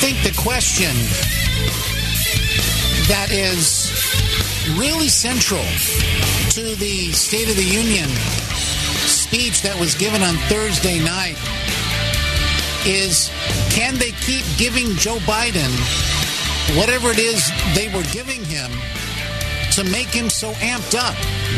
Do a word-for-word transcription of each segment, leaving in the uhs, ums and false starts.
think the question that is really central to the State of the Union speech that was given on Thursday night is, can they keep giving Joe Biden whatever it is they were giving him to make him so amped up?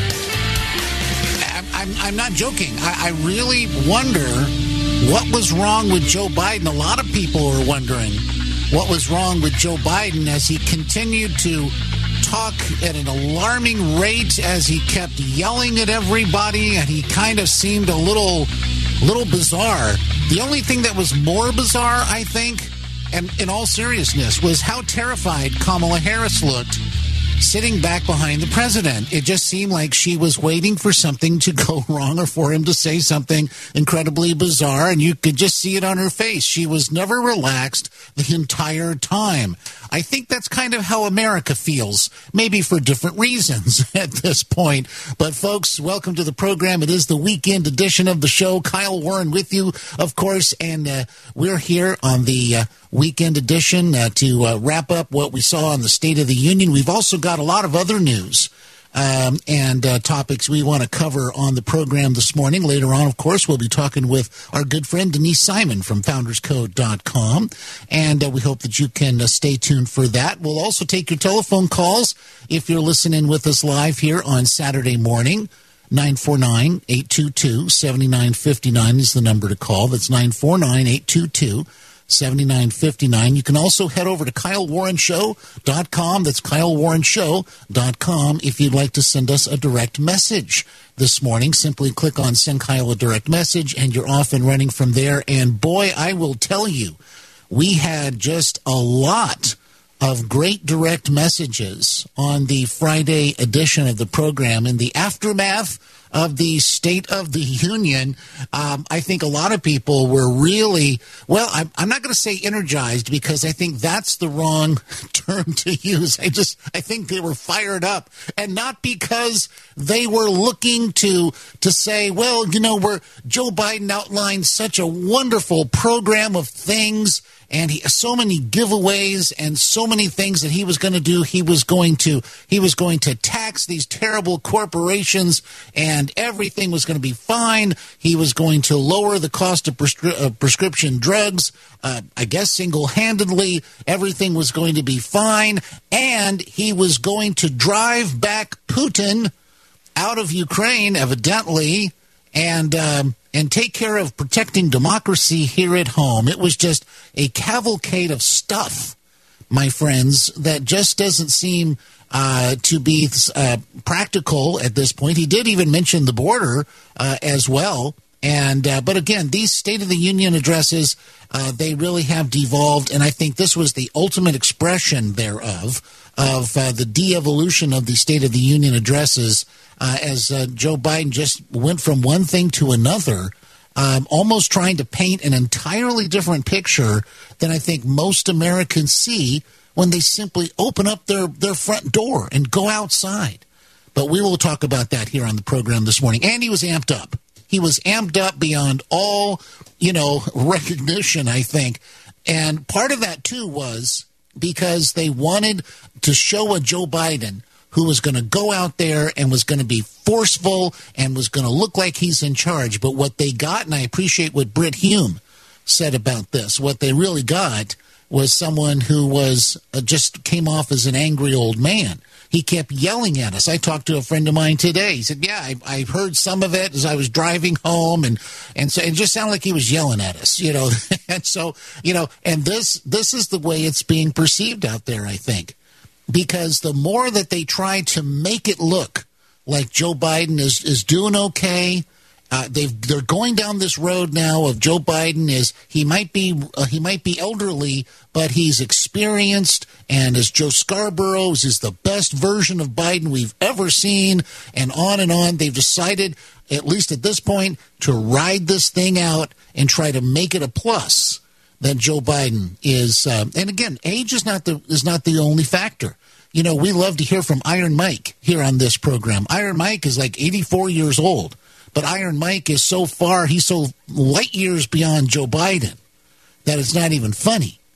I'm, I'm not joking. I, I really wonder what was wrong with Joe Biden. A lot of people are wondering what was wrong with Joe Biden as he continued to talk at an alarming rate, as he kept yelling at everybody, and he kind of seemed a little, little bizarre. The only thing that was more bizarre, I think, and in all seriousness, was how terrified Kamala Harris looked sitting back behind the president. It just seemed like she was waiting for something to go wrong or for him to say something incredibly bizarre, and you could just see it on her face. She was never relaxed the entire time. I think that's kind of how America feels, maybe for different reasons at this point. But, folks, welcome to the program. It is the weekend edition of the show. Kyle Warren with you, of course, and uh, we're here on the uh, weekend edition uh, to uh, wrap up what we saw on the State of the Union. We've also got a lot of other news um, and uh, topics we want to cover on the program this morning. Later on, of course, we'll be talking with our good friend Denise Simon from founders code dot com, and uh, we hope that you can uh, stay tuned for that. We'll also take your telephone calls if you're listening with us live here on Saturday morning. nine four nine, eight two two, seven nine five nine is the number to call. That's nine four nine, eight two two, seven nine five nine. You can also head over to Kyle Warren Show dot com. That's Kyle Warren Show dot com if you'd like to send us a direct message this morning. Simply click on Send Kyle a Direct Message, and you're off and running from there. And boy, I will tell you, we had just a lot of great direct messages on the Friday edition of the program. In the aftermath of the State of the Union, um, I think a lot of people were really, well, I'm, I'm not going to say energized, because I think that's the wrong term to use. I just, I think they were fired up, and not because they were looking to, to say, well, you know, we're, Joe Biden outlined such a wonderful program of things, and he, so many giveaways and so many things that he was going to do. He was going to he was going to tax these terrible corporations, and everything was going to be fine. He was going to lower the cost of prescri- uh, prescription drugs. Uh, I guess single-handedly, everything was going to be fine, and he was going to drive back Putin out of Ukraine, evidently, and um, and take care of protecting democracy here at home. It was just a cavalcade of stuff, my friends, that just doesn't seem uh, to be uh, practical at this point. He did even mention the border uh, as well. And uh, but again, these State of the Union addresses, uh, they really have devolved, and I think this was the ultimate expression thereof, of uh, the de-evolution of the State of the Union addresses, uh, as uh, Joe Biden just went from one thing to another, um, almost trying to paint an entirely different picture than I think most Americans see when they simply open up their, their front door and go outside. But we will talk about that here on the program this morning. And he was amped up. He was amped up beyond all, you know, recognition, I think. And part of that, too, was because they wanted to show a Joe Biden who was going to go out there and was going to be forceful and was going to look like he's in charge. But what they got, and I appreciate what Britt Hume said about this, what they really got was someone who was uh, just came off as an angry old man. He kept yelling at us. I talked to a friend of mine today. He said, yeah, I, I heard some of it as I was driving home, and and so it just sounded like he was yelling at us, you know. And so, you know, and this this is the way it's being perceived out there, I think, because the more that they try to make it look like Joe Biden is, is doing okay, Uh, they've, they're going down this road now of Joe Biden is he might be uh, he might be elderly, but he's experienced, and as Joe Scarborough's is the best version of Biden we've ever seen, and on and on. They've decided, at least at this point, to ride this thing out and try to make it a plus that Joe Biden is. Uh, and again, age is not the is not the only factor. You know, we love to hear from Iron Mike here on this program. Iron Mike is like eighty-four years old. But Iron Mike is so far, he's so light years beyond Joe Biden that it's not even funny.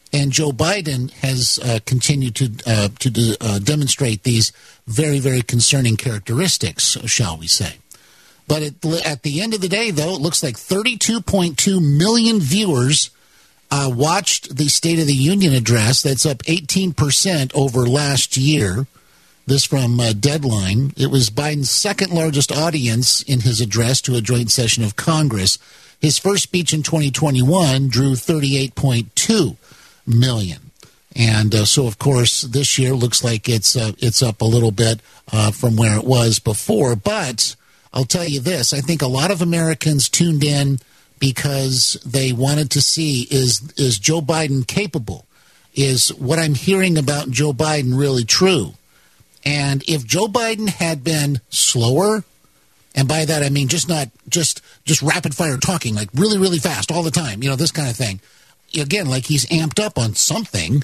And Joe Biden has uh, continued to uh, to de- uh, demonstrate these very, very concerning characteristics, shall we say. But it, at the end of the day, though, it looks like thirty-two point two million viewers uh, watched the State of the Union address. That's up eighteen percent over last year. This from uh, Deadline. It was Biden's second largest audience in his address to a joint session of Congress. His first speech in twenty twenty-one drew thirty-eight point two million. And uh, so, of course, this year looks like it's uh, it's up a little bit uh, from where it was before. But I'll tell you this. I think a lot of Americans tuned in because they wanted to see, is is Joe Biden capable? Is what I'm hearing about Joe Biden really true? And if Joe Biden had been slower, and by that I mean just not just just rapid fire talking, like really, really fast all the time, you know, this kind of thing. Again, like he's amped up on something.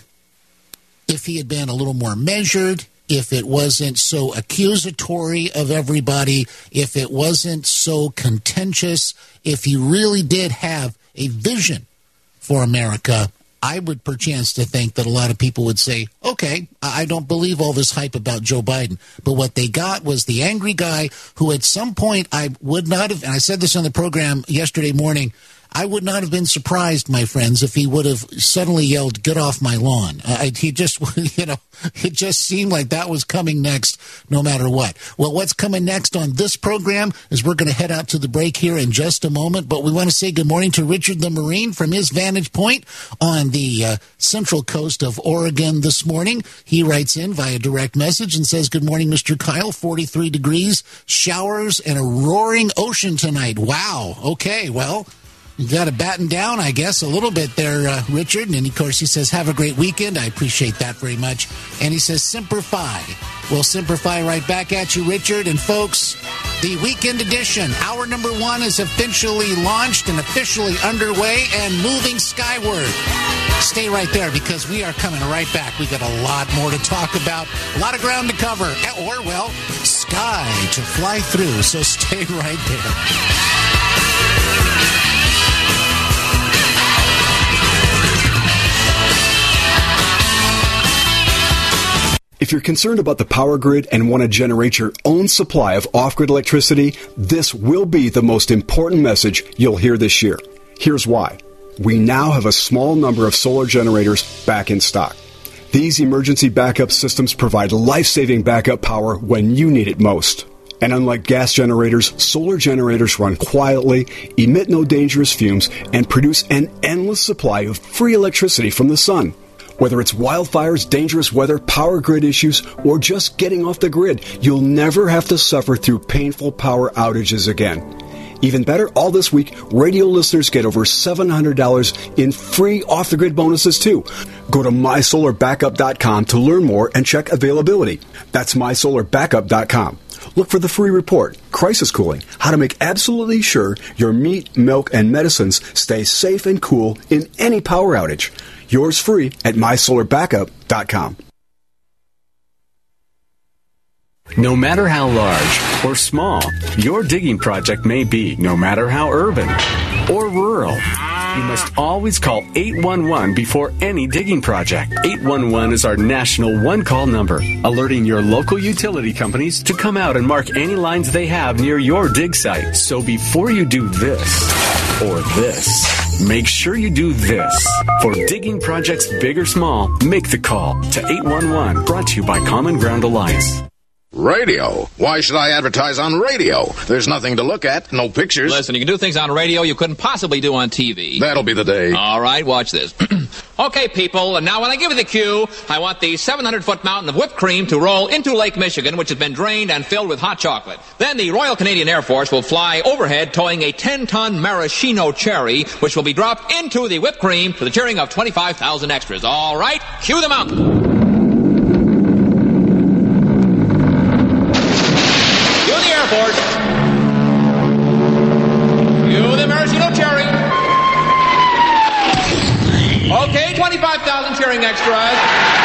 If he had been a little more measured, if it wasn't so accusatory of everybody, if it wasn't so contentious, if he really did have a vision for America, I would perchance to think that a lot of people would say, okay, I don't believe all this hype about Joe Biden. But what they got was the angry guy who at some point I would not have, and I said this on the program yesterday morning, I would not have been surprised, my friends, if he would have suddenly yelled, "Get off my lawn." Uh, he just, you know, it just seemed like that was coming next no matter what. Well, what's coming next on this program is we're going to head out to the break here in just a moment, but we want to say good morning to Richard the Marine from his vantage point on the uh, central coast of Oregon this morning. He writes in via direct message and says, "Good morning, Mister Kyle, forty-three degrees, showers, and a roaring ocean tonight." Wow. Okay, well, you got to batten down, I guess, a little bit there, uh, Richard. And, of course, he says, have a great weekend. I appreciate that very much. And he says, Semper Fi. Well, Semper Fi right back at you, Richard. And, folks, the weekend edition, hour number one is officially launched and officially underway and moving skyward. Stay right there because we are coming right back. We got a lot more to talk about, a lot of ground to cover, or, well, sky to fly through. So stay right there. If you're concerned about the power grid and want to generate your own supply of off-grid electricity, this will be the most important message you'll hear this year. Here's why. We now have a small number of solar generators back in stock. These emergency backup systems provide life-saving backup power when you need it most. And unlike gas generators, solar generators run quietly, emit no dangerous fumes, and produce an endless supply of free electricity from the sun. Whether it's wildfires, dangerous weather, power grid issues, or just getting off the grid, you'll never have to suffer through painful power outages again. Even better, all this week, radio listeners get over seven hundred dollars in free off-the-grid bonuses, too. Go to my solar backup dot com to learn more and check availability. That's my solar backup dot com. Look for the free report, Crisis Cooling, how to make absolutely sure your meat, milk, and medicines stay safe and cool in any power outage. Yours free at my solar backup dot com. No matter how large or small your digging project may be, no matter how urban or rural, you must always call eight one one before any digging project. eight one one is our national one-call number, alerting your local utility companies to come out and mark any lines they have near your dig site. So before you do this or this, make sure you do this. For digging projects big or small, make the call to eight one one, brought to you by Common Ground Alliance. Radio? Why should I advertise on radio? There's nothing to look at, no pictures. Listen, you can do things on radio you couldn't possibly do on T V. That'll be the day. All right, watch this. Okay, people, and now when I give you the cue, I want the seven hundred foot mountain of whipped cream to roll into Lake Michigan, which has been drained and filled with hot chocolate. Then the Royal Canadian Air Force will fly overhead towing a ten ton maraschino cherry, which will be dropped into the whipped cream to the cheering of twenty-five thousand extras. All right, cue the mountain. Airport. You the maraschino cherry. Okay, twenty-five thousand cheering extras.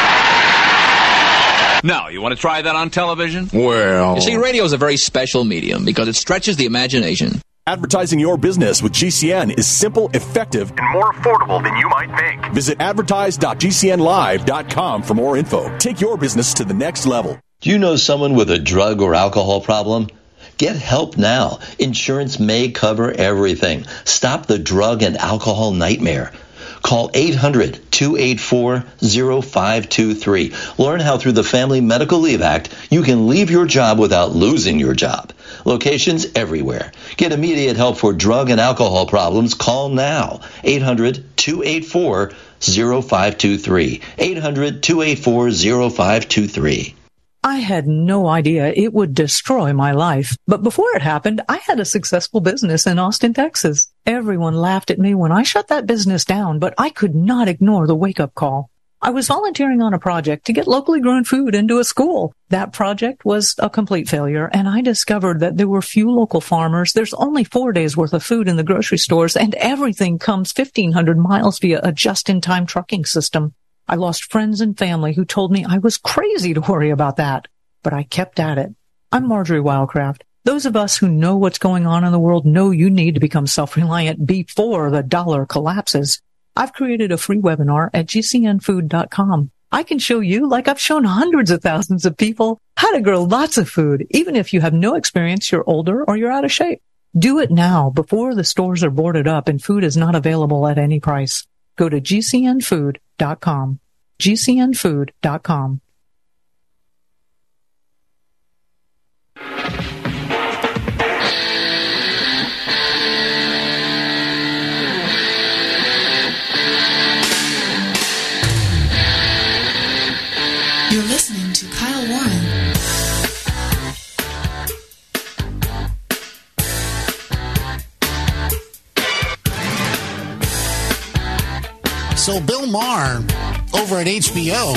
Now, you want to try that on television? Well... You see, radio is a very special medium because it stretches the imagination. Advertising your business with G C N is simple, effective, and more affordable than you might think. Visit advertise dot g c n live dot com for more info. Take your business to the next level. Do you know someone with a drug or alcohol problem? Get help now. Insurance may cover everything. Stop the drug and alcohol nightmare. Call eight hundred, two eight four, zero five two three. Learn how through the Family Medical Leave Act you can leave your job without losing your job. Locations everywhere. Get immediate help for drug and alcohol problems. Call now. eight hundred, two eight four, zero five two three. eight hundred, two eight four, zero five two three. I had no idea it would destroy my life. But before it happened, I had a successful business in Austin, Texas. Everyone laughed at me when I shut that business down, but I could not ignore the wake-up call. I was volunteering on a project to get locally grown food into a school. That project was a complete failure, and I discovered that there were few local farmers. There's only four days worth of food in the grocery stores, and everything comes fifteen hundred miles via a just-in-time trucking system. I lost friends and family who told me I was crazy to worry about that, but I kept at it. I'm Marjorie Wildcraft. Those of us who know what's going on in the world know you need to become self-reliant before the dollar collapses. I've created a free webinar at g c n food dot com. I can show you, like I've shown hundreds of thousands of people, how to grow lots of food, even if you have no experience, you're older, or you're out of shape. Do it now before the stores are boarded up and food is not available at any price. Go to g c n food dot com. g c n food dot com. You're listening to Kyle Warren. So Bill Maher over at H B O,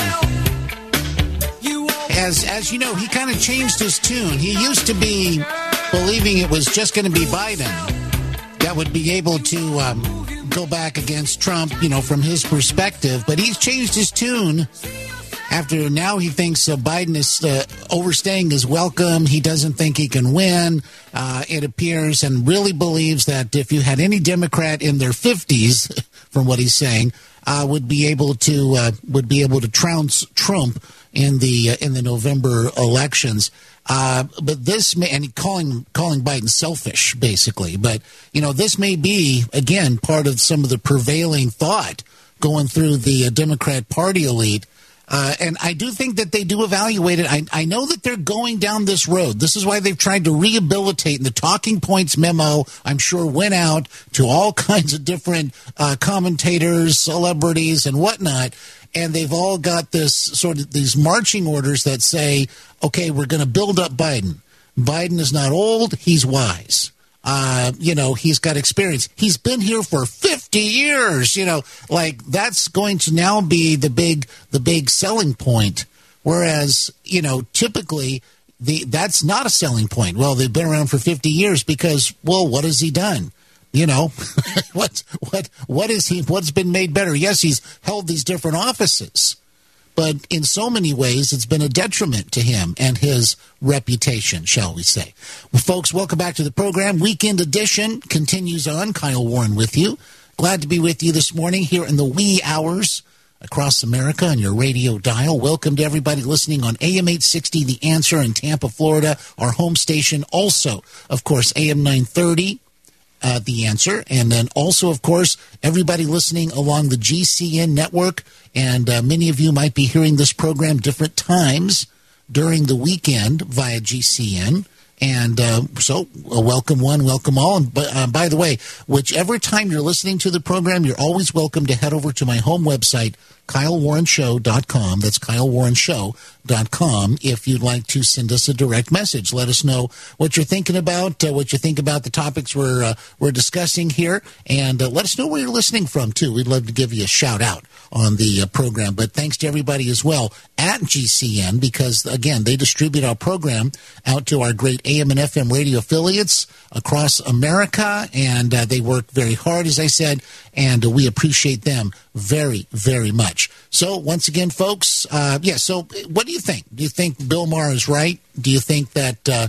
as as you know, he kind of changed his tune. He used to be believing it was just going to be Biden that would be able to um, go back against Trump, you know, from his perspective. But he's changed his tune after now he thinks uh, Biden is uh, overstaying his welcome. He doesn't think he can win, uh, it appears, and really believes that if you had any Democrat in their fifties, from what he's saying, Uh, would be able to uh, would be able to trounce Trump in the uh, in the November elections. Uh, but this may, and he calling calling Biden selfish, basically. But you know, this may be again part of some of the prevailing thought going through the uh, Democrat Party elite. Uh, and I do think that they do evaluate it. I, I know that they're going down this road. This is why they've tried to rehabilitate. And the Talking Points memo, I'm sure, went out to all kinds of different uh, commentators, celebrities, and whatnot. And they've all got this sort of these marching orders that say, okay, we're going to build up Biden. Biden is not old. He's wise. Uh, you know, he's got experience. He's been here for fifty years, you know, like that's going to now be the big, the big selling point. Whereas, you know, typically the, that's not a selling point. Well, they've been around for fifty years because, well, what has he done? You know, what, what, what is he, what's been made better? Yes, he's held these different offices, but in so many ways, it's been a detriment to him and his reputation, shall we say. Well, folks, welcome back to the program. Weekend edition continues on. Kyle Warren with you. Glad to be with you this morning here in the wee hours across America on your radio dial. Welcome to everybody listening on A M eight sixty, The Answer in Tampa, Florida, our home station. Also, of course, A M nine thirty. Uh, the Answer. And then also, of course, everybody listening along the G C N network. And uh, many of you might be hearing this program different times during the weekend via G C N. And uh, so uh, welcome one, welcome all. And uh, by the way, whichever time you're listening to the program, you're always welcome to head over to my home website, Kyle Warren Show dot com. That's Kyle Warren Show dot com. If you'd like to send us a direct message, let us know what you're thinking about, uh, what you think about the topics we're uh, we're discussing here, and uh, let us know where you're listening from too. We'd love to give you a shout out on the uh, program. But thanks to everybody as well at G C N, because again, they distribute our program out to our great A M and F M radio affiliates across America, and uh, they work very hard, as I said, and uh, we appreciate them very, very much. So once again, folks, uh, yeah, so what do you think? Do you think Bill Maher is right? Do you think that uh,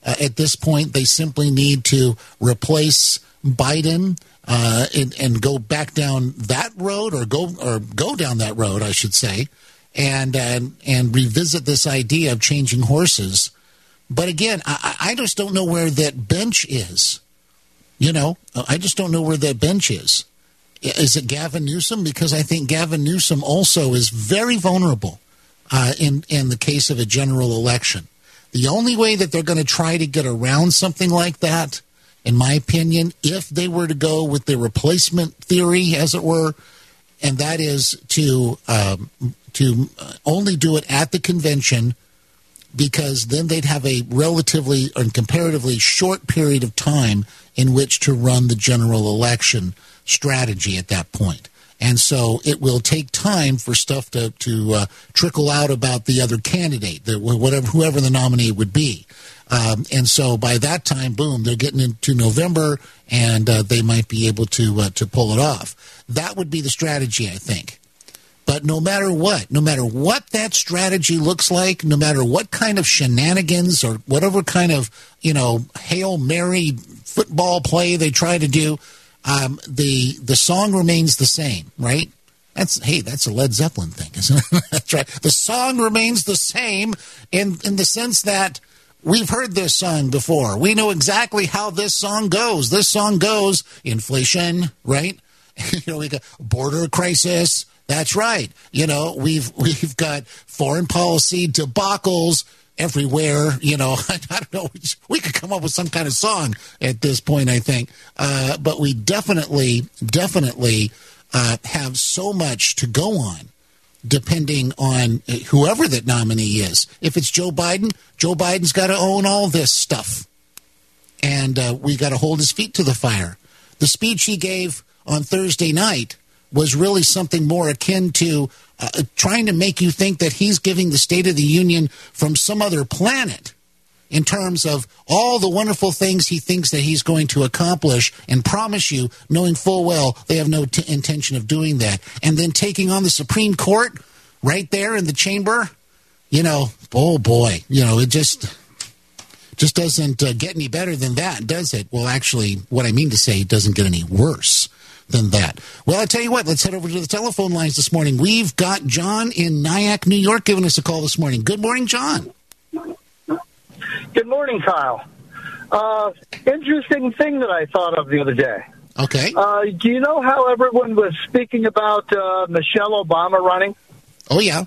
Uh, at this point, they simply need to replace Biden uh, and, and go back down that road, or go or go down that road, I should say, and and, and revisit this idea of changing horses. But again, I, I just don't know where that bench is. You know, I just don't know where that bench is. Is it Gavin Newsom? Because I think Gavin Newsom also is very vulnerable uh, in, in the case of a general election. The only way that they're going to try to get around something like that, in my opinion, if they were to go with the replacement theory, as it were, and that is to um, to only do it at the convention, because then they'd have a relatively or comparatively short period of time in which to run the general election strategy at that point. And so it will take time for stuff to, to uh, trickle out about the other candidate, the, whatever, whoever the nominee would be. Um, and so by that time, boom, they're getting into November, and uh, they might be able to uh, to pull it off. That would be the strategy, I think. But no matter what, no matter what that strategy looks like, no matter what kind of shenanigans or whatever kind of, you know, Hail Mary football play they try to do, um, the the song remains the same, right? That's hey, that's a Led Zeppelin thing, isn't it? That's right. The song remains the same in in the sense that we've heard this song before. We know exactly how this song goes. This song goes inflation, right? You know, we got border crisis. That's right. You know, we've we've got foreign policy debacles everywhere. You know, I, I don't know. We could come up with some kind of song at this point, I think. Uh, but we definitely, definitely uh, have so much to go on, depending on whoever that nominee is. If it's Joe Biden, Joe Biden's got to own all this stuff. And uh, we got to hold his feet to the fire. The speech he gave on Thursday night was really something more akin to uh, trying to make you think that he's giving the State of the Union from some other planet in terms of all the wonderful things he thinks that he's going to accomplish and promise you, knowing full well they have no t- intention of doing that. And then taking on the Supreme Court right there in the chamber, you know, oh boy, you know, it just... just doesn't uh, get any better than that, does it? Well, actually, what I mean to say, it doesn't get any worse than that. Well, I tell you what, let's head over to the telephone lines this morning. We've got John in Nyack, New York, giving us a call this morning. Good morning, John. Good morning, Kyle. Uh, interesting thing that I thought of the other day. Okay. Uh, do you know how everyone was speaking about uh, Michelle Obama running? Oh, yeah.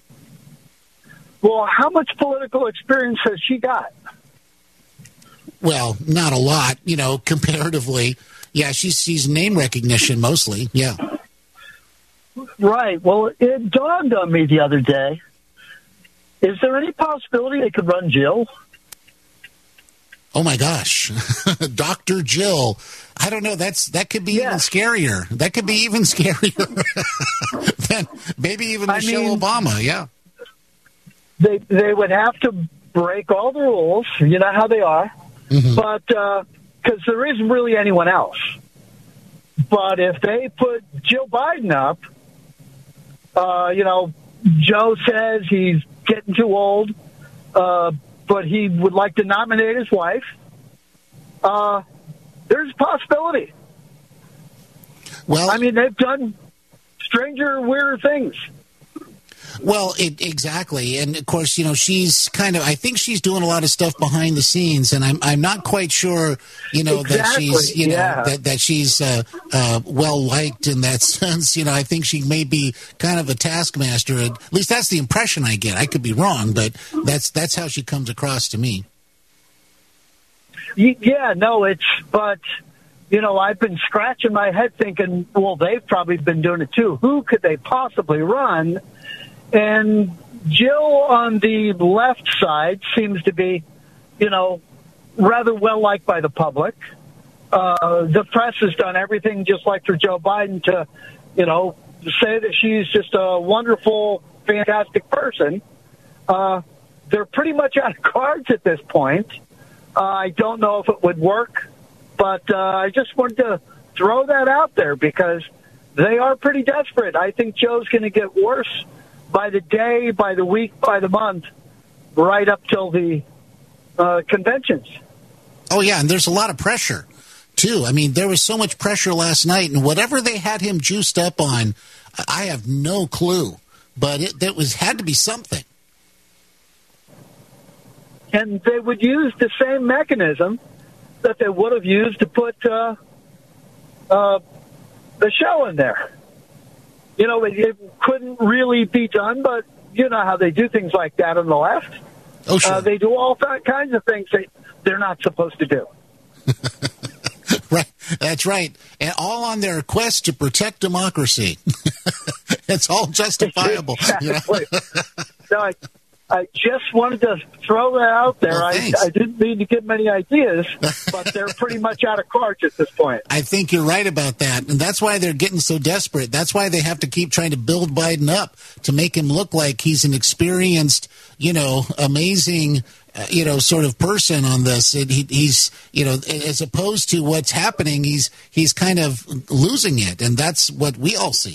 Well, how much political experience has she got? Well, not a lot, you know, comparatively. Yeah, she's, she's name recognition mostly, yeah. Right. Well, it dawned on me the other day. Is there any possibility they could run Jill? Oh, my gosh. Doctor Jill. I don't know. That's That could be yeah. even scarier. That could be even scarier than maybe even I Michelle mean, Obama, yeah. They, they would have to break all the rules. You know how they are. Mm-hmm. But because uh, there isn't really anyone else. But if they put Joe Biden up, uh, you know, Joe says he's getting too old, uh, but he would like to nominate his wife. Uh, there's a possibility. Well, I mean, they've done stranger, weirder things. Well, it, exactly. And, of course, you know, she's kind of, I think she's doing a lot of stuff behind the scenes, and I'm I'm not quite sure, you know, exactly. that she's, you know, yeah. that, that she's uh, uh, well-liked in that sense. You know, I think she may be kind of a taskmaster. At least that's the impression I get. I could be wrong, but that's that's how she comes across to me. Yeah, no, it's, but, you know, I've been scratching my head thinking, well, they've probably been doing it too. Who could they possibly run? And Jill on the left side seems to be, you know, rather well liked by the public. Uh, the press has done everything just like for Joe Biden to, you know, say that she's just a wonderful, fantastic person. Uh, they're pretty much out of cards at this point. Uh, I don't know if it would work, but uh, I just wanted to throw that out there because they are pretty desperate. I think Joe's going to get worse by the day, by the week, by the month, right up till the uh, conventions. Oh, yeah, and there's a lot of pressure, too. I mean, there was so much pressure last night, and whatever they had him juiced up on, I have no clue. But it that was had to be something. And they would use the same mechanism that they would have used to put uh, uh, the show in there. You know, it, it couldn't really be done, but you know how they do things like that on the left. Oh, sure. Uh, they do all kinds of things they, they're not supposed to do. Right, that's right. And all on their quest to protect democracy. It's all justifiable. Exactly. You know? So I, I just wanted to throw that out there. Well, I, I didn't mean to give many ideas, but they're pretty much out of cards at this point. I think you're right about that, and that's why they're getting so desperate. That's why they have to keep trying to build Biden up to make him look like he's an experienced, you know, amazing, uh, you know, sort of person on this. And he, he's, you know, as opposed to what's happening, he's he's kind of losing it, and that's what we all see.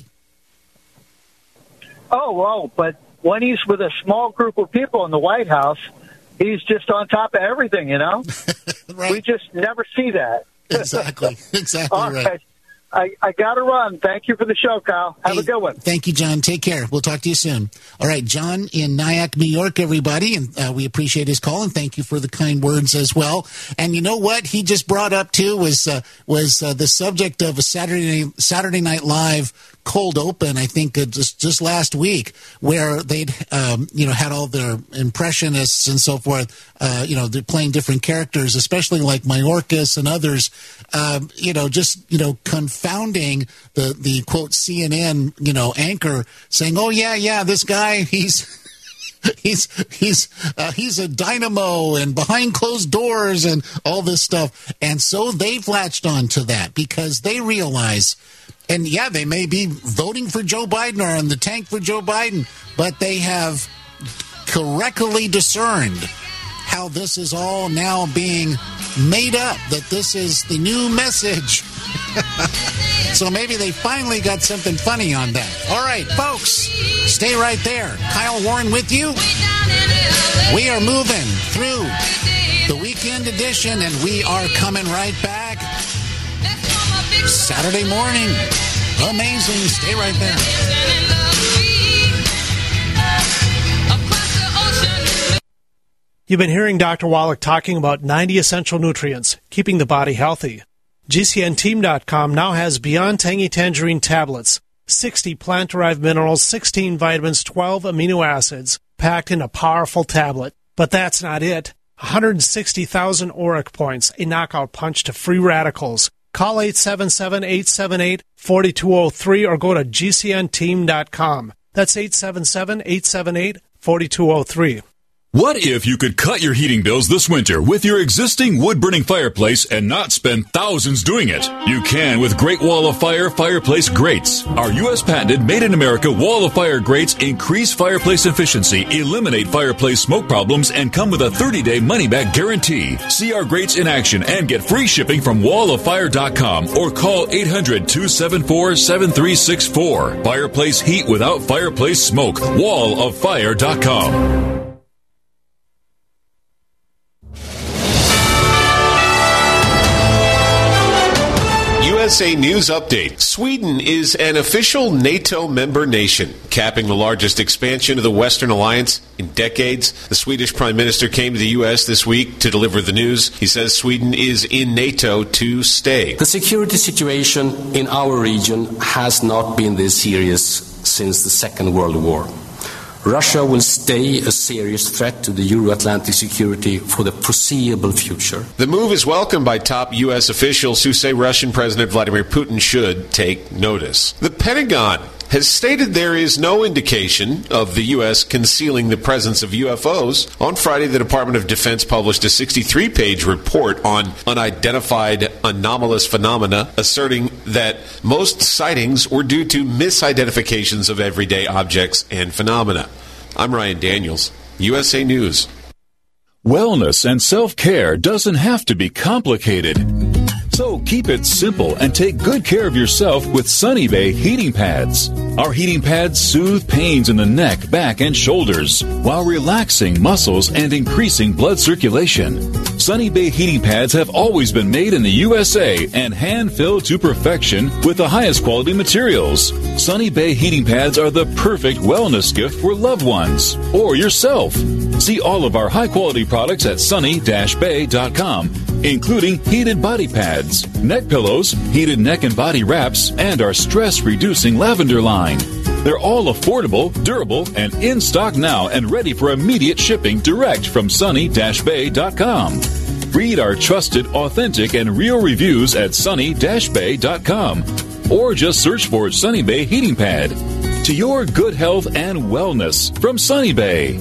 Oh, well, but when he's with a small group of people in the White House, he's just on top of everything, you know? Right. We just never see that. Exactly. Exactly All right. right. I, I got to run. Thank you for the show, Kyle. Have Hey, a good one. Thank you, John. Take care. We'll talk to you soon. All right, John in Nyack, New York, everybody, and uh, we appreciate his call, and thank you for the kind words as well. And you know what he just brought up, too, was uh, was uh, the subject of a Saturday Saturday Night Live cold open, I think, uh, just just last week, where they'd um, you know had all their impressionists and so forth. Uh, you know, they're playing different characters, especially like Mayorkas and others. Um, you know, just you know, confounding the the quote C N N you know anchor saying, "Oh yeah, yeah, this guy he's." He's he's uh, he's a dynamo and behind closed doors and all this stuff, and so they've latched on to that because they realize, and yeah, they may be voting for Joe Biden or on the tank for Joe Biden, but they have correctly discerned how this is all now being made up, that this is the new message. So maybe they finally got something funny on that. All right, folks, stay right there. Kyle Warren with you. We are moving through the weekend edition, and we are coming right back Saturday morning. Amazing. Stay right there. You've been hearing Doctor Wallach talking about ninety essential nutrients, keeping the body healthy. G C N team dot com now has Beyond Tangy Tangerine tablets, sixty plant-derived minerals, sixteen vitamins, twelve amino acids, packed in a powerful tablet. But that's not it. one hundred sixty thousand auric points, a knockout punch to free radicals. Call eight seven seven, eight seven eight, four two zero three or go to G C N team dot com. That's eight seven seven, eight seven eight, four two zero three. What if you could cut your heating bills this winter with your existing wood-burning fireplace and not spend thousands doing it? You can with Great Wall of Fire fireplace grates. Our U S patented made-in-America Wall of Fire grates increase fireplace efficiency, eliminate fireplace smoke problems, and come with a thirty-day money-back guarantee. See our grates in action and get free shipping from wall of fire dot com or call eight hundred, two seven four, seven three six four. Fireplace heat without fireplace smoke. wall of fire dot com. U S A News Update. Sweden is an official NATO member nation, capping the largest expansion of the Western alliance in decades. The Swedish Prime Minister came to the U S this week to deliver the news. He says Sweden is in NATO to stay. The security situation in our region has not been this serious since the Second World War. Russia will stay a serious threat to the Euro-Atlantic security for the foreseeable future. The move is welcomed by top U S officials who say Russian President Vladimir Putin should take notice. The Pentagon has stated there is no indication of the U S concealing the presence of U F Os. On Friday, the Department of Defense published a sixty-three page report on unidentified anomalous phenomena, asserting that most sightings were due to misidentifications of everyday objects and phenomena. I'm Ryan Daniels, U S A News. Wellness and self-care doesn't have to be complicated. So keep it simple and take good care of yourself with Sunny Bay heating pads. Our heating pads soothe pains in the neck, back, and shoulders while relaxing muscles and increasing blood circulation. Sunny Bay heating pads have always been made in the U S A and hand-filled to perfection with the highest quality materials. Sunny Bay heating pads are the perfect wellness gift for loved ones or yourself. See all of our high-quality products at sunny dash bay dot com, including heated body pads, neck pillows, heated neck and body wraps, and our stress-reducing lavender line. They're all affordable, durable, and in stock now and ready for immediate shipping direct from sunny dash bay dot com. Read our trusted, authentic, and real reviews at sunny dash bay dot com or just search for Sunny Bay Heating Pad. To your good health and wellness from Sunny Bay.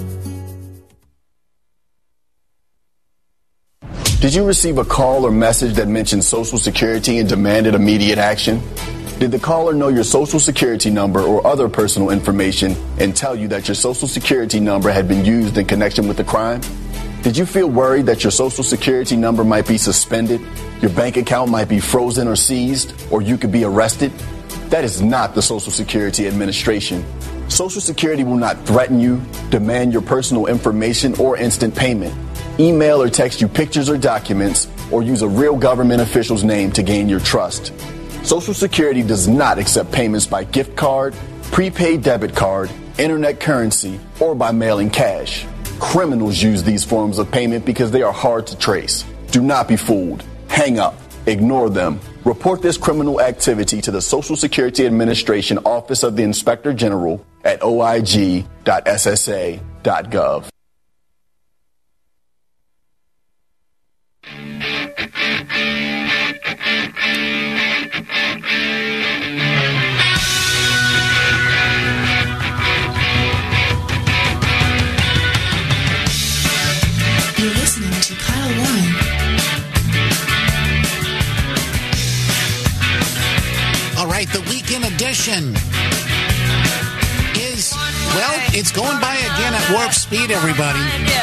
Did you receive a call or message that mentioned Social Security and demanded immediate action? Did the caller know your Social Security number or other personal information and tell you that your Social Security number had been used in connection with the crime? Did you feel worried that your Social Security number might be suspended, your bank account might be frozen or seized, or you could be arrested? That is not the Social Security Administration. Social Security will not threaten you, demand your personal information, or instant payment, email or text you pictures or documents, or use a real government official's name to gain your trust. Social Security does not accept payments by gift card, prepaid debit card, internet currency, or by mailing cash. Criminals use these forms of payment because they are hard to trace. Do not be fooled. Hang up. Ignore them. Report this criminal activity to the Social Security Administration Office of the Inspector General at o i g dot s s a dot gov. You're listening to Kyle Warren. All right, the weekend edition is, well, it's going by again at warp speed, everybody.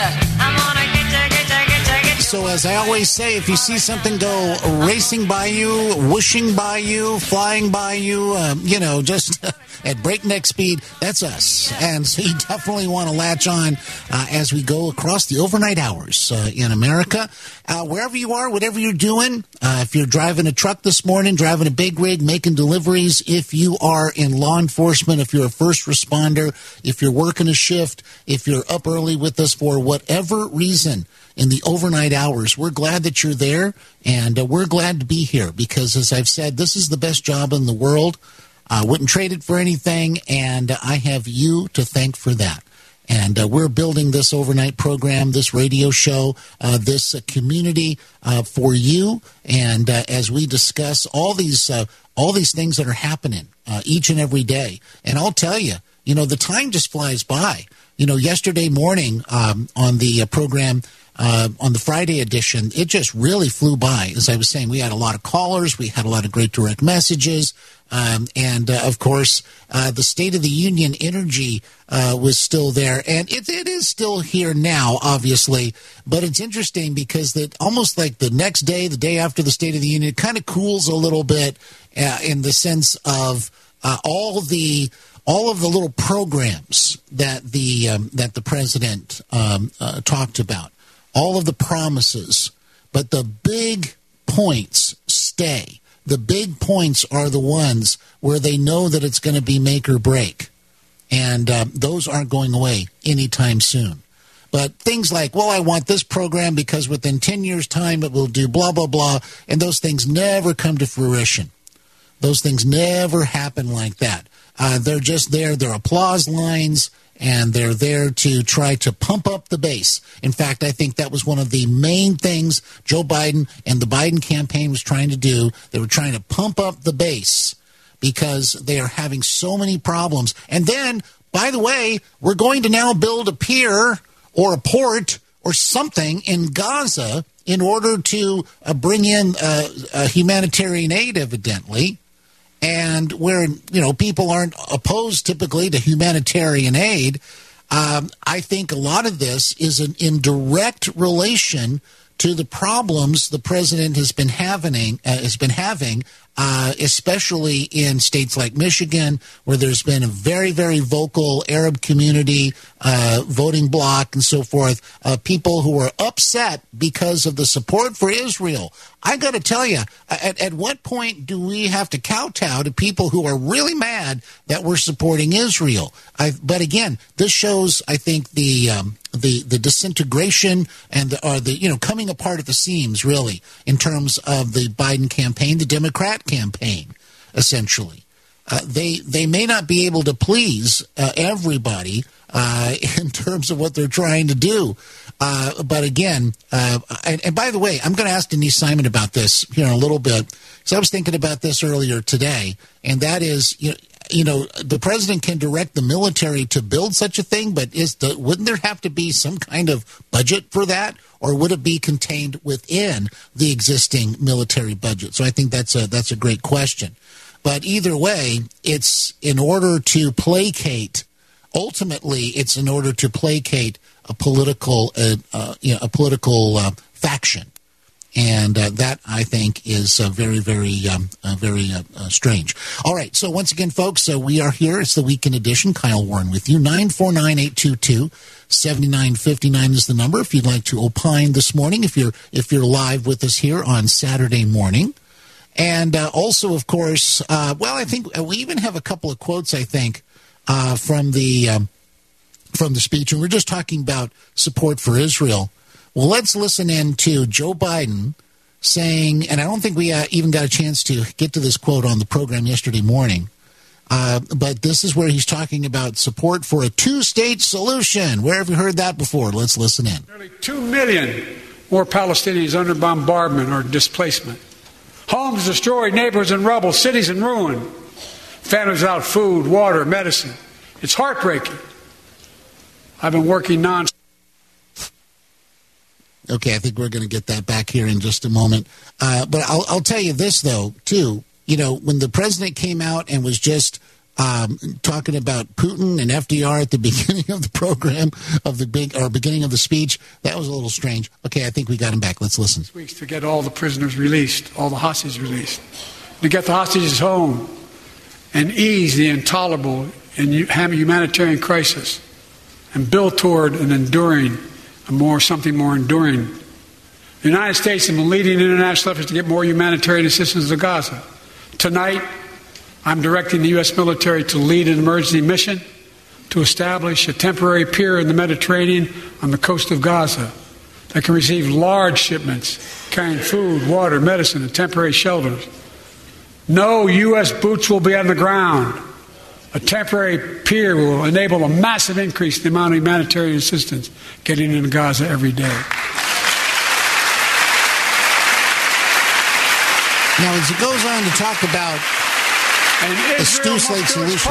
So as I always say, if you see something go racing by you, whooshing by you, flying by you, um, you know, just at breakneck speed, that's us. And so you definitely want to latch on uh, as we go across the overnight hours uh, in America. Uh, wherever you are, whatever you're doing, uh, if you're driving a truck this morning, driving a big rig, making deliveries, if you are in law enforcement, if you're a first responder, if you're working a shift, if you're up early with us for whatever reason in the overnight hours, we're glad that you're there, and uh, we're glad to be here because, as I've said, this is the best job in the world. I uh, wouldn't trade it for anything, and uh, I have you to thank for that. And uh, we're building this overnight program, this radio show, uh, this uh, community uh, for you. And uh, as we discuss all these uh, all these things that are happening uh, each and every day, and I'll tell you, you know, the time just flies by. You know, yesterday morning um, on the uh, program. Uh, on the Friday edition, it just really flew by. As I was saying, we had a lot of callers. We had a lot of great direct messages. Um, and, uh, of course, uh, the State of the Union energy uh, was still there. And it, it is still here now, obviously. But it's interesting because that almost like the next day, the day after the State of the Union, it kind of cools a little bit uh, in the sense of uh, all the all of the little programs that the, um, that the president um, uh, talked about. All of the promises, but the big points stay. The big points are the ones where they know that it's going to be make or break. And um, those aren't going away anytime soon. But things like, well, I want this program because within ten years' time it will do blah, blah, blah. And those things never come to fruition. Those things never happen like that. Uh, they're just there. They're applause lines. And they're there to try to pump up the base. In fact, I think that was one of the main things Joe Biden and the Biden campaign was trying to do. They were trying to pump up the base because they are having so many problems. And then, by the way, we're going to now build a pier or a port or something in Gaza in order to uh, bring in uh, uh, humanitarian aid, evidently. And where, you know, people aren't opposed typically to humanitarian aid, um, I think a lot of this is an, in direct relation to the problems the president has been having, uh, has been having, uh, especially in states like Michigan, where there's been a very, very vocal Arab community, uh, voting bloc and so forth, uh, people who are upset because of the support for Israel. I got to tell you, at, at what point do we have to kowtow to people who are really mad that we're supporting Israel? I, but again, this shows, I think, the um, the the disintegration and the, or the you know coming apart at the seams, really, in terms of the Biden campaign, the Democrat campaign, essentially. Uh, they they may not be able to please uh, everybody uh, in terms of what they're trying to do. Uh, but again, uh, and, and by the way, I'm going to ask Denise Simon about this here in a little bit, because I was thinking about this earlier today, and that is, you know, you know, the president can direct the military to build such a thing, but is the, wouldn't there have to be some kind of budget for that, or would it be contained within the existing military budget? So I think that's a that's a great question. But either way, it's in order to placate. Ultimately, it's in order to placate a political, uh, uh, you know, a political uh, faction, and uh, that I think is uh, very, very, um, uh, very uh, uh, strange. All right, so once again, folks, uh, we are here. It's the Weekend Edition. Kyle Warren with you. nine four nine, eight two two, seven nine five nine is the number if you'd like to opine this morning. If you're if you're live with us here on Saturday morning, and uh, also, of course, uh, well, I think we even have a couple of quotes. I think. Uh, from the um, from the speech, and we're just talking about support for Israel. Well, let's listen in to Joe Biden saying, and I don't think we uh, even got a chance to get to this quote on the program yesterday morning, uh, but this is where he's talking about support for a two-state solution. Where have you heard that before? Let's listen in. Nearly two million more Palestinians under bombardment or displacement. Homes destroyed, neighborhoods in rubble, cities in ruin. Families without food, water, medicine. It's heartbreaking. I've been working non. Okay, I think we're going to get that back here in just a moment. Uh, but I'll, I'll tell you this, though, too. You know, when the president came out and was just um, talking about Putin and F D R at the beginning of the program, of the big or beginning of the speech, that was a little strange. Okay, I think we got him back. Let's listen. Weeks to get all the prisoners released, all the hostages released, to get the hostages home, and ease the intolerable and humanitarian crisis, and build toward an enduring, a more something more enduring. The United States has been leading international efforts to get more humanitarian assistance to Gaza. Tonight, I'm directing the U S military to lead an emergency mission to establish a temporary pier in the Mediterranean on the coast of Gaza that can receive large shipments carrying food, water, medicine, and temporary shelters. No U S boots will be on the ground. A temporary pier will enable a massive increase in the amount of humanitarian assistance getting into Gaza every day. Now, as it goes on to talk about a two-state solution.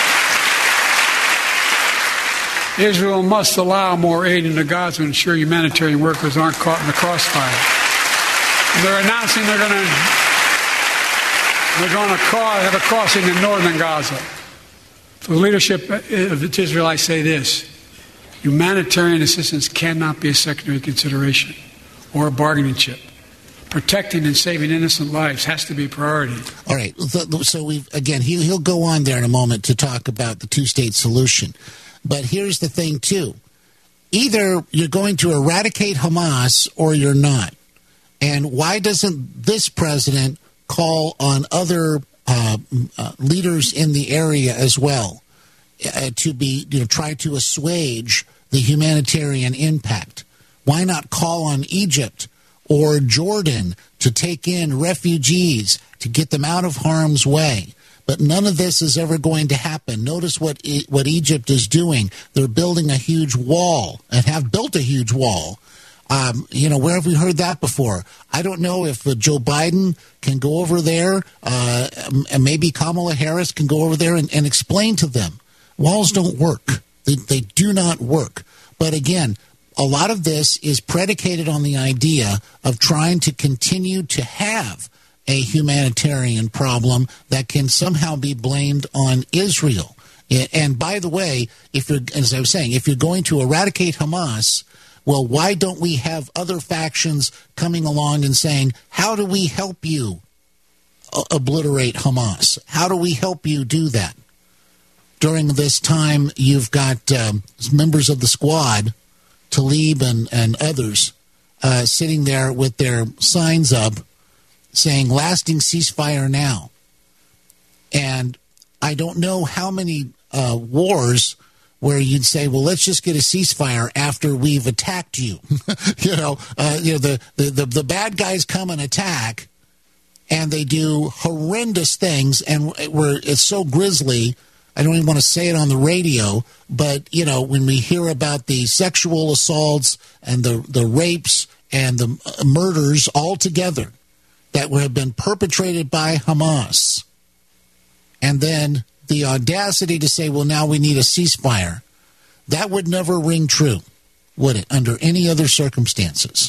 Israel must allow more aid into Gaza to ensure humanitarian workers aren't caught in the crossfire. And they're announcing they're going to They're going to have a crossing in northern Gaza. For the leadership of Israel, I say this. Humanitarian assistance cannot be a secondary consideration or a bargaining chip. Protecting and saving innocent lives has to be a priority. All right. So we've again, he, he'll go on there in a moment to talk about the two-state solution. But here's the thing, too. Either you're going to eradicate Hamas or you're not. And why doesn't this president call on other uh, uh, leaders in the area as well uh, to be, you know, try to assuage the humanitarian impact? Why not call on Egypt or Jordan to take in refugees, to get them out of harm's way? But none of this is ever going to happen. Notice what e- what Egypt is doing. They're building a huge wall and have built a huge wall. Um, you know, where have we heard that before? I don't know if uh, Joe Biden can go over there, uh, and maybe Kamala Harris can go over there and, and explain to them. Walls don't work. They, they do not work. But again, a lot of this is predicated on the idea of trying to continue to have a humanitarian problem that can somehow be blamed on Israel. And by the way, if you're, as I was saying, if you're going to eradicate Hamas, well, why don't we have other factions coming along and saying, how do we help you obliterate Hamas? How do we help you do that? During this time, you've got um, members of the squad, Tlaib and, and others, uh, sitting there with their signs up saying, lasting ceasefire now. And I don't know how many uh, wars where you'd say, well, let's just get a ceasefire after we've attacked you. you know, uh, you know the, the, the, the bad guys come and attack, and they do horrendous things, and where it's so grisly, I don't even want to say it on the radio, but, you know, when we hear about the sexual assaults and the, the rapes and the murders all together that have been perpetrated by Hamas, and then the audacity to say, well, now we need a ceasefire, that would never ring true, would it, under any other circumstances?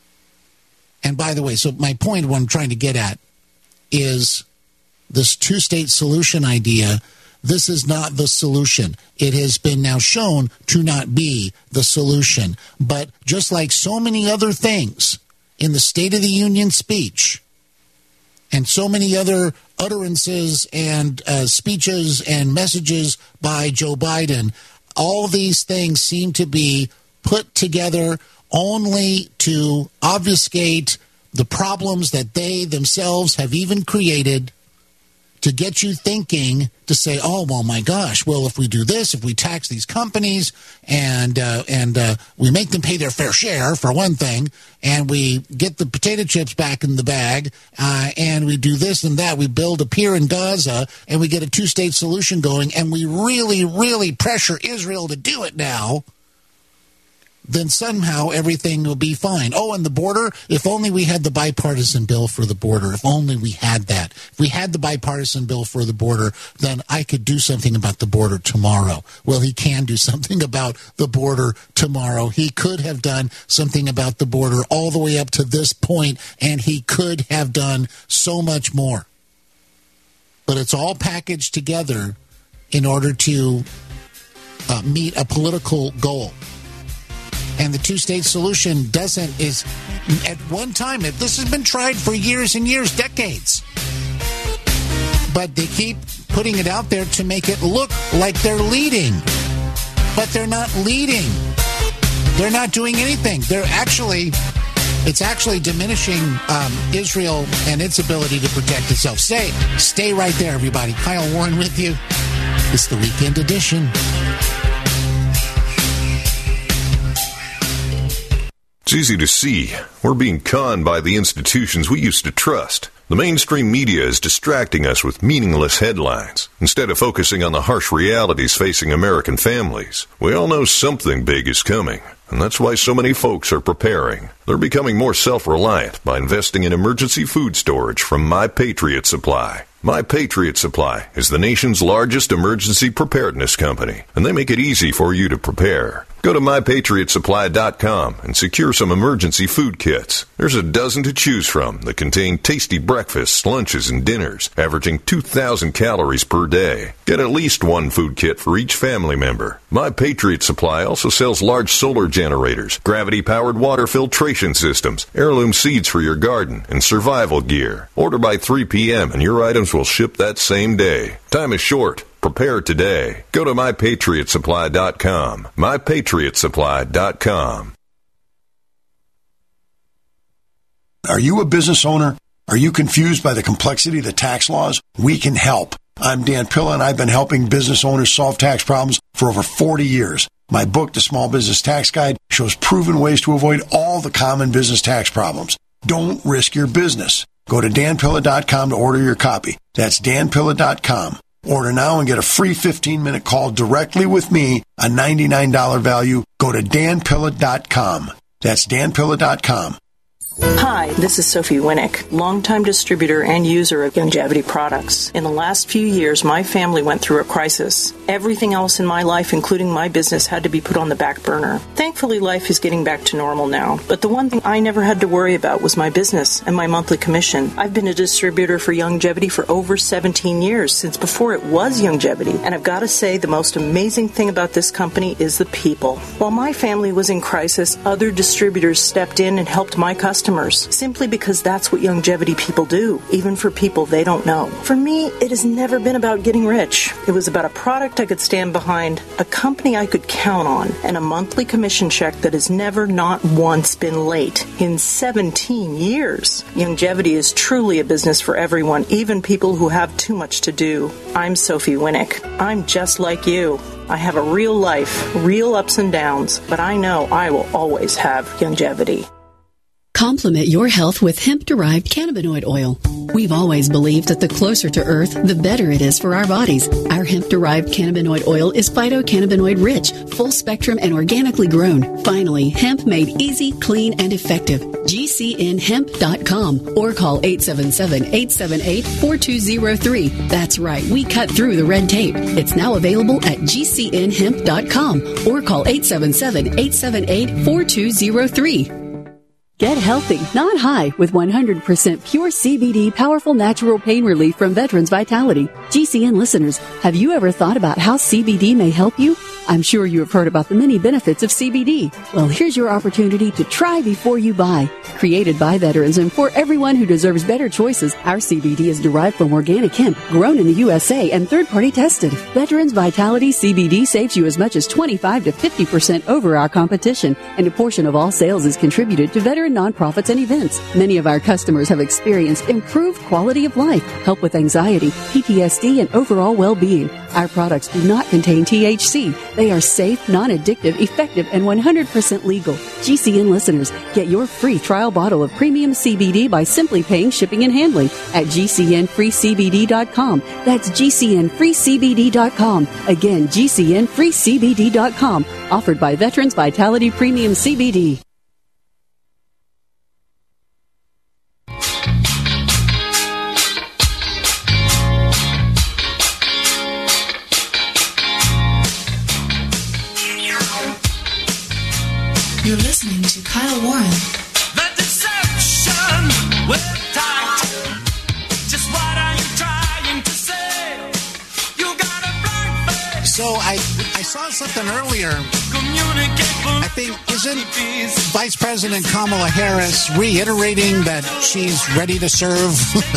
And by the way, so my point, what I'm trying to get at, is this two-state solution idea. This is not the solution. It has been now shown to not be the solution. But just like so many other things in the State of the Union speech, and so many other utterances and uh, speeches and messages by Joe Biden, all these things seem to be put together only to obfuscate the problems that they themselves have even created, to get you thinking, to say, oh, well, my gosh, well, if we do this, if we tax these companies and uh, and uh, we make them pay their fair share, for one thing, and we get the potato chips back in the bag, uh, and we do this and that, we build a pier in Gaza, and we get a two-state solution going, and we really, really pressure Israel to do it now, then somehow everything will be fine. Oh, and the border, if only we had the bipartisan bill for the border, if only we had that. If we had the bipartisan bill for the border, then I could do something about the border tomorrow. Well, he can do something about the border tomorrow. He could have done something about the border all the way up to this point, and he could have done so much more. But it's all packaged together in order to uh, meet a political goal. And the two-state solution doesn't, is, at one time, this has been tried for years and years, decades. But they keep putting it out there to make it look like they're leading. But they're not leading. They're not doing anything. They're actually, it's actually diminishing um, Israel and its ability to protect itself. Stay, stay right there, everybody. Kyle Warren with you. It's the Weekend Edition. It's easy to see. We're being conned by the institutions we used to trust. The mainstream media is distracting us with meaningless headlines instead of focusing on the harsh realities facing American families. We all know something big is coming, and that's why so many folks are preparing. They're becoming more self-reliant by investing in emergency food storage from My Patriot Supply. My Patriot Supply is the nation's largest emergency preparedness company, and they make it easy for you to prepare. Go to my patriot supply dot com and secure some emergency food kits. There's a dozen to choose from that contain tasty breakfasts, lunches, and dinners, averaging two thousand calories per day. Get at least one food kit for each family member. My Patriot Supply also sells large solar generators, gravity-powered water filtration systems, heirloom seeds for your garden, and survival gear. Order by three p.m. and your items will ship that same day. Time is short. Prepare today. Go to my patriot supply dot com. my patriot supply dot com. Are you a business owner? Are you confused by the complexity of the tax laws? We can help. I'm Dan Pilla, and I've been helping business owners solve tax problems for over forty years. My book, The Small Business Tax Guide, shows proven ways to avoid all the common business tax problems. Don't risk your business. Go to dan pilla dot com to order your copy. That's dan pilla dot com. Order now and get a free fifteen-minute call directly with me, a ninety-nine dollars value. Go to dan pilla dot com. That's dan pilla dot com. Hi, this is Sophie Winnick, longtime distributor and user of Youngevity products. In the last few years, my family went through a crisis. Everything else in my life, including my business, had to be put on the back burner. Thankfully, life is getting back to normal now. But the one thing I never had to worry about was my business and my monthly commission. I've been a distributor for Youngevity for over seventeen years, since before it was Youngevity. And I've got to say, the most amazing thing about this company is the people. While my family was in crisis, other distributors stepped in and helped my customers. Customers, simply because that's what Youngevity people do, even for people they don't know. For me, it has never been about getting rich. It was about a product I could stand behind, a company I could count on, and a monthly commission check that has never, not once, been late in seventeen years. Youngevity is truly a business for everyone, even people who have too much to do. I'm Sophie Winnick. I'm just like you. I have a real life, real ups and downs, but I know I will always have Youngevity. Complement your health with hemp-derived cannabinoid oil. We've always believed that the closer to Earth, the better it is for our bodies. Our hemp-derived cannabinoid oil is phytocannabinoid-rich, full-spectrum, and organically grown. Finally, hemp made easy, clean, and effective. G C N hemp dot com or call eight seven seven, eight seven eight, four two zero three. That's right, we cut through the red tape. It's now available at G C N hemp dot com or call eight seven seven, eight seven eight, four two zero three. Get healthy, not high, with one hundred percent pure C B D powerful natural pain relief from Veterans Vitality. G C N listeners, have you ever thought about how C B D may help you? I'm sure you have heard about the many benefits of C B D. Well, here's your opportunity to try before you buy. Created by veterans and for everyone who deserves better choices, our C B D is derived from organic hemp, grown in the U S A and third-party tested. Veterans Vitality C B D saves you as much as twenty-five to fifty percent over our competition, and a portion of all sales is contributed to veteran nonprofits and events. Many of our customers have experienced improved quality of life, help with anxiety, P T S D, and overall well-being. Our products do not contain T H C. They are safe, non-addictive, effective, and one hundred percent legal. G C N listeners, get your free trial bottle of premium C B D by simply paying shipping and handling at G C N free C B D dot com. That's G C N free C B D dot com. Again, G C N free C B D dot com. Offered by Veterans Vitality Premium C B D. You're listening to Kyle Warren. The deception with tact. Just what are you trying to say? You got a blank face. So I I saw something earlier. I think, isn't Vice President Kamala Harris reiterating that she's ready to serve?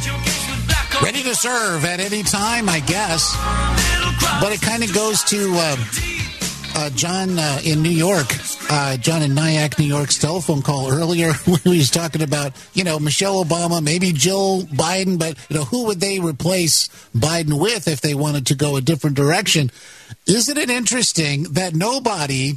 Ready to serve at any time, I guess. But it kind of goes to uh, uh, John uh, in New York. Uh, John in Nyack, New York's telephone call earlier when he was talking about, you know, Michelle Obama, maybe Jill Biden, but, you know, who would they replace Biden with if they wanted to go a different direction? Isn't it interesting that nobody,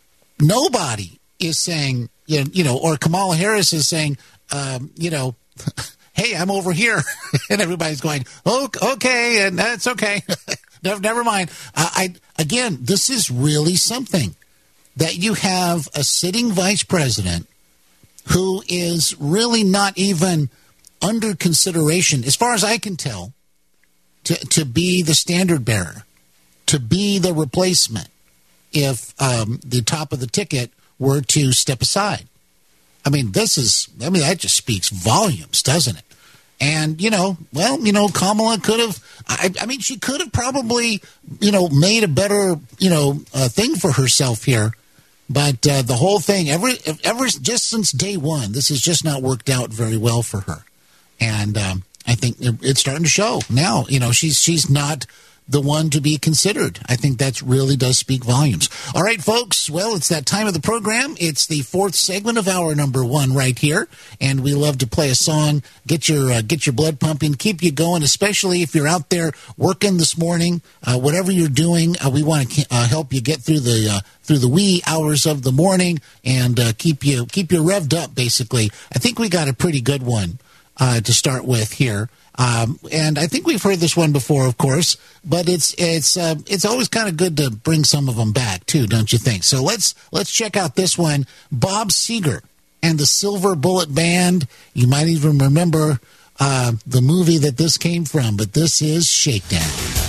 nobody is saying, you know, or Kamala Harris is saying, um, you know, hey, I'm over here. And everybody's going, oh, okay, and that's okay. never, never mind. Uh, I again, this is really something. That you have a sitting vice president who is really not even under consideration, as far as I can tell, to, to be the standard bearer, to be the replacement if um, the top of the ticket were to step aside. I mean, this is, I mean, that just speaks volumes, doesn't it? And, you know, well, you know, Kamala could have, I, I mean, she could have probably, you know, made a better, you know, uh, thing for herself here. But uh, the whole thing, ever, ever just since day one, this has just not worked out very well for her. And um, I think it's starting to show now. You know, she's she's not the one to be considered. I think that really does speak volumes. All right, folks. Well, it's that time of the program. It's the fourth segment of hour number one right here, and we love to play a song, get your uh, get your blood pumping, keep you going, especially if you're out there working this morning. Uh, whatever you're doing, uh, we want to uh, help you get through the uh, through the wee hours of the morning and uh, keep you keep you revved up. Basically, I think we got a pretty good one uh, to start with here. Um, and I think we've heard this one before, of course, but it's it's uh, it's always kind of good to bring some of them back too, don't you think? So let's let's check out this one. Bob Seger and the Silver Bullet Band. You might even remember uh, the movie that this came from, but this is Shakedown.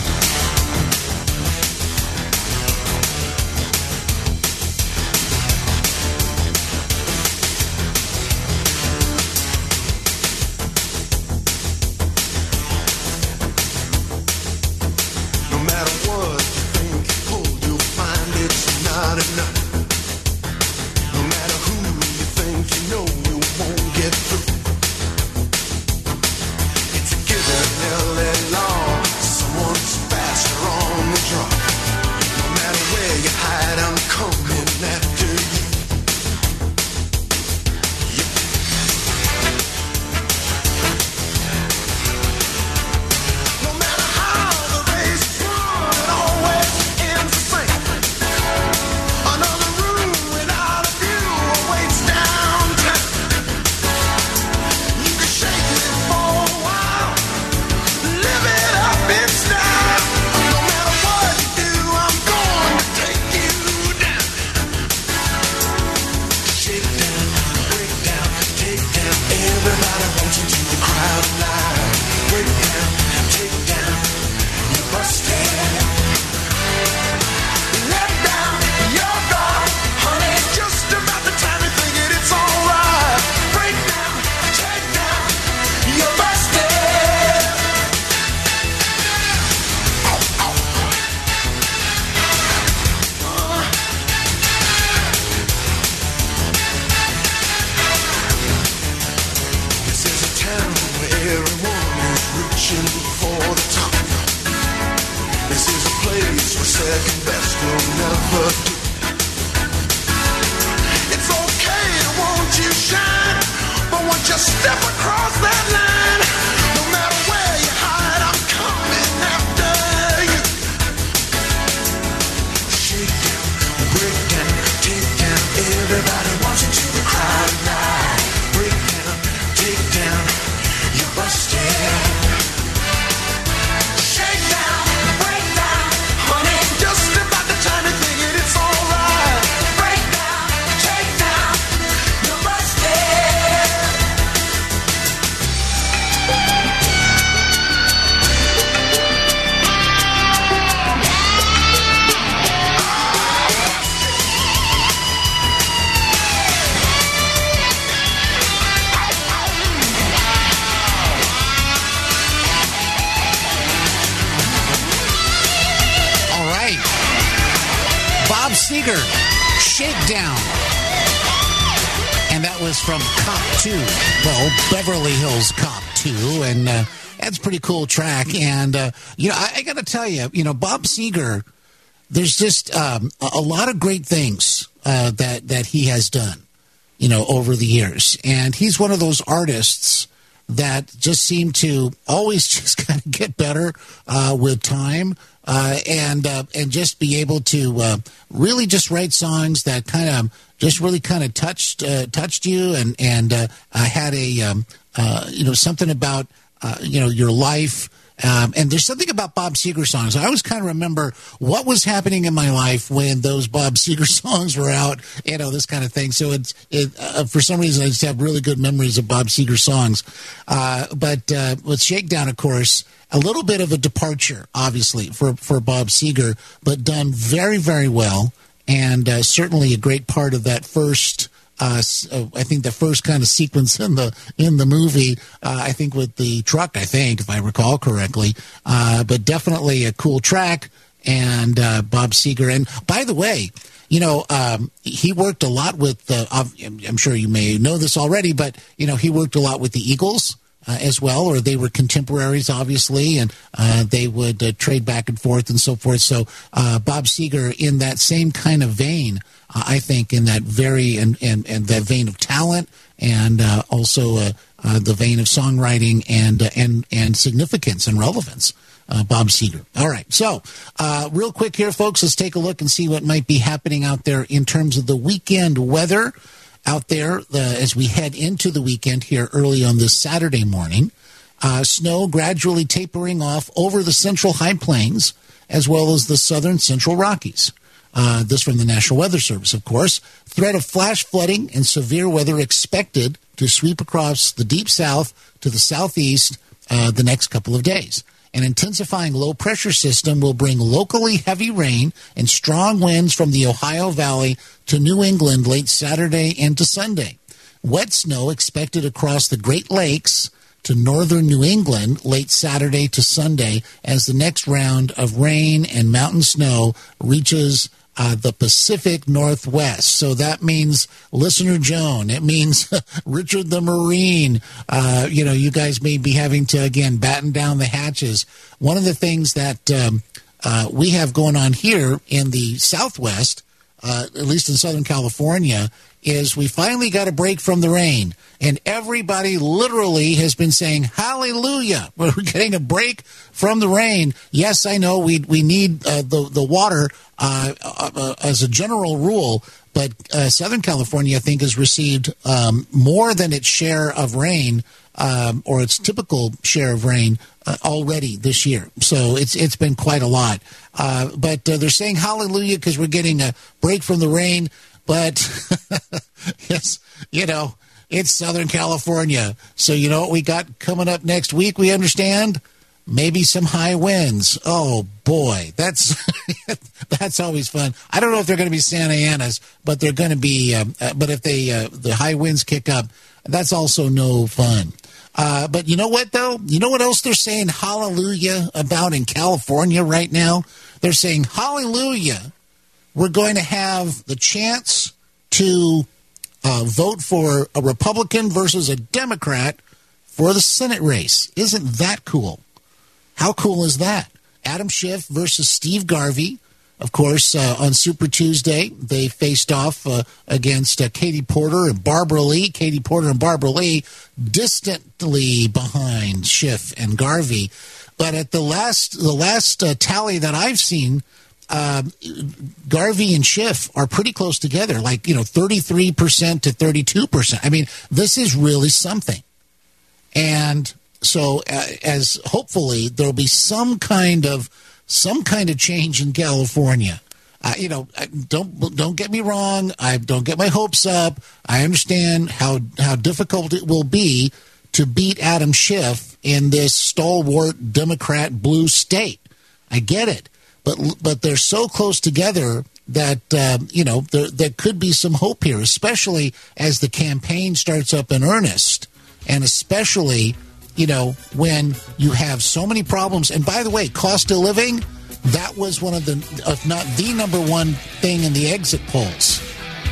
Shakedown. And that was from Cop two. Well, Beverly Hills Cop two. And uh, that's a pretty cool track. And, uh, you know, I, I got to tell you, you know, Bob Seger, there's just um, a, a lot of great things uh, that, that he has done, you know, over the years. And he's one of those artists that just seem to always just kind of get better uh, with time. Uh, and uh, and just be able to uh, really just write songs that kind of just really kind of touched uh, touched you and and uh, uh, had a um, uh, you know something about uh, you know your life. Um, and there's something about Bob Seger songs. I always kind of remember what was happening in my life when those Bob Seger songs were out, you know, this kind of thing. So it's it, uh, for some reason I just have really good memories of Bob Seger songs. Uh, but uh, with Shakedown, of course, a little bit of a departure, obviously, for, for Bob Seger, but done very, very well, and uh, certainly a great part of that first. Uh, I think the first kind of sequence in the in the movie, uh, I think with the truck, I think, if I recall correctly, uh, but definitely a cool track, and uh, Bob Seger. And by the way, you know, um, he worked a lot with, uh, I'm sure you may know this already, but, you know, he worked a lot with the Eagles uh, as well, or they were contemporaries, obviously, and uh, they would uh, trade back and forth and so forth. So uh, Bob Seger, in that same kind of vein, uh, I think, in that very, and, and, and that vein of talent, and uh, also uh, uh, the vein of songwriting and, uh, and, and significance and relevance. Uh, Bob Seger. All right. So, uh, real quick here, folks, let's take a look and see what might be happening out there in terms of the weekend weather out there uh, as we head into the weekend here early on this Saturday morning. Uh, snow gradually tapering off over the central high plains as well as the southern central Rockies. Uh, this from the National Weather Service, of course. Threat of flash flooding and severe weather expected to sweep across the deep south to the southeast uh, the next couple of days. An intensifying low-pressure system will bring locally heavy rain and strong winds from the Ohio Valley to New England late Saturday into Sunday. Wet snow expected across the Great Lakes to northern New England late Saturday to Sunday as the next round of rain and mountain snow reaches uh, the Pacific Northwest. So that means Listener Joan. It means Richard the Marine. Uh, you know, you guys may be having to, again, batten down the hatches. One of the things that um, uh, we have going on here in the Southwest, uh, at least in Southern California, is we finally got a break from the rain. And everybody literally has been saying, hallelujah, we're getting a break from the rain. Yes, I know we we need uh, the, the water uh, uh, as a general rule, but uh, Southern California, I think, has received um, more than its share of rain um, or its typical share of rain uh, already this year. So it's it's been quite a lot. Uh, but uh, they're saying hallelujah because we're getting a break from the rain. But, yes, you know, it's Southern California. So you know what we got coming up next week, we understand? Maybe some high winds. Oh, boy, that's that's always fun. I don't know if they're going to be Santa Anas, but they're going to be, um, uh, but if they uh, the high winds kick up, that's also no fun. Uh, but you know what, though? You know what else they're saying hallelujah about in California right now? They're saying hallelujah. We're going to have the chance to uh, vote for a Republican versus a Democrat for the Senate race. Isn't that cool? How cool is that? Adam Schiff versus Steve Garvey. Of course, uh, on Super Tuesday, they faced off uh, against uh, Katie Porter and Barbara Lee. Katie Porter and Barbara Lee distantly behind Schiff and Garvey. But at the last, the last uh, tally that I've seen, Uh, Garvey and Schiff are pretty close together, like, you know, thirty-three percent to thirty-two percent. I mean, this is really something. And so uh, as hopefully there'll be some kind of some kind of change in California. Uh, you know, don't don't get me wrong. I don't get my hopes up. I understand how how difficult it will be to beat Adam Schiff in this stalwart Democrat blue state. I get it. But but they're so close together that, uh, you know, there, there could be some hope here, especially as the campaign starts up in earnest. And especially, you know, when you have so many problems. And by the way, cost of living, that was one of the, if not the number one thing in the exit polls.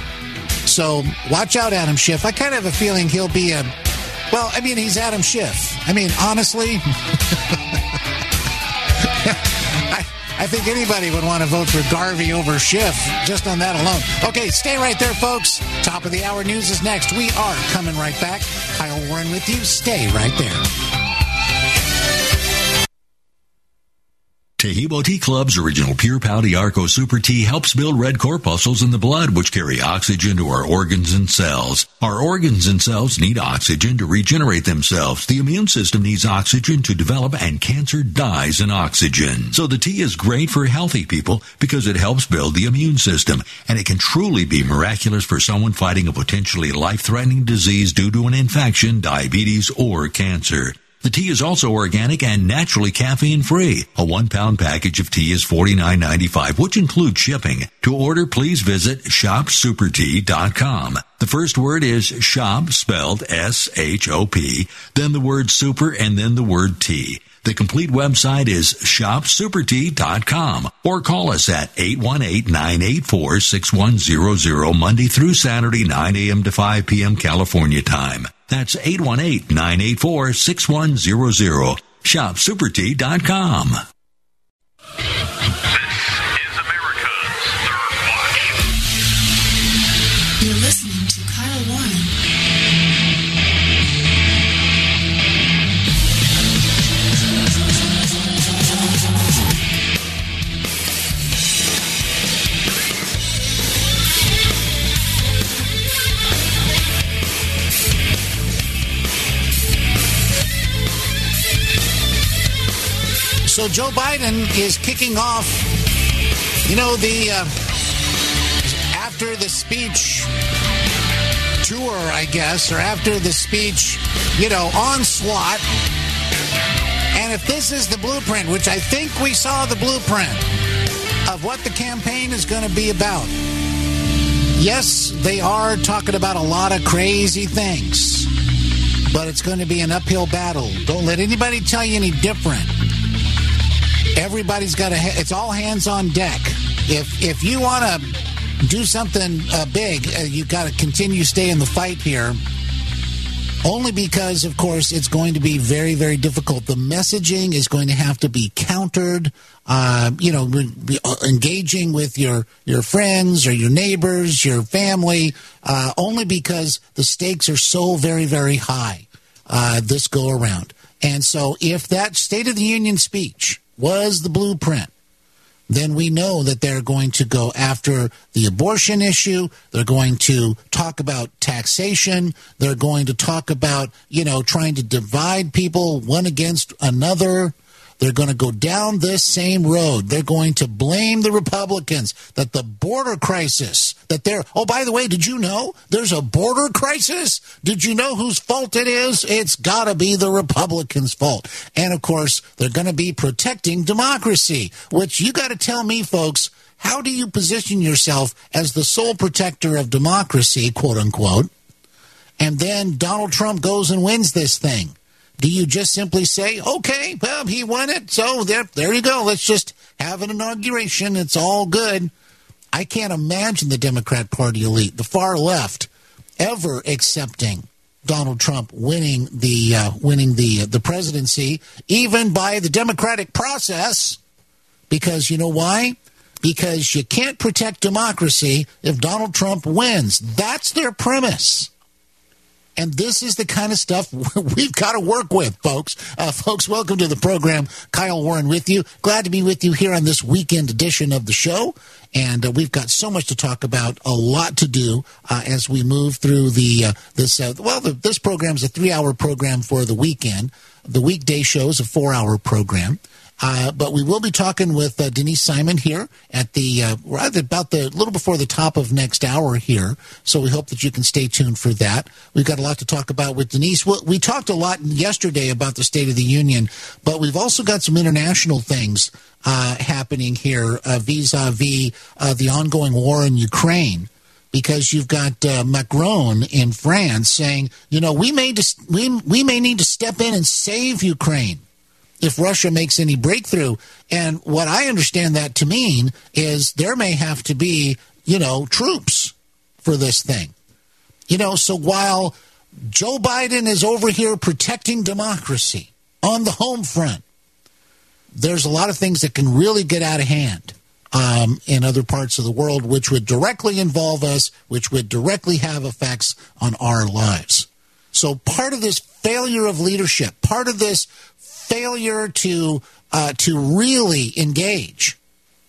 So watch out, Adam Schiff. I kind of have a feeling he'll be a, well, I mean, he's Adam Schiff. I mean, honestly, I, I think anybody would want to vote for Garvey over Schiff, just on that alone. Okay, stay right there, folks. Top of the hour news is next. We are coming right back. Kyle Warren with you. Stay right there. Tahibo Tea Club's original Pure Pau Arco Super Tea helps build red corpuscles in the blood, which carry oxygen to our organs and cells. Our organs and cells need oxygen to regenerate themselves. The immune system needs oxygen to develop, and cancer dies in oxygen. So the tea is great for healthy people because it helps build the immune system, and it can truly be miraculous for someone fighting a potentially life-threatening disease due to an infection, diabetes, or cancer. The tea is also organic and naturally caffeine-free. A one-pound package of tea is forty-nine ninety-five, which includes shipping. To order, please visit shop super tea dot com. The first word is shop, spelled S H O P, then the word super, and then the word tea. The complete website is shop super tea dot com, or call us at eight one eight, nine eight four, six one zero zero Monday through Saturday, nine a.m. to five p.m. California time. That's eight one eight, nine eight four, six one zero zero. shop super tea dot com. You're listening to Kyle Warren. So Joe Biden is kicking off, you know, the uh, after the speech tour, I guess, or after the speech, you know, onslaught. And if this is the blueprint, which I think we saw the blueprint of what the campaign is going to be about. Yes, they are talking about a lot of crazy things, but it's going to be an uphill battle. Don't let anybody tell you any different. Everybody's got to, it's all hands on deck. If if you want to do something uh, big, uh, you've got to continue stay in the fight here. Only because, of course, it's going to be very, very difficult. The messaging is going to have to be countered. Uh, you know, be engaging with your, your friends or your neighbors, your family, uh, only because the stakes are so very, very high uh, this go around. And so if that State of the Union speech was the blueprint, then we know that they're going to go after the abortion issue. They're going to talk about taxation. They're going to talk about, you know, trying to divide people one against another. They're going to go down this same road. They're going to blame the Republicans that the border crisis, that they're, oh, by the way, did you know there's a border crisis? Did you know whose fault it is? It's got to be the Republicans' fault. And, of course, they're going to be protecting democracy, which you got to tell me, folks, how do you position yourself as the sole protector of democracy, quote unquote, and then Donald Trump goes and wins this thing? Do you just simply say, okay, well, he won it, so there, there you go. Let's just have an inauguration. It's all good. I can't imagine the Democrat Party elite, the far left, ever accepting Donald Trump winning the uh, winning the uh, the presidency, even by the democratic process. Because you know why? Because you can't protect democracy if Donald Trump wins. That's their premise. And this is the kind of stuff we've got to work with, folks. Uh, folks, welcome to the program. Kyle Warren with you. Glad to be with you here on this weekend edition of the show. And uh, we've got so much to talk about, a lot to do uh, as we move through the uh, this. Uh, well, the, this program is a three-hour program for the weekend. The weekday show is a four-hour program. Uh, but we will be talking with uh, Denise Simon here at the uh, right about the little before the top of next hour here. So we hope that you can stay tuned for that. We've got a lot to talk about with Denise. Well, we talked a lot yesterday about the State of the Union, but we've also got some international things uh, happening here uh, vis-a-vis uh, the ongoing war in Ukraine. Because you've got uh, Macron in France saying, you know, we may dis- we we may need to step in and save Ukraine if Russia makes any breakthrough. And what I understand that to mean is there may have to be, you know, troops for this thing. You know, so while Joe Biden is over here protecting democracy on the home front, there's a lot of things that can really get out of hand um, in other parts of the world, which would directly involve us, which would directly have effects on our lives. So part of this failure of leadership, part of this failure to uh, to really engage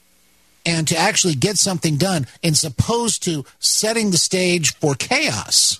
and to actually get something done, as opposed to setting the stage for chaos.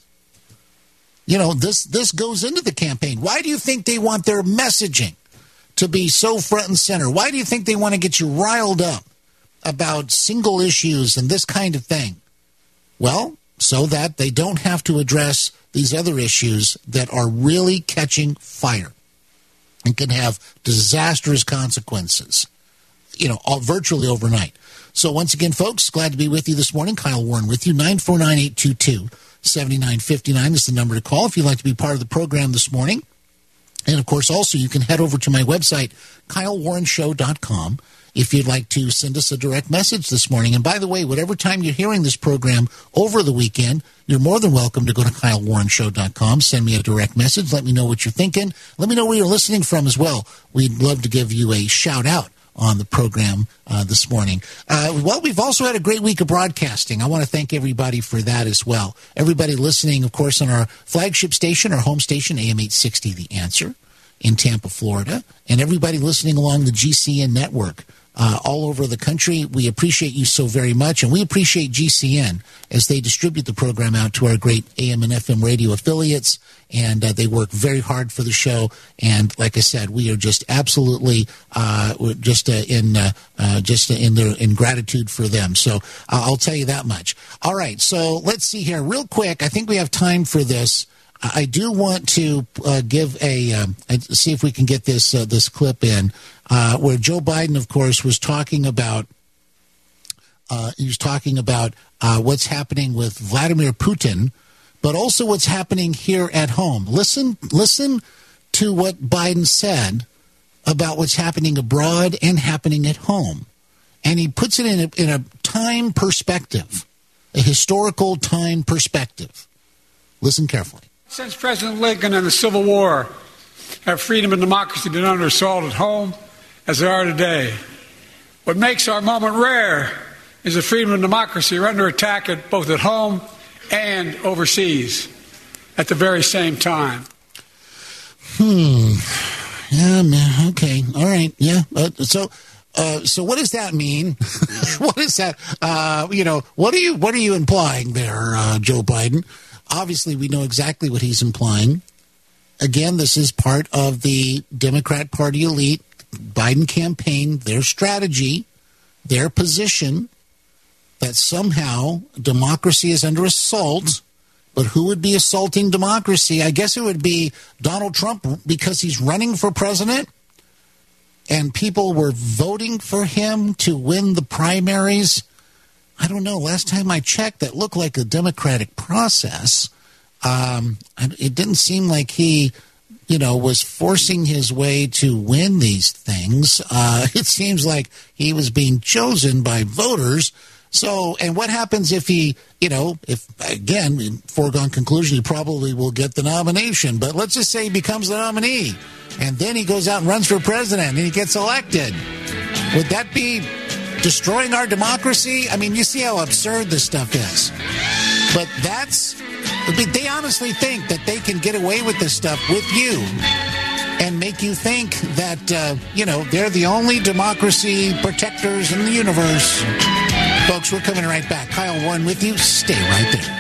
You know, this this goes into the campaign. Why do you think they want their messaging to be so front and center? Why do you think they want to get you riled up about single issues and this kind of thing? Well, so that they don't have to address these other issues that are really catching fire and can have disastrous consequences, you know, all, virtually overnight. So once again, folks, glad to be with you this morning. Kyle Warren with you. nine four nine, eight two two, seven nine five nine is the number to call if you'd like to be part of the program this morning. And, of course, also you can head over to my website, kyle warren show dot com, if you'd like to send us a direct message this morning. And, by the way, whatever time you're hearing this program over the weekend, you're more than welcome to go to kyle warren show dot com, send me a direct message, let me know what you're thinking. Let me know where you're listening from as well. We'd love to give you a shout-out on the program uh, this morning. Uh, well, we've also had a great week of broadcasting. I want to thank everybody for that as well. Everybody listening, of course, on our flagship station, our home station, A M eight sixty, The Answer, in Tampa, Florida, and everybody listening along the G C N network uh, all over the country. We appreciate you so very much, and we appreciate G C N as they distribute the program out to our great A M and F M radio affiliates, and uh, they work very hard for the show. And like I said, we are just absolutely uh, we're just uh, in uh, uh, just in their in gratitude for them. So uh, I'll tell you that much. All right, so let's see here real quick. I think we have time for this. I do want to uh, give a um, see if we can get this uh, this clip in uh, where Joe Biden, of course, was talking about uh, he was talking about uh, what's happening with Vladimir Putin, but also what's happening here at home. Listen, listen to what Biden said about what's happening abroad and happening at home, and he puts it in a, in a time perspective, a historical time perspective. Listen carefully. Since President Lincoln and the Civil War, have freedom and democracy been under assault at home as they are today. What makes our moment rare is that freedom and democracy are under attack at both at home and overseas at the very same time. Hmm. Yeah, man. Okay. All right. Yeah. Uh, so, uh, so what does that mean? What is that? Uh, you know, what are you what are you implying there, uh, Joe Biden? Obviously, we know exactly what he's implying. Again, this is part of the Democrat Party elite, Biden campaign, their strategy, their position that somehow democracy is under assault. But who would be assaulting democracy? I guess it would be Donald Trump because he's running for president and people were voting for him to win the primaries. I don't know. Last time I checked, that looked like a democratic process. Um, it didn't seem like he, you know, was forcing his way to win these things. Uh, it seems like he was being chosen by voters. So, and what happens if he, you know, if, again, in foregone conclusion, he probably will get the nomination. But let's just say he becomes the nominee, and then he goes out and runs for president, and he gets elected. Would that be destroying our democracy? I mean, you see how absurd this stuff is. But that's, they honestly think that they can get away with this stuff with you and make you think that, uh, you know, they're the only democracy protectors in the universe. Folks, we're coming right back. Kyle Warren with you. Stay right there.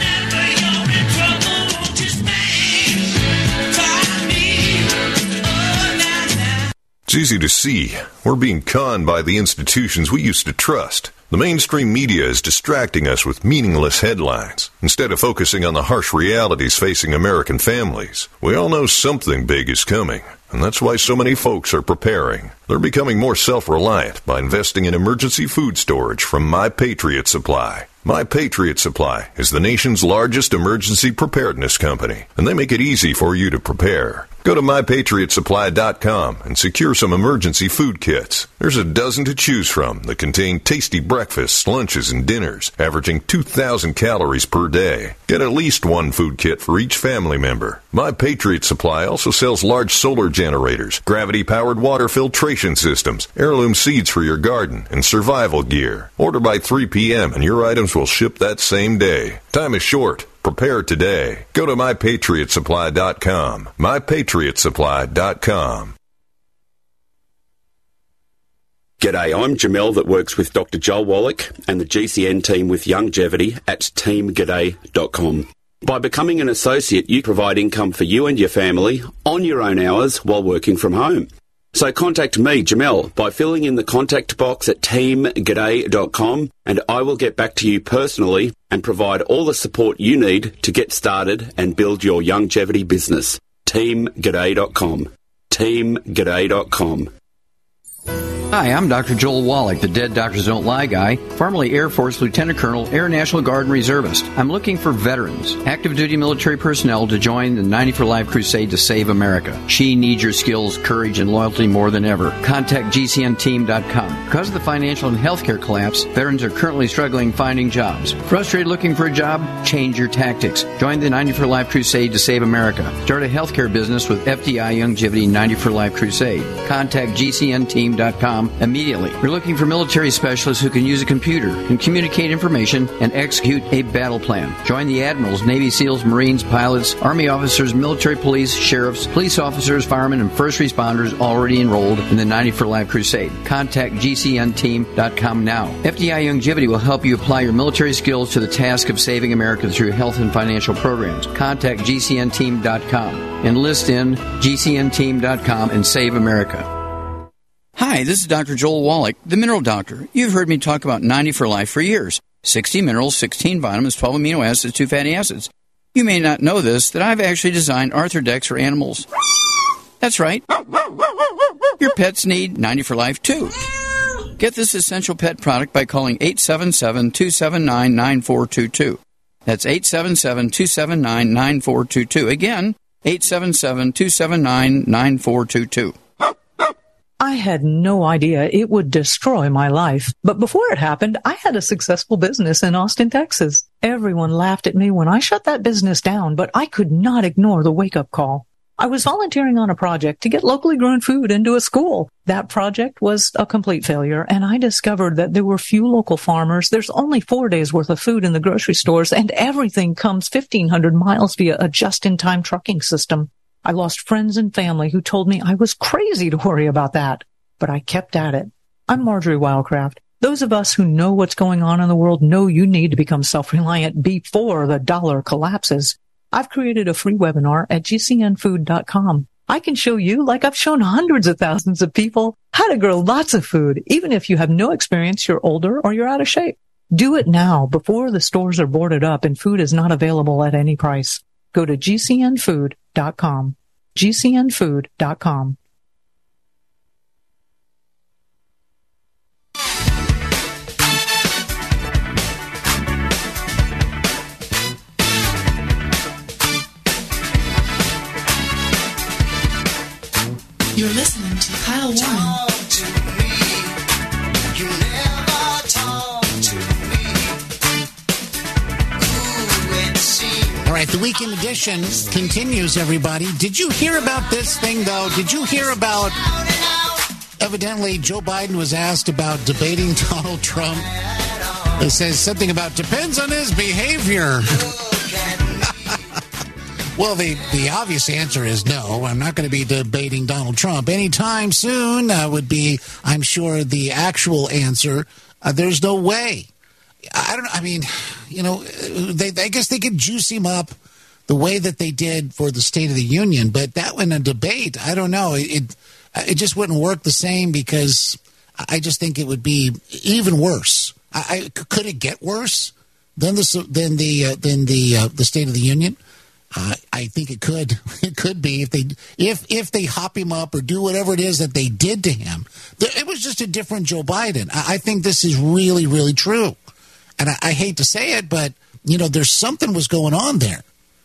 It's easy to see. We're being conned by the institutions we used to trust. The mainstream media is distracting us with meaningless headlines instead of focusing on the harsh realities facing American families. We all know something big is coming, and that's why so many folks are preparing. They're becoming more self-reliant by investing in emergency food storage from My Patriot Supply. My Patriot Supply is the nation's largest emergency preparedness company, and they make it easy for you to prepare. Go to my patriot supply dot com and secure some emergency food kits. There's a dozen to choose from that contain tasty breakfasts, lunches, and dinners, averaging two thousand calories per day. Get at least one food kit for each family member. My Patriot Supply also sells large solar generators, gravity-powered water filtration systems, heirloom seeds for your garden, and survival gear. Order by three p.m. and your items will ship that same day. Time is short. Prepare today. Go to my patriot supply dot com. my patriot supply dot com. G'day, I'm Jamel that works with Doctor Joel Wallach and the G C N team with Longevity at team g'day dot com. By becoming an associate, you provide income for you and your family on your own hours while working from home. So contact me, Jamel, by filling in the contact box at team g'day dot com, and I will get back to you personally and provide all the support you need to get started and build your longevity business. team g'day dot com. team g'day dot com. Hi, I'm Doctor Joel Wallach, the Dead Doctors Don't Lie guy, formerly Air Force Lieutenant Colonel, Air National Guard and Reservist. I'm looking for veterans, active duty military personnel to join the ninety for Life crusade to save America. She needs your skills, courage, and loyalty more than ever. Contact G C N team dot com. Because of the financial and healthcare collapse, veterans are currently struggling finding jobs. Frustrated looking for a job? Change your tactics. Join the ninety for Life crusade to save America. Start a healthcare business with F D I Longevity ninety for Life crusade. Contact G C N team dot com com immediately. We're looking for military specialists who can use a computer, can communicate information, and execute a battle plan. Join the admirals, Navy SEALs, Marines, pilots, Army officers, military police, sheriffs, police officers, firemen, and first responders already enrolled in the ninety for Life Crusade. Contact G C N team dot com now. F D I Longevity will help you apply your military skills to the task of saving America through health and financial programs. Contact G C N team dot com. Enlist in G C N team dot com and save America. Hi, this is Doctor Joel Wallach, the Mineral Doctor. You've heard me talk about ninety for Life for years. sixty minerals, sixteen vitamins, twelve amino acids, two fatty acids. You may not know this, that I've actually designed Arthrodex for animals. That's right. Your pets need ninety for Life, too. Get this essential pet product by calling eight seven seven, two seven nine, nine four two two. That's eight seven seven, two seven nine, nine four two two. Again, eight seven seven, two seven nine, nine four two two. I had no idea it would destroy my life. But before it happened, I had a successful business in Austin, Texas. Everyone laughed at me when I shut that business down, but I could not ignore the wake-up call. I was volunteering on a project to get locally grown food into a school. That project was a complete failure, and I discovered that there were few local farmers. There's only four days worth of food in the grocery stores, and everything comes fifteen hundred miles via a just-in-time trucking system. I lost friends and family who told me I was crazy to worry about that, but I kept at it. I'm Marjorie Wildcraft. Those of us who know what's going on in the world know you need to become self-reliant before the dollar collapses. I've created a free webinar at G C N food dot com. I can show you, like I've shown hundreds of thousands of people, how to grow lots of food, even if you have no experience, you're older, or you're out of shape. Do it now before the stores are boarded up and food is not available at any price. Go to G C N food dot com. G C N food dot com. You're listening to Kyle Warren. All right, the weekend edition continues, everybody. Did you hear about this thing, though? Did you hear about, evidently, Joe Biden was asked about debating Donald Trump. It says something about depends on his behavior. Well, the, the obvious answer is no. I'm not going to be debating Donald Trump anytime soon. Uh, would be, I'm sure, the actual answer. Uh, there's no way. I don't know. I mean, you know, they, I guess they could juice him up the way that they did for the State of the Union. But that in a debate, I don't know. It, it it just wouldn't work the same because I just think it would be even worse. I, I could it get worse than the than the uh, than the uh, the State of the Union? Uh, I think it could. It could be if they if if they hop him up or do whatever it is that they did to him. It was just a different Joe Biden. I, I think this is really, really true. And I, I hate to say it, but, you know, there's something was going on there.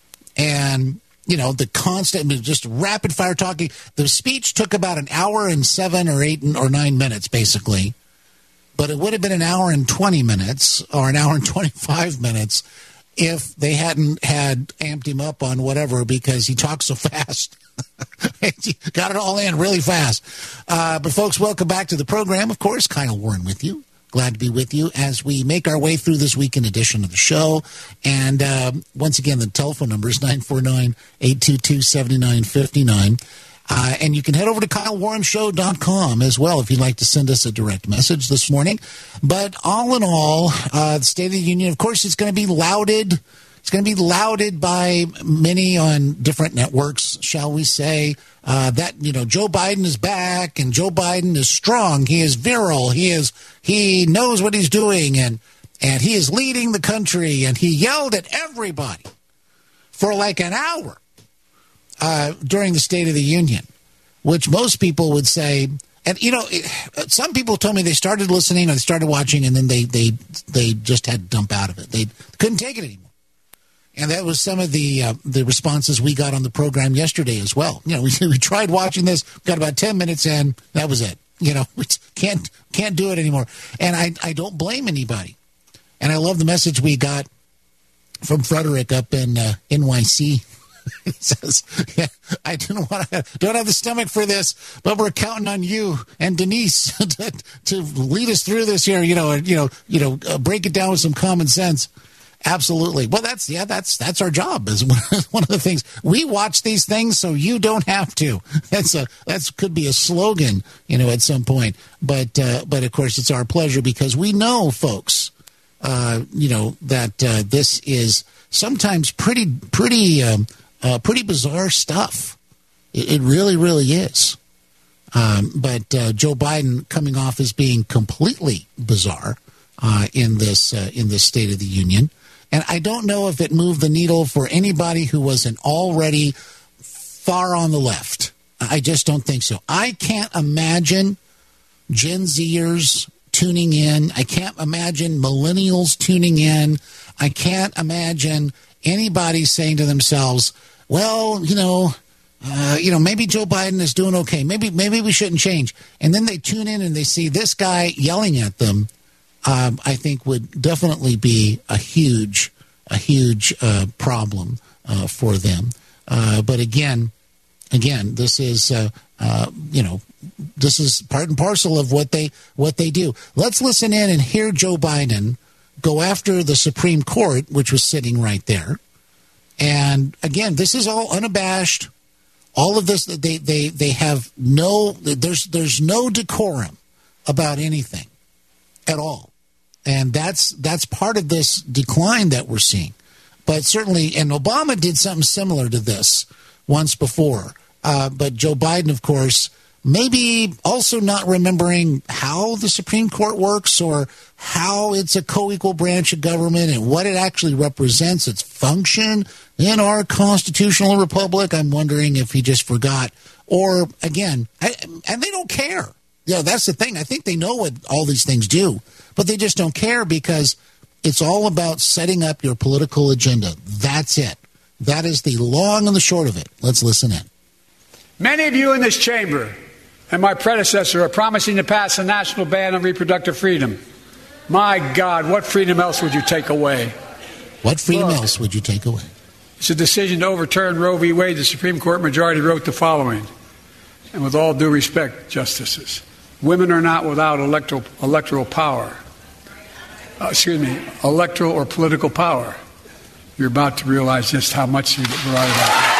And, you know, the constant, I mean, just rapid fire talking. The speech took about an hour and seven or eight or nine minutes, basically. But it would have been an hour and twenty minutes or an hour and twenty-five minutes if they hadn't had amped him up on whatever because he talks so fast. Got it all in really fast. Uh, but, folks, welcome back to the program. Of course, Kyle Warren with you. Glad to be with you as we make our way through this weekend edition of the show. And uh, once again, the telephone number is nine four nine, eight two two, seven nine five nine. Uh, and you can head over to Kyle Warren Show dot com as well if you'd like to send us a direct message this morning. But all in all, uh, the State of the Union, of course, it's going to be lauded. It's going to be lauded by many on different networks, shall we say, uh, that, you know, Joe Biden is back and Joe Biden is strong. He is virile. He is he knows what he's doing and and he is leading the country. And he yelled at everybody for like an hour uh, during the State of the Union, which most people would say. And, you know, it, some people told me they started listening or they started watching and then they they they just had to dump out of it. They couldn't take it anymore. And that was some of the uh, the responses we got on the program yesterday as well. You know, we, we tried watching this, got about ten minutes in, that was it. You know, we can't can't do it anymore. And I, I don't blame anybody. And I love the message we got from Frederick up in uh, N Y C. He says, yeah, I don't want to, don't have the stomach for this, but we're counting on you and Denise to, to lead us through this here, you know, and, you know, you know, uh, break it down with some common sense. Absolutely. Well, that's, yeah, that's, that's our job is one of the things. We watch these things so you don't have to. That's a, that's could be a slogan, you know, at some point. But, uh, but of course it's our pleasure because we know, folks, uh, you know, that, uh, this is sometimes pretty, pretty, um, uh, pretty bizarre stuff. It, it really, really is. Um, but, uh, Joe Biden coming off as being completely bizarre, uh, in this, uh, in this State of the Union. And I don't know if it moved the needle for anybody who wasn't already far on the left. I just don't think so. I can't imagine Gen Zers tuning in. I can't imagine millennials tuning in. I can't imagine anybody saying to themselves, well, you know, uh, you know, maybe Joe Biden is doing okay. Maybe, maybe we shouldn't change. And then they tune in and they see this guy yelling at them. Um, I think would definitely be a huge, a huge uh, problem uh, for them. Uh, but again, again, this is, uh, uh, you know, this is part and parcel of what they what they do. Let's listen in and hear Joe Biden go after the Supreme Court, which was sitting right there. And again, this is all unabashed. All of this, they they they have no. There's there's no decorum about anything at all. And that's that's part of this decline that we're seeing. But certainly, and Obama did something similar to this once before. Uh, but Joe Biden, of course, maybe also not remembering how the Supreme Court works or how it's a co-equal branch of government and what it actually represents, its function in our constitutional republic. I'm wondering if he just forgot. Or, again, I, and they don't care. Yeah, that's the thing. I think they know what all these things do, but they just don't care because it's all about setting up your political agenda. That's it. That is the long and the short of it. Let's listen in. Many of you in this chamber and my predecessor are promising to pass a national ban on reproductive freedom. My God, what freedom else would you take away? What freedom Look, else would you take away? It's a decision to overturn Roe v. Wade. The Supreme Court majority wrote the following, and with all due respect, justices, women are not without electoral, electoral power. Uh, excuse me, electoral or political power. You're about to realize just how much you're right about.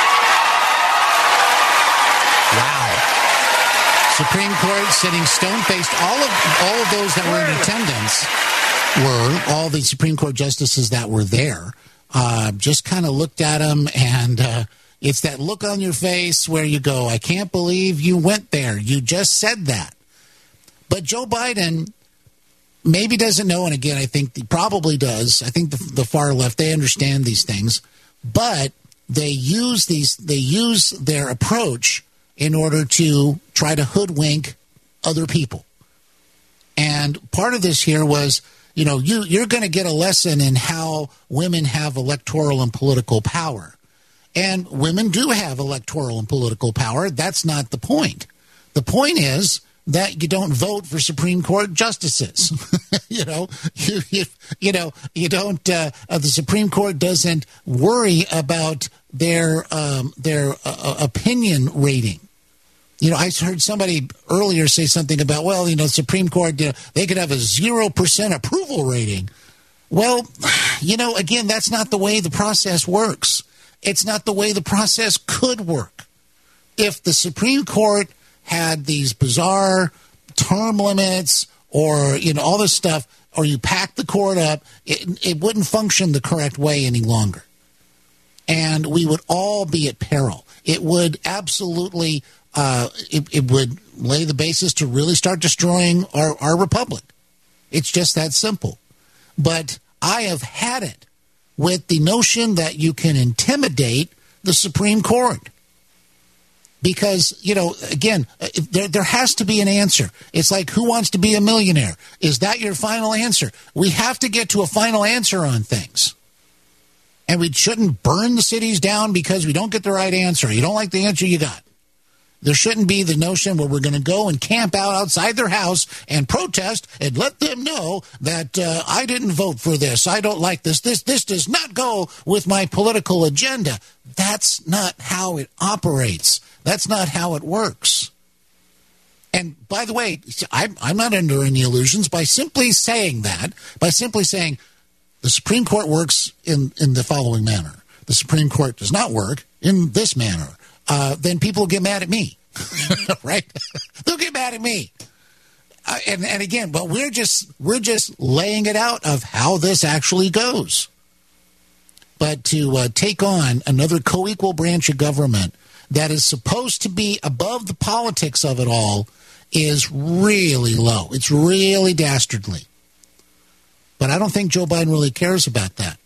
Wow. Supreme Court sitting stone-faced. All of all of those that were in attendance were, all the Supreme Court justices that were there, uh, just kind of looked at him, and uh, it's that look on your face where you go, I can't believe you went there. You just said that. But Joe Biden maybe doesn't know, and again, I think he probably does. I think the, the far left, they understand these things, but they use these. They use their approach in order to try to hoodwink other people. And part of this here was, you know, you you're going to get a lesson in how women have electoral and political power, and women do have electoral and political power. That's not the point. The point is that you don't vote for Supreme Court justices. you know, you, you, you know, you don't, uh, uh, the Supreme Court doesn't worry about their, um, their uh, opinion rating. You know, I heard somebody earlier say something about, well, you know, Supreme Court, you know, they could have a zero percent approval rating. Well, you know, again, that's not the way the process works. It's not the way the process could work. If the Supreme Court had these bizarre term limits or, you know, all this stuff, or you pack the court up, it, it wouldn't function the correct way any longer. And we would all be at peril. It would absolutely, uh, it, it would lay the basis to really start destroying our, our republic. It's just that simple. But I have had it with the notion that you can intimidate the Supreme Court. Because, you know, again, there there has to be an answer. It's like, who wants to be a millionaire? Is that your final answer? We have to get to a final answer on things. And we shouldn't burn the cities down because we don't get the right answer. You don't like the answer you got. There shouldn't be the notion where we're going to go and camp out outside their house and protest and let them know that uh, I didn't vote for this. I don't like this. This this does not go with my political agenda. That's not how it operates. That's not how it works. And by the way, I'm, I'm not under any illusions by simply saying that, by simply saying the Supreme Court works in, in the following manner. The Supreme Court does not work in this manner. Uh, then people get mad at me, right? They'll get mad at me. Uh, and, and again, but we're just we're just laying it out of how this actually goes. But to uh, take on another co-equal branch of government that is supposed to be above the politics of it all is really low. It's really dastardly. But I don't think Joe Biden really cares about that.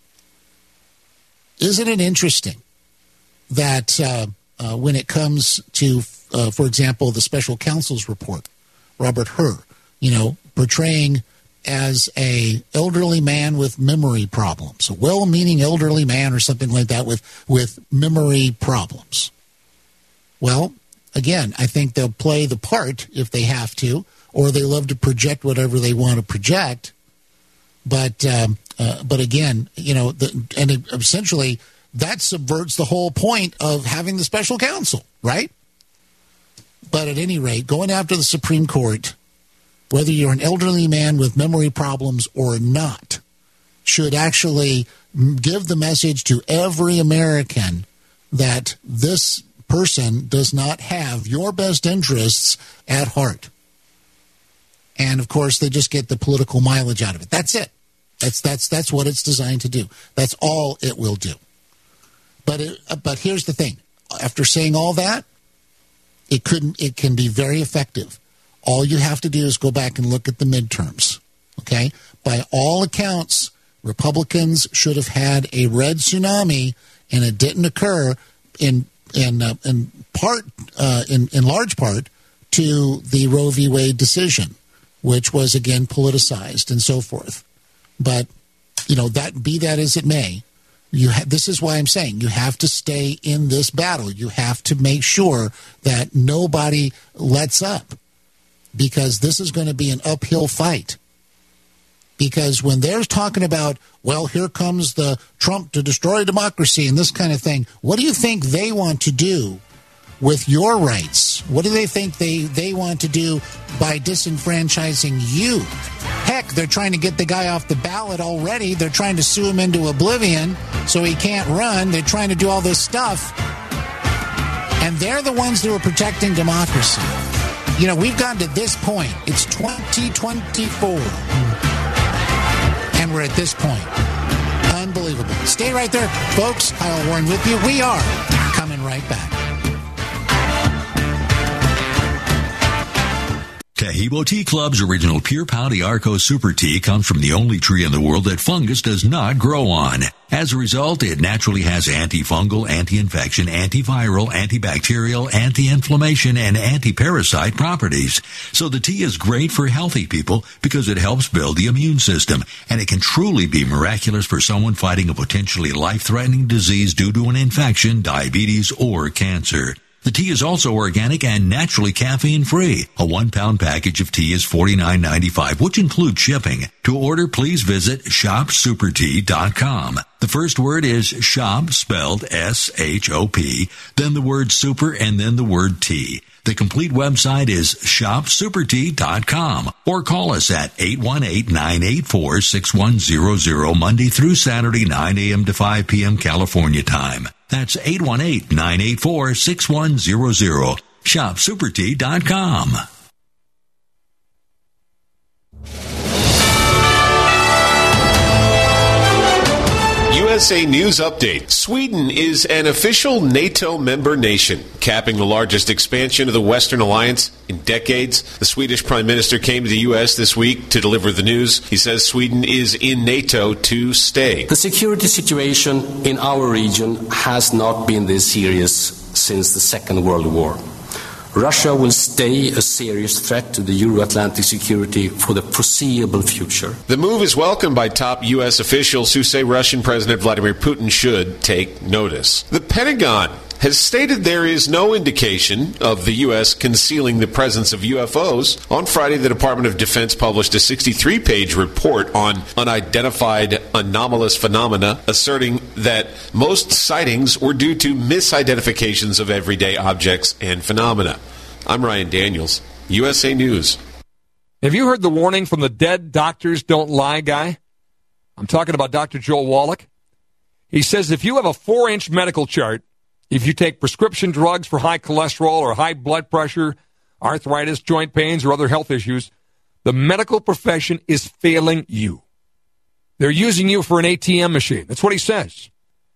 Isn't it interesting that uh, uh, when it comes to, uh, for example, the special counsel's report, Robert Hur, you know, portraying as a elderly man with memory problems, a well-meaning elderly man or something like that with, with memory problems. Well, again, I think they'll play the part if they have to, or they love to project whatever they want to project. But um, uh, but again, you know, the, and it, essentially that subverts the whole point of having the special counsel, right? But at any rate, going after the Supreme Court, whether you're an elderly man with memory problems or not, should actually give the message to every American that this person does not have your best interests at heart. And of course, they just get the political mileage out of it. That's it. That's that's that's what it's designed to do. That's all it will do. But it, but here's the thing. After saying all that, it couldn't. It can be very effective. All you have to do is go back and look at the midterms. Okay? By all accounts, Republicans should have had a red tsunami, and it didn't occur in in uh, in part uh, in in large part to the Roe v. Wade decision, which was again politicized and so forth. But you know, that be that as it may, you ha- this is why I'm saying you have to stay in this battle. You have to make sure that nobody lets up, because this is going to be an uphill fight. Because when they're talking about, well, here comes the Trump to destroy democracy and this kind of thing, what do you think they want to do with your rights? What do they think they, they want to do by disenfranchising you? Heck, they're trying to get the guy off the ballot already. They're trying to sue him into oblivion so he can't run. They're trying to do all this stuff. And they're the ones that are protecting democracy. You know, we've gotten to this point. It's twenty twenty-four. And we're at this point. Unbelievable. Stay right there, folks. Kyle Warren with you. We are coming right back. Taheebo Tea Club's original Pure Pouty Arco Super Tea comes from the only tree in the world that fungus does not grow on. As a result, it naturally has antifungal, anti-infection, antiviral, antibacterial, anti-inflammation, and anti-parasite properties. So the tea is great for healthy people because it helps build the immune system, and it can truly be miraculous for someone fighting a potentially life-threatening disease due to an infection, diabetes, or cancer. The tea is also organic and naturally caffeine-free. A one-pound package of tea is forty-nine ninety-five, which includes shipping. To order, please visit shop super tea dot com. The first word is shop, spelled S H O P, then the word super, and then the word tea. The complete website is shop super tea dot com, or call us at eight one eight, nine eight four, six one zero zero Monday through Saturday, nine a.m. to five p.m. California time. That's eight one eight, nine eight four, six one zero zero. shop super tea dot com. U S A News Update. Sweden is an official NATO member nation, capping the largest expansion of the Western Alliance in decades. The Swedish Prime Minister came to the U S this week to deliver the news. He says Sweden is in NATO to stay. The security situation in our region has not been this serious since the Second World War. Russia will stay a serious threat to the Euro-Atlantic security for the foreseeable future. The move is welcomed by top U S officials who say Russian President Vladimir Putin should take notice. The Pentagon has stated there is no indication of the U S concealing the presence of U F Os. On Friday, the Department of Defense published a sixty-three page report on unidentified anomalous phenomena, asserting that most sightings were due to misidentifications of everyday objects and phenomena. I'm Ryan Daniels, U S A News. Have you heard the warning from the dead doctors don't lie guy? I'm talking about Doctor Joel Wallach. He says if you have a four-inch medical chart, if you take prescription drugs for high cholesterol or high blood pressure, arthritis, joint pains, or other health issues, the medical profession is failing you. They're using you for an A T M machine. That's what he says.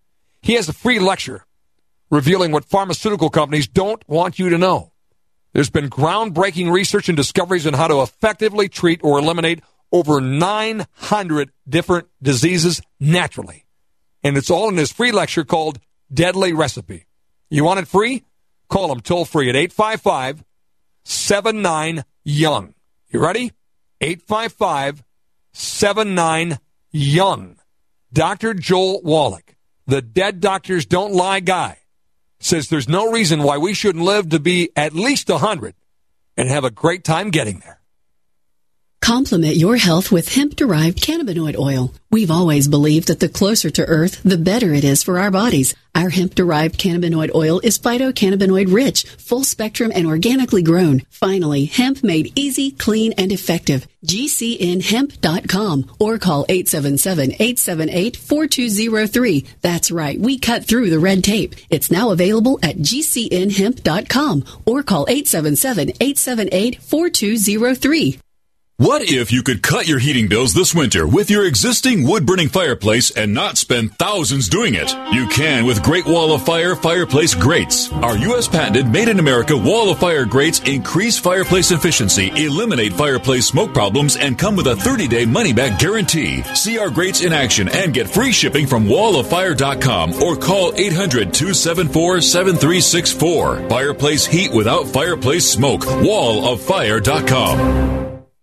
He has a free lecture revealing what pharmaceutical companies don't want you to know. There's been groundbreaking research and discoveries on how to effectively treat or eliminate over nine hundred different diseases naturally. And it's all in his free lecture called Deadly Recipe. You want it free? Call him toll free at eight five five, seven nine, young. You ready? eight five five, seven nine, young. Doctor Joel Wallach, the Dead Doctors Don't Lie guy, says there's no reason why we shouldn't live to be at least one hundred and have a great time getting there. Complement your health with hemp-derived cannabinoid oil. We've always believed that the closer to Earth, the better it is for our bodies. Our hemp-derived cannabinoid oil is phytocannabinoid rich, full spectrum, and organically grown. Finally, hemp made easy, clean, and effective. G C N hemp dot com or call eight seven seven, eight seven eight, four two zero three. That's right, we cut through the red tape. It's now available at G C N hemp dot com or call eight seven seven, eight seven eight, four two zero three. What if you could cut your heating bills this winter with your existing wood-burning fireplace and not spend thousands doing it? You can with Great Wall of Fire Fireplace Grates. Our U S patented made-in-America Wall of Fire grates increase fireplace efficiency, eliminate fireplace smoke problems, and come with a thirty-day money-back guarantee. See our grates in action and get free shipping from wall of fire dot com or call eight hundred, two seven four, seven three six four. Fireplace heat without fireplace smoke. wall of fire dot com.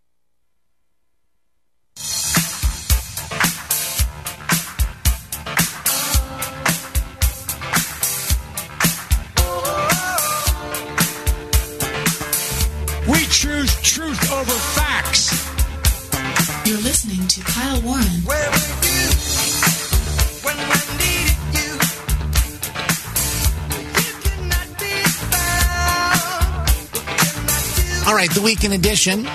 Choose truth over facts. You're listening to Kyle Warren. Where were you when I needed you? You cannot be found. All right, the weekend edition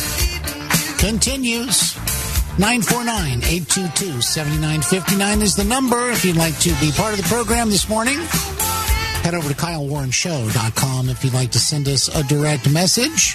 continues. nine four nine, eight two two, seven nine five nine is the number if you'd like to be part of the program this morning. Head over to Kyle Warren Show dot com if you'd like to send us a direct message.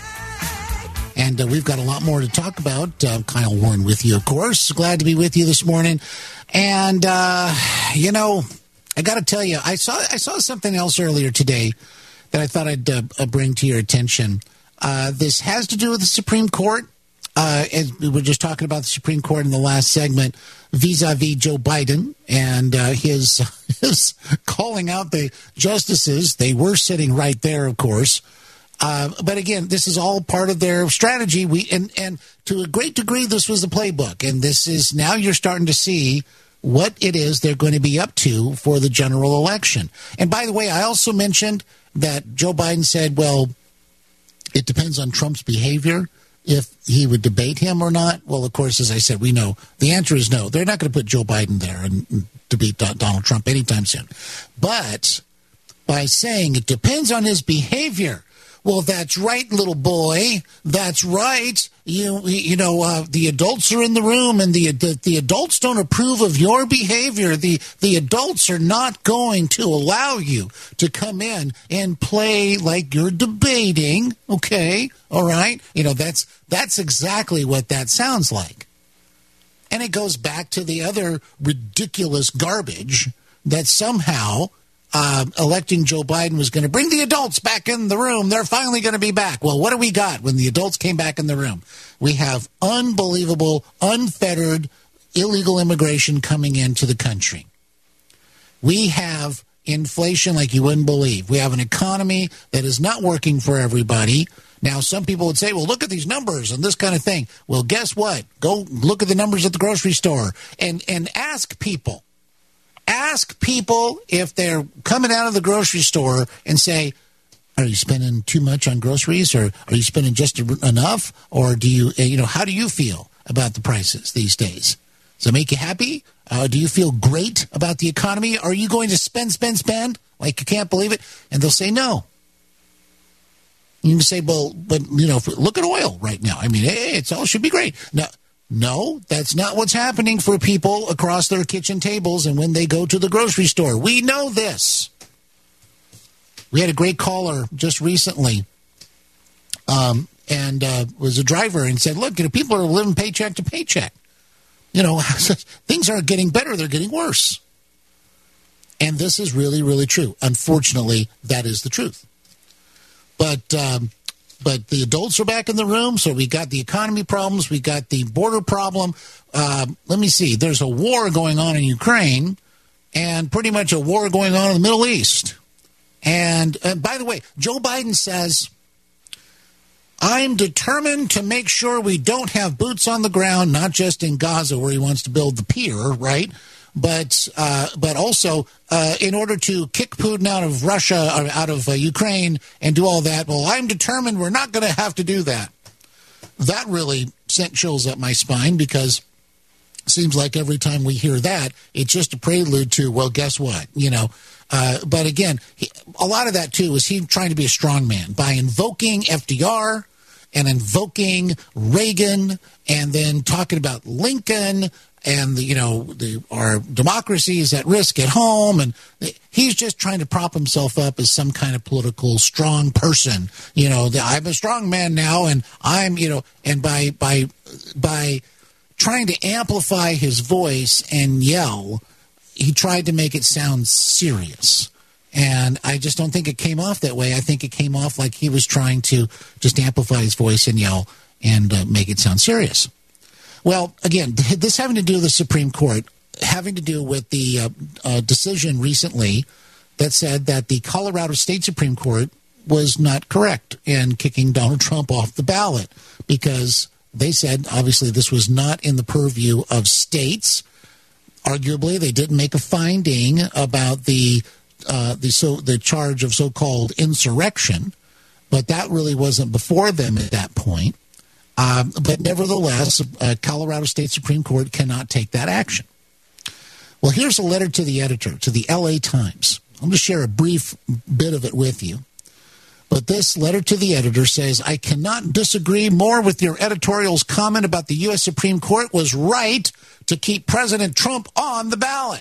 And uh, we've got a lot more to talk about. Uh, Kyle Warren with you, of course. Glad to be with you this morning. And, uh, you know, I got to tell you, I saw I saw something else earlier today that I thought I'd uh, bring to your attention. Uh, this has to do with the Supreme Court. Uh, and we were just talking about the Supreme Court in the last segment vis-a-vis Joe Biden and uh, his, his calling out the justices. They were sitting right there, of course. Uh, but again, this is all part of their strategy. We and, and to a great degree, this was the playbook. And this is now you're starting to see what it is they're going to be up to for the general election. And by the way, I also mentioned that Joe Biden said, well, it depends on Trump's behavior if he would debate him or not. Well, of course, as I said, we know the answer is no. They're not going to put Joe Biden there and, and debate Donald Trump anytime soon. But by saying it depends on his behavior, well, that's right, little boy. That's right. You you know, uh, the adults are in the room, and the, the the adults don't approve of your behavior. The the adults are not going to allow you to come in and play like you're debating. Okay, all right. You know, that's that's exactly what that sounds like. And it goes back to the other ridiculous garbage that somehow Uh, electing Joe Biden was going to bring the adults back in the room. They're finally going to be back. Well, what do we got when the adults came back in the room? We have unbelievable, unfettered, illegal immigration coming into the country. We have inflation like you wouldn't believe. We have an economy that is not working for everybody. Now, some people would say, well, look at these numbers and this kind of thing. Well, guess what? Go look at the numbers at the grocery store and, and ask people. Ask people if they're coming out of the grocery store and say, are you spending too much on groceries, or are you spending just enough, or do you, you know, how do you feel about the prices these days? Does it make you happy? Uh, do you feel great about the economy? Are you going to spend, spend, spend like you can't believe it? And they'll say no. You can say, well, but, you know, look at oil right now. I mean, hey, it's all should be great. No, no, that's not what's happening for people across their kitchen tables and when they go to the grocery store. We know this. We had a great caller just recently, um, and uh, was a driver and said, look, you know, people are living paycheck to paycheck. You know, things aren't getting better, they're getting worse. And this is really, really true. Unfortunately, that is the truth. But um, but the adults are back in the room, so we got the economy problems, we got the border problem. Uh, let me see, there's a war going on in Ukraine, and pretty much a war going on in the Middle East. And uh, by the way, Joe Biden says, I'm determined to make sure we don't have boots on the ground, not just in Gaza where he wants to build the pier, right? But uh, but also uh, in order to kick Putin out of Russia, or out of uh, Ukraine and do all that. Well, I'm determined we're not going to have to do that. That really sent chills up my spine, because it seems like every time we hear that, it's just a prelude to, well, guess what? You know, uh, but again, he, a lot of that, too, is he trying to be a strong man by invoking F D R and invoking Reagan and then talking about Lincoln and, the, you know, the, our democracy is at risk at home. And he's just trying to prop himself up as some kind of political strong person. You know, the, I'm a strong man now, and I'm, you know, and by by by trying to amplify his voice and yell, he tried to make it sound serious. And I just don't think it came off that way. I think it came off like he was trying to just amplify his voice and yell and uh, make it sound serious. Well, again, this having to do with the Supreme Court, having to do with the uh, uh, decision recently that said that the Colorado State Supreme Court was not correct in kicking Donald Trump off the ballot, because they said, obviously, this was not in the purview of states. Arguably, they didn't make a finding about the uh, the so the charge of so-called insurrection, but that really wasn't before them at that point. Um, but nevertheless, uh, Colorado State Supreme Court cannot take that action. Well, here's a letter to the editor, to the L A Times. I'm going to share a brief bit of it with you. But this letter to the editor says, I cannot disagree more with your editorial's comment about the U S Supreme Court was right to keep President Trump on the ballot.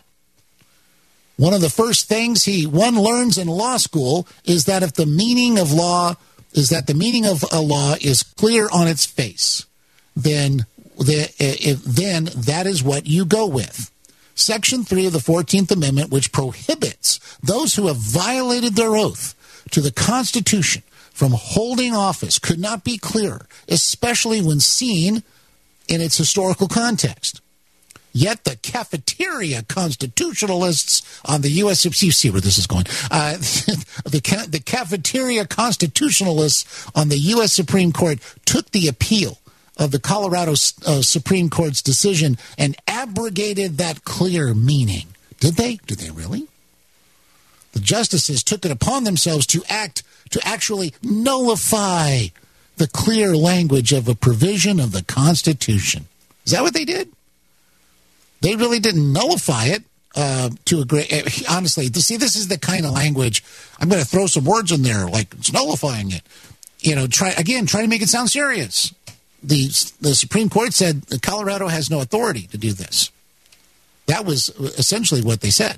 One of the first things he one learns in law school is that if the meaning of law is that the meaning of a law is clear on its face, then the, if, then that is what you go with. Section three of the fourteenth Amendment, which prohibits those who have violated their oath to the Constitution from holding office, could not be clearer, especially when seen in its historical context. Yet the cafeteria constitutionalists on the U S you see where this is going. Uh, the ca- the cafeteria constitutionalists on the U S Supreme Court took the appeal of the Colorado uh, Supreme Court's decision and abrogated that clear meaning. Did they? Did they really? The justices took it upon themselves to act to actually nullify the clear language of a provision of the Constitution. Is that what they did? They really didn't nullify it uh, to a great... Uh, honestly, see, this is the kind of language... I'm going to throw some words in there, like it's nullifying it. You know, try again, try to make it sound serious. The, the Supreme Court said that Colorado has no authority to do this. That was essentially what they said.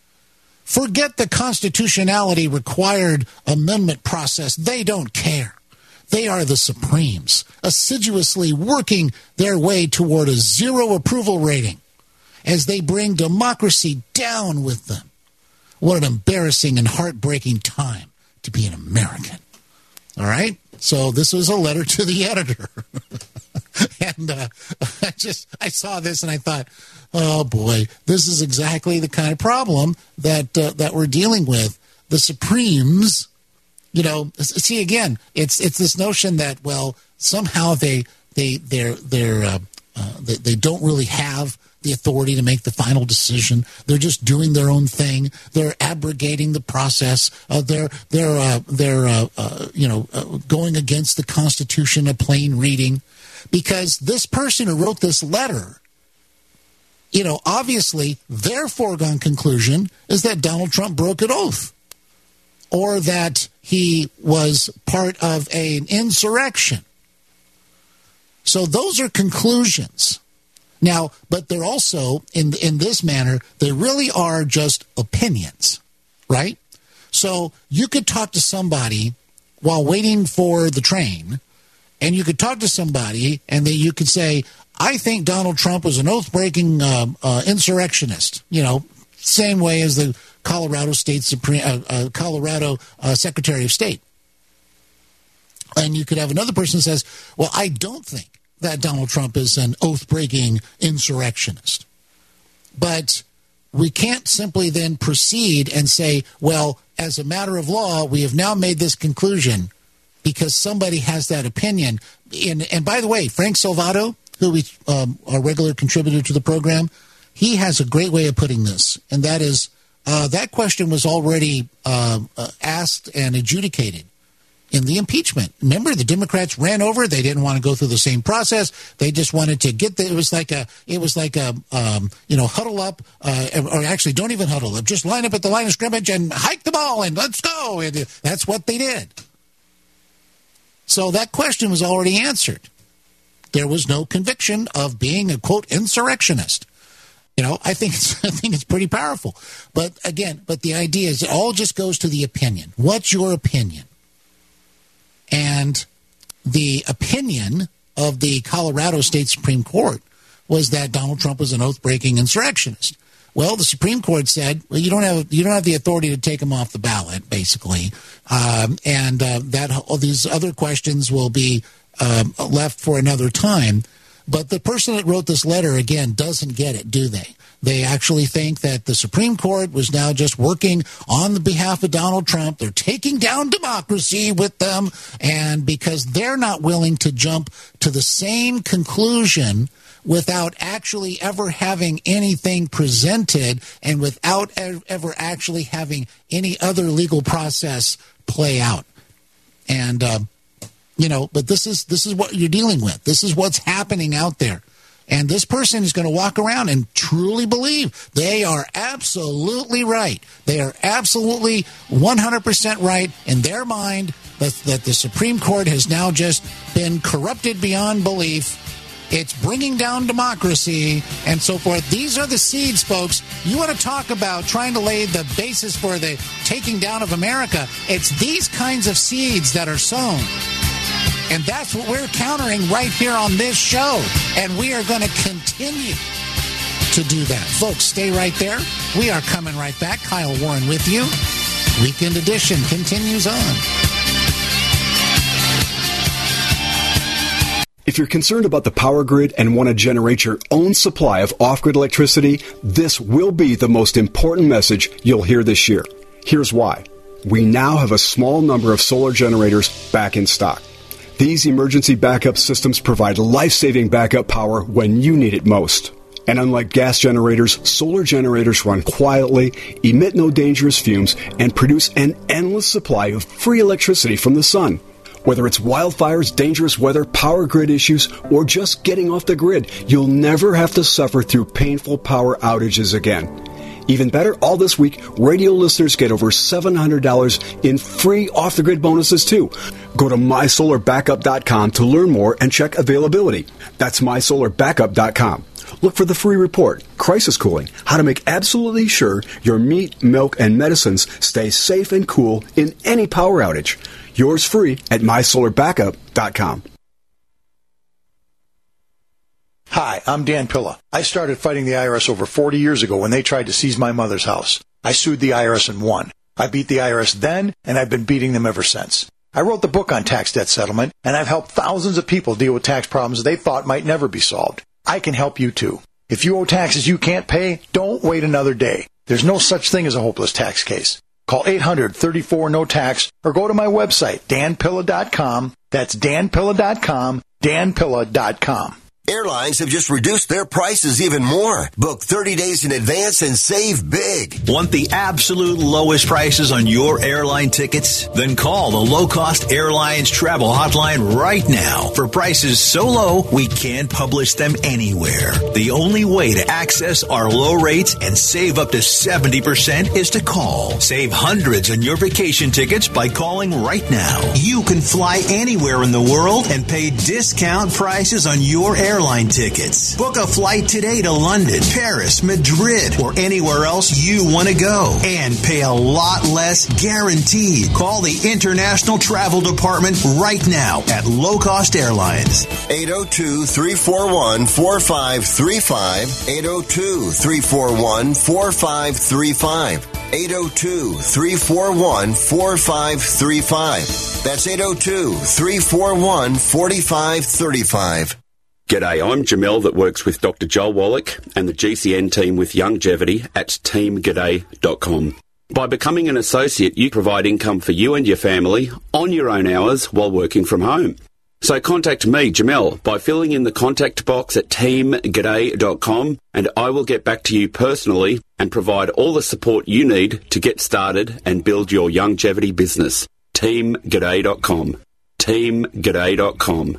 Forget the constitutionality required amendment process. They don't care. They are the Supremes, assiduously working their way toward a zero approval rating as they bring democracy down with them. What an embarrassing and heartbreaking time to be an American. All right? So this was a letter to the editor. and uh, I just, I saw this and I thought, oh boy, this is exactly the kind of problem that uh, that we're dealing with. The Supremes, you know, see again, it's it's this notion that, well, somehow they they they're they're uh, uh, they, they don't really have the authority to make the final decision. They're just doing their own thing. They're abrogating the process. Uh, they're they're uh, they're uh, uh, you know uh, going against the Constitution, a plain reading, because this person who wrote this letter, you know, obviously their foregone conclusion is that Donald Trump broke an oath, or that he was part of an insurrection. So those are conclusions. Now, but they're also, in in this manner, they really are just opinions, right? So you could talk to somebody while waiting for the train, and you could talk to somebody, and then you could say, I think Donald Trump was an oath-breaking uh, uh, insurrectionist, you know, same way as the Colorado State Supreme, uh, uh, Colorado uh, Secretary of State. And you could have another person who says, well, I don't think that Donald Trump is an oath-breaking insurrectionist. But we can't simply then proceed and say, well, as a matter of law, we have now made this conclusion because somebody has that opinion. And, and by the way, Frank Salvato, who we um, our regular contributor to the program, he has a great way of putting this, and that is uh, that question was already uh, uh, asked and adjudicated in the impeachment. Remember, the Democrats ran over; they didn't want to go through the same process. They just wanted to get the. It was like a. It was like a. Um, you know, huddle up, uh, or actually, don't even huddle up. Just line up at the line of scrimmage and hike the ball and let's go. And that's what they did. So that question was already answered. There was no conviction of being a, quote, insurrectionist. You know, I think it's, I think it's pretty powerful. But again, but the idea is it all just goes to the opinion. What's your opinion? And the opinion of the Colorado State Supreme Court was that Donald Trump was an oath-breaking insurrectionist. Well, the Supreme Court said, well, you don't have you don't have the authority to take him off the ballot, basically, um, and uh, that all these other questions will be Um, left for another time. But the person that wrote this letter, again, doesn't get it, do they? They actually think that the Supreme Court was now just working on the behalf of Donald Trump. They're taking down democracy with them, and because they're not willing to jump to the same conclusion without actually ever having anything presented and without ever actually having any other legal process play out. And uh, You know, but this is this is what you're dealing with. This is what's happening out there. And this person is going to walk around and truly believe they are absolutely right. They are absolutely one hundred percent right in their mind that, that the Supreme Court has now just been corrupted beyond belief. It's bringing down democracy and so forth. These are the seeds, folks. You want to talk about trying to lay the basis for the taking down of America. It's these kinds of seeds that are sown. And that's what we're countering right here on this show. And we are going to continue to do that. Folks, stay right there. We are coming right back. Kyle Warren with you. Weekend Edition continues on. If you're concerned about the power grid and want to generate your own supply of off-grid electricity, this will be the most important message you'll hear this year. Here's why. We now have a small number of solar generators back in stock. These emergency backup systems provide life-saving backup power when you need it most. And unlike gas generators, solar generators run quietly, emit no dangerous fumes, and produce an endless supply of free electricity from the sun. Whether it's wildfires, dangerous weather, power grid issues, or just getting off the grid, you'll never have to suffer through painful power outages again. Even better, all this week, radio listeners get over seven hundred dollars in free off-the-grid bonuses, too. Go to my solar backup dot com to learn more and check availability. That's my solar backup dot com. Look for the free report, Crisis Cooling, how to make absolutely sure your meat, milk, and medicines stay safe and cool in any power outage. Yours free at my solar backup dot com. Hi, I'm Dan Pilla. I started fighting the I R S over forty years ago when they tried to seize my mother's house. I sued the I R S and won. I beat the I R S then, and I've been beating them ever since. I wrote the book on tax debt settlement, and I've helped thousands of people deal with tax problems they thought might never be solved. I can help you too. If you owe taxes you can't pay, don't wait another day. There's no such thing as a hopeless tax case. Call eight hundred, thirty-four, no tax or go to my website, dan pilla dot com. That's dan pilla dot com, dan pilla dot com. Airlines have just reduced their prices even more. Book thirty days in advance and save big. Want the absolute lowest prices on your airline tickets? Then call the Low Cost Airlines Travel Hotline right now for prices so low we can't publish them anywhere. The only way to access our low rates and save up to seventy percent is to call. Save hundreds on your vacation tickets by calling right now. You can fly anywhere in the world and pay discount prices on your airline airline tickets. Book a flight today to London, Paris, Madrid, or anywhere else you want to go and pay a lot less guaranteed. Call the International Travel Department right now at Low Cost Airlines. eight oh two, three four one, four five three five. eight oh two, three four one, four five three five. eight oh two, three four one, four five three five. That's eight oh two, three four one, four five three five. G'day, I'm Jamel that works with Doctor Joel Wallach and the G C N team with Longevity at team g'day dot com. By becoming an associate, you provide income for you and your family on your own hours while working from home. So contact me, Jamel, by filling in the contact box at team g'day dot com, and I will get back to you personally and provide all the support you need to get started and build your longevity business. team g'day dot com. team g'day dot com.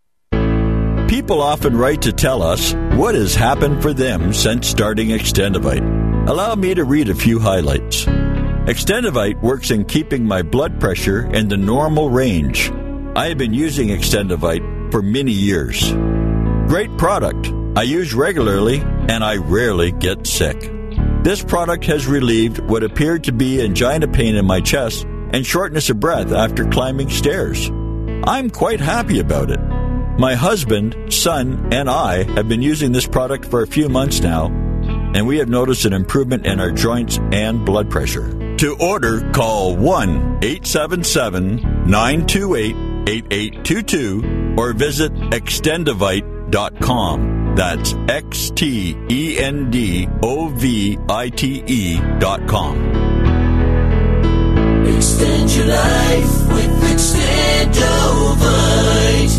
People often write to tell us what has happened for them since starting Extendivite. Allow me to read a few highlights. Extendivite works in keeping my blood pressure in the normal range. I have been using Extendivite for many years. Great product. I use regularly and I rarely get sick. This product has relieved what appeared to be angina pain in my chest and shortness of breath after climbing stairs. I'm quite happy about it. My husband, son, and I have been using this product for a few months now, and we have noticed an improvement in our joints and blood pressure. To order, call one eight seven seven, nine two eight, eight eight two two or visit extendivite dot com. That's X T E N D O V I T E dot com. Extend your life with Extendivite.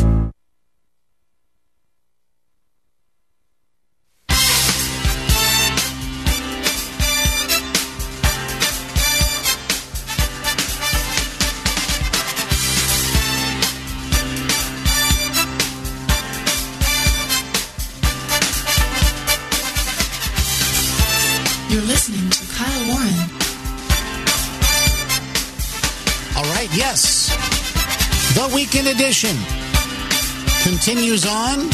You're listening to Kyle Warren. All right, yes. The Weekend Edition continues on,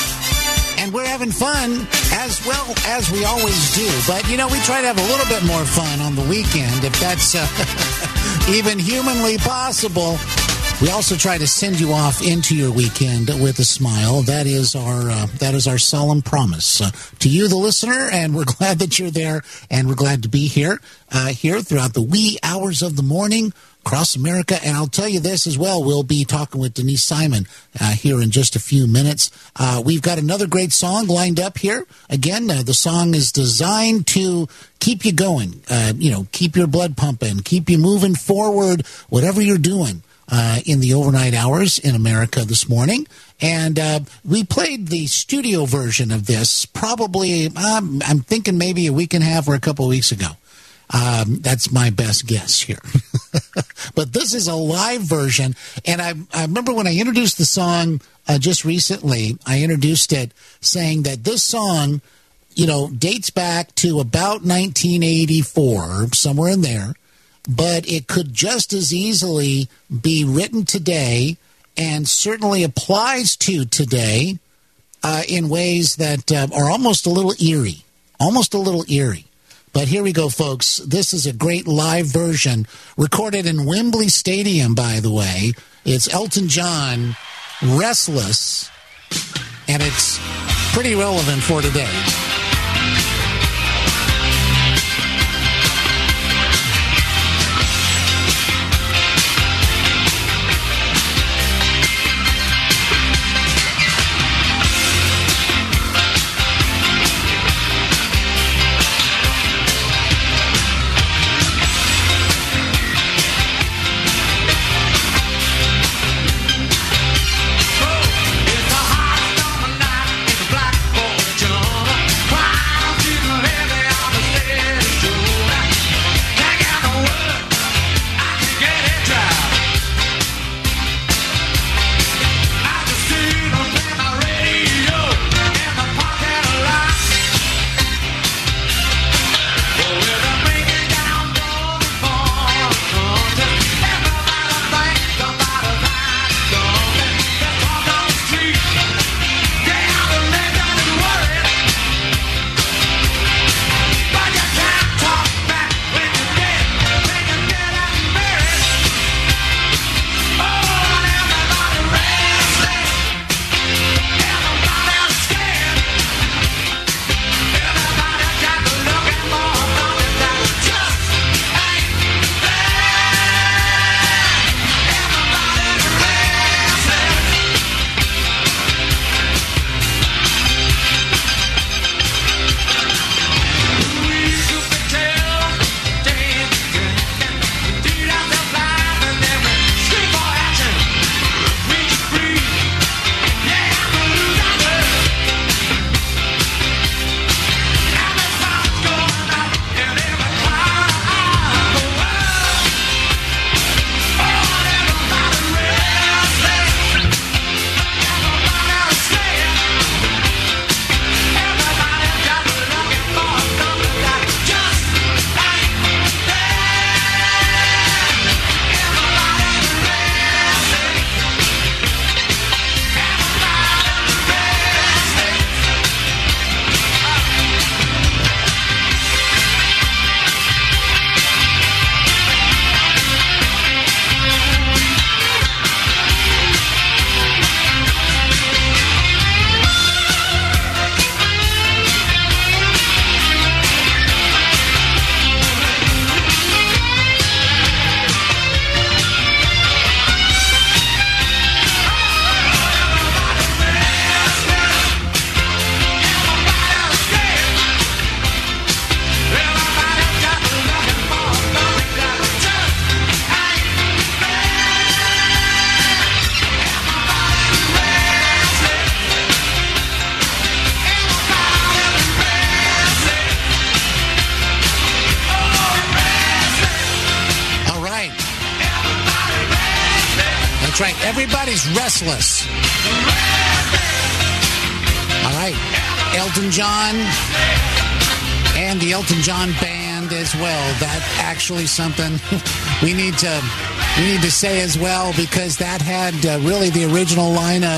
and we're having fun as well as we always do. But, you know, we try to have a little bit more fun on the weekend, if that's uh, even humanly possible. We also try to send you off into your weekend with a smile. That is our uh, that is our solemn promise uh, to you, the listener, and we're glad that you're there, and we're glad to be here, uh, here throughout the wee hours of the morning across America. And I'll tell you this as well, we'll be talking with Denise Simon uh, here in just a few minutes. Uh, we've got another great song lined up here. Again, uh, the song is designed to keep you going, uh, you know, keep your blood pumping, keep you moving forward, whatever you're doing. Uh, in the overnight hours in America this morning. And uh, we played the studio version of this probably, um, I'm thinking maybe a week and a half or a couple of weeks ago. Um, that's my best guess here. But this is a live version. And I, I remember when I introduced the song uh, just recently, I introduced it saying that this song, you know, dates back to about nineteen eighty-four, somewhere in there. But it could just as easily be written today and certainly applies to today uh, in ways that uh, are almost a little eerie, almost a little eerie. But here we go, folks. This is a great live version recorded in Wembley Stadium, by the way. It's Elton John, Restless, and it's pretty relevant for today. It's a hot summer night. right. Everybody's restless. All right. Elton John and the Elton John Band as well. That's actually something we need to we need to say as well, because that had uh, really the original lineup.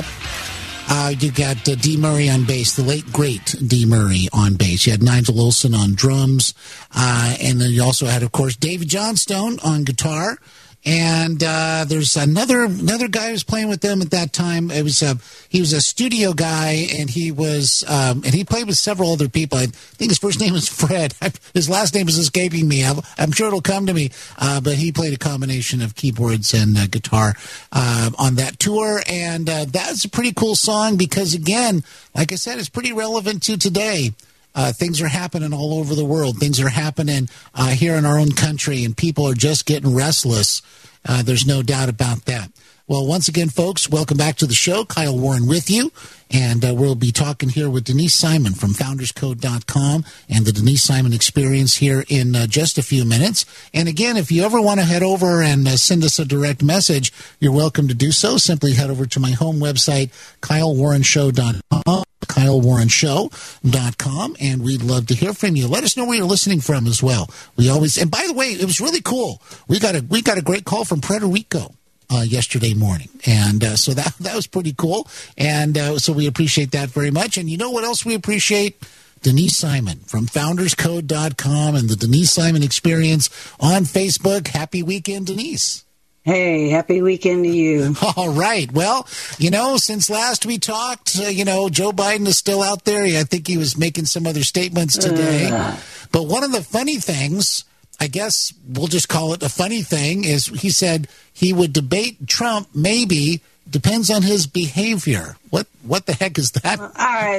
Uh, you got uh, Dee Murray on bass, the late, great Dee Murray on bass. You had Nigel Olsson on drums. Uh, and then you also had, of course, David Johnstone on guitar. And uh, there's another another guy who was playing with them at that time. It was a, he was a studio guy, and he was um, and he played with several other people. I think his first name was Fred. His last name is escaping me. I'm, I'm sure it'll come to me. Uh, but he played a combination of keyboards and uh, guitar uh, on that tour, and uh, that's a pretty cool song because, again, like I said, it's pretty relevant to today. Uh, things are happening all over the world. Things are happening uh, here in our own country, and people are just getting restless. Uh, there's no doubt about that. Well, once again, folks, welcome back to the show. Kyle Warren with you, and uh, we'll be talking here with Denise Simon from founders code dot com and the Denise Simon Experience here in uh, just a few minutes. And again, if you ever want to head over and uh, send us a direct message, you're welcome to do so. Simply head over to my home website, Kyle Warren Show dot com. Kyle Warren Show dot com, and we'd love to hear from you. Let us know where you're listening from as well. We always, and by the way, it was really cool. We got a we got a great call from Puerto Rico uh, yesterday morning, and uh, so that that was pretty cool. And uh, so we appreciate that very much. And you know what else we appreciate? Denise Simon from founders code dot com and the Denise Simon Experience on Facebook. Happy weekend, Denise. Hey, happy weekend to you. All right. Well, you know, since last we talked, uh, you know, Joe Biden is still out there. I think he was making some other statements today. Uh. But one of the funny things, I guess we'll just call it a funny thing, is he said he would debate Trump, maybe, depends on his behavior. What what the heck is that? I,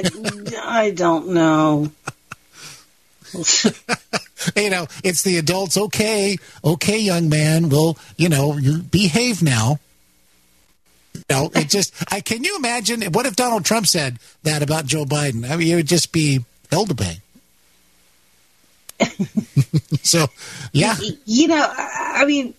I don't know. You know, it's the adults. Okay, okay, young man. Well, you know, you behave now. No, it just. I can you imagine? What if Donald Trump said that about Joe Biden? I mean, it would just be hell to pay. So, yeah. You know, I mean,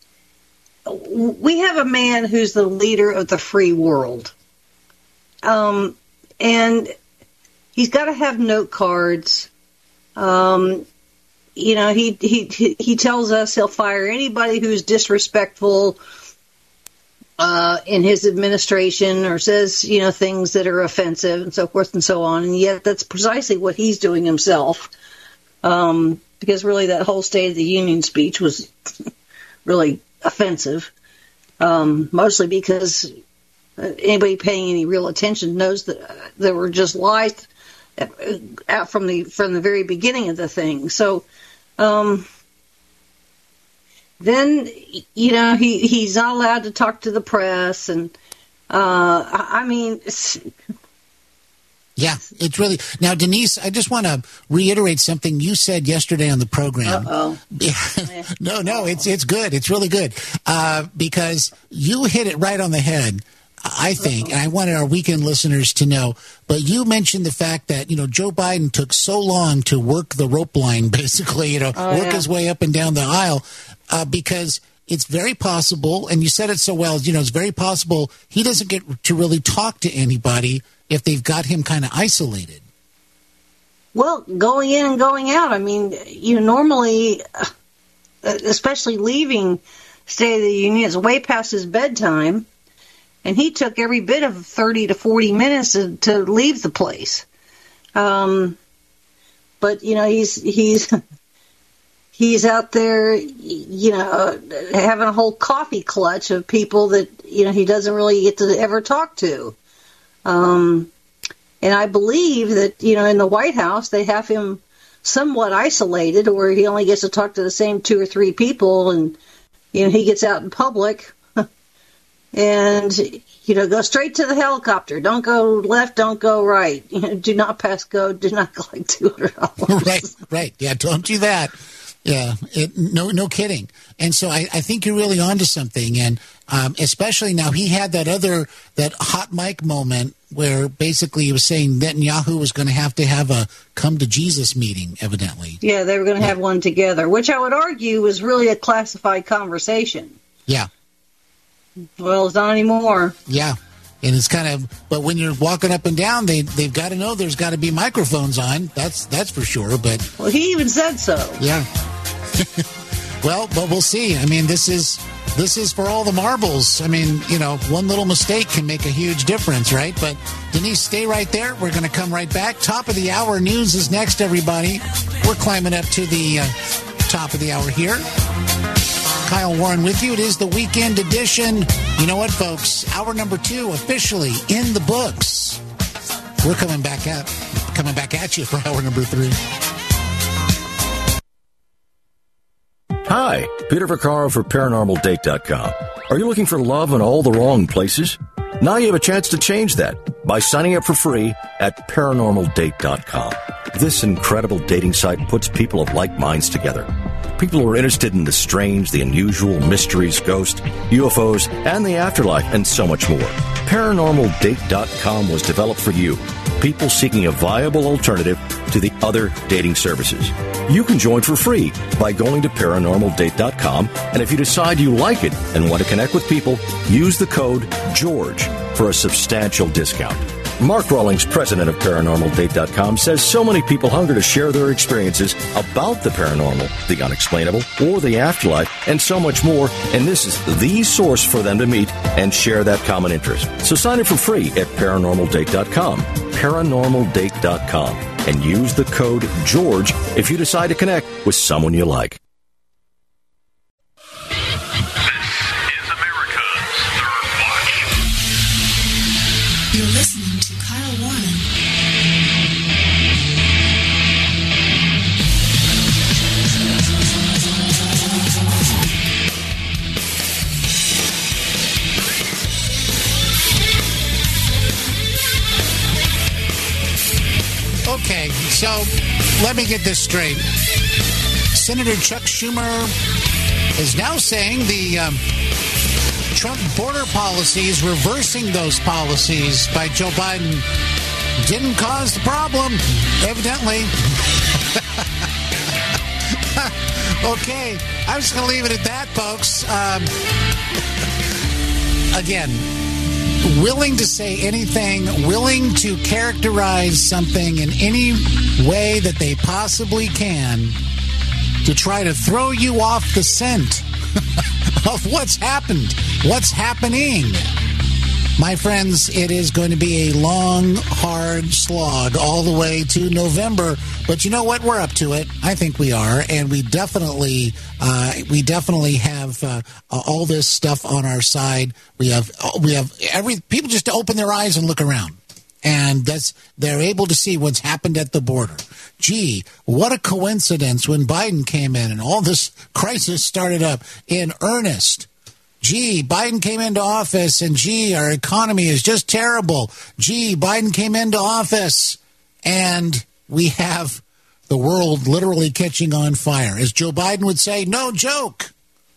we have a man who's the leader of the free world, um, and he's got to have note cards. Um, you know, he, he, he tells us he'll fire anybody who's disrespectful, uh, in his administration or says, you know, things that are offensive and so forth and so on. And yet that's precisely what he's doing himself. Um, because really that whole State of the Union speech was really offensive. Um, mostly because anybody paying any real attention knows that there were just lies out from the from the very beginning of the thing. So um, then, you know, he, he's not allowed to talk to the press. And, uh, I mean... It's, yeah, it's really... Now, Denise, I just want to reiterate something you said yesterday on the program. Uh-oh. no, no, it's, it's good. It's really good. Uh, because you hit it right on the head. I think, and I wanted our weekend listeners to know, but you mentioned the fact that, you know, Joe Biden took so long to work the rope line, basically, you know, oh, work yeah. his way up and down the aisle, uh, because it's very possible, and you said it so well, you know, it's very possible he doesn't get to really talk to anybody if they've got him kind of isolated. Well, going in and going out, I mean, you know, normally, especially leaving State of the Union, it's way past his bedtime. And he took every bit of thirty to forty minutes to, to leave the place. Um, but, you know, he's he's he's out there, you know, having a whole coffee clutch of people that, you know, he doesn't really get to ever talk to. Um, and I believe that, you know, in the White House, they have him somewhat isolated, or he only gets to talk to the same two or three people. And, you know, he gets out in public. And, you know, go straight to the helicopter. Don't go left, don't go right. You know, do not pass go, do not collect two hundred dollars. Right, right. Yeah, don't do that. Yeah, it, no no kidding. And so I, I think you're really onto something. And um, especially now, he had that other, that hot mic moment where basically he was saying Netanyahu was going to have to have a come to Jesus meeting, evidently. Yeah, they were going to yeah. have one together, which I would argue was really a classified conversation. Yeah. Well, it's not anymore. Yeah. And it's kind of, but when you're walking up and down, they, they've got to know there's got to be microphones on. That's that's for sure. But well, he even said so. Yeah. Well, but we'll see. I mean, this is this is for all the marbles. I mean, you know, one little mistake can make a huge difference, right? But Denise, stay right there. We're going to come right back. Top of the hour news is next, everybody. We're climbing up to the uh, top of the hour here. Kyle Warren with you. It is the weekend edition. You know what, folks? Hour number two officially in the books. We're coming back at coming back at you for hour number three. Hi, Peter Vaccaro for Paranormal Date dot com. Are you looking for love in all the wrong places? Now you have a chance to change that by signing up for free at Paranormal Date dot com. This incredible dating site puts people of like minds together. People who are interested in the strange, the unusual, mysteries, ghosts, U F Os, and the afterlife, and so much more. Paranormal Date dot com was developed for you, people seeking a viable alternative to the other dating services. You can join for free by going to Paranormal Date dot com, and if you decide you like it and want to connect with people, use the code GEORGE for a substantial discount. Mark Rawlings, president of Paranormal Date dot com, says so many people hunger to share their experiences about the paranormal, the unexplainable, or the afterlife, and so much more, and this is the source for them to meet and share that common interest. So sign up for free at Paranormal Date dot com, Paranormal Date dot com, and use the code GEORGE if you decide to connect with someone you like. You're listening to Kyle Warren. Okay, so let me get this straight. Senator Chuck Schumer is now saying the um, Trump border policies, reversing those policies by Joe Biden, didn't cause the problem, evidently. Okay, I'm just going to leave it at that, folks. Um, again, willing to say anything, willing to characterize something in any way that they possibly can to try to throw you off the scent of what's happened, what's happening. My friends, it is going to be a long, hard slog all the way to November. But you know what? We're up to it. I think we are, and we definitely, uh, we definitely have uh, all this stuff on our side. We have, we have every people just to open their eyes and look around, and that's they're able to see what's happened at the border. Gee, what a coincidence when Biden came in and all this crisis started up in earnest. Gee, Biden came into office, and gee, our economy is just terrible. Gee, Biden came into office, and we have the world literally catching on fire. As Joe Biden would say, no joke.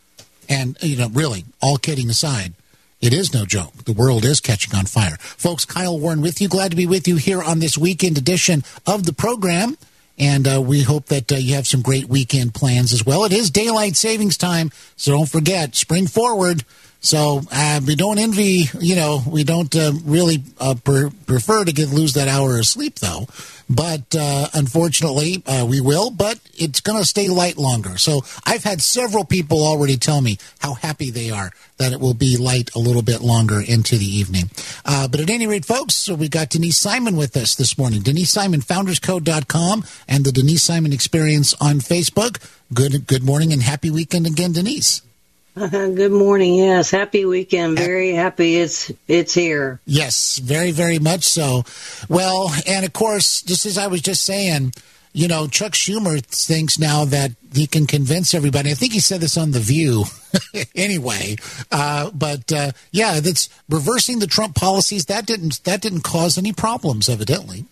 And, you know, really, all kidding aside, it is no joke. The world is catching on fire. Folks, Kyle Warren with you. Glad to be with you here on this weekend edition of the program. And uh, we hope that uh, you have some great weekend plans as well. It is daylight savings time, so don't forget, spring forward. So uh, we don't envy, you know, we don't uh, really uh, per- prefer to get lose that hour of sleep, though. But uh, unfortunately, uh, we will. But it's going to stay light longer. So I've had several people already tell me how happy they are that it will be light a little bit longer into the evening. Uh, but at any rate, folks, so we got Denise Simon with us this morning. Denise Simon, founders code dot com, and the Denise Simon Experience on Facebook. Good, good morning and happy weekend again, Denise. Uh, good morning. Yes, happy weekend. Very happy it's it's here. Yes, very, very much so. Well, and of course, just as I was just saying, you know, Chuck Schumer thinks now that he can convince everybody. I think he said this on The View anyway. Uh, but uh, yeah, that's reversing the Trump policies. That didn't that didn't cause any problems, evidently.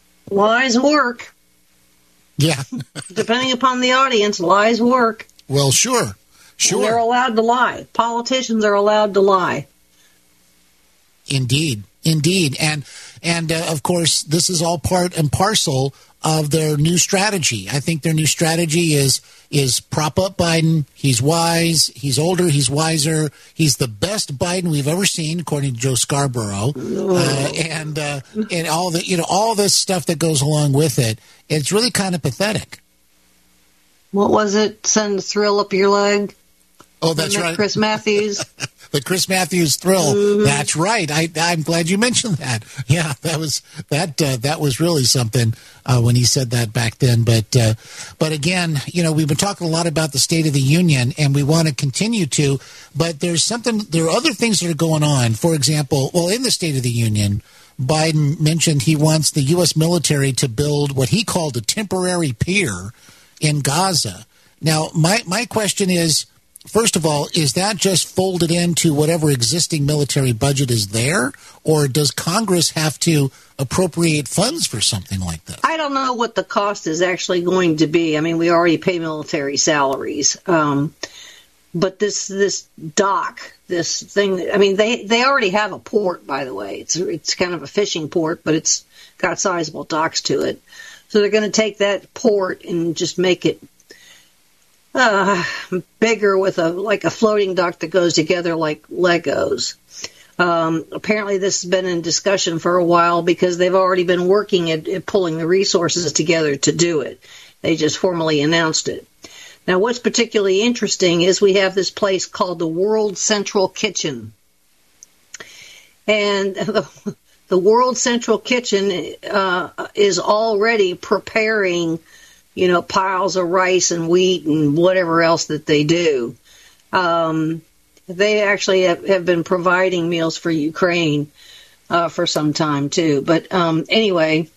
Lies work. Yeah. Depending upon the audience, lies work. Well, sure. Sure. And they're allowed to lie. Politicians are allowed to lie. Indeed. Indeed. And, and uh, of course, this is all part and parcel of their new strategy. I think their new strategy is is prop up Biden. He's wise. He's older. He's wiser. He's the best Biden we've ever seen, according to Joe Scarborough. Uh, and uh, and all the you know all this stuff that goes along with it. It's really kind of pathetic. What was it? Send a thrill up your leg? Oh, that's Isn't that right. Chris Matthews. The Chris Matthews thrill. Mm-hmm. That's right. I, I'm glad you mentioned that. Yeah, that was that. Uh, that was really something uh, when he said that back then. But uh, but again, you know, we've been talking a lot about the State of the Union, and we want to continue to. But there's something. There are other things that are going on. For example, well, in the State of the Union, Biden mentioned he wants the U S military to build what he called a temporary pier in Gaza. Now, my my question is, first of all, is that just folded into whatever existing military budget is there, or does Congress have to appropriate funds for something like this? I don't know what the cost is actually going to be. I mean, we already pay military salaries. Um, but this this dock, this thing, I mean, they, they already have a port, by the way. It's, it's kind of a fishing port, but it's got sizable docks to it. So they're going to take that port and just make it Uh, bigger with a like a floating dock that goes together like Legos. Um, apparently this has been in discussion for a while because they've already been working at, at pulling the resources together to do it. They just formally announced it. Now what's particularly interesting is we have this place called the World Central Kitchen. And the, the World Central Kitchen uh, is already preparing, you know, piles of rice and wheat and whatever else that they do. Um, they actually have, have been providing meals for Ukraine uh, for some time, too. But um, anyway,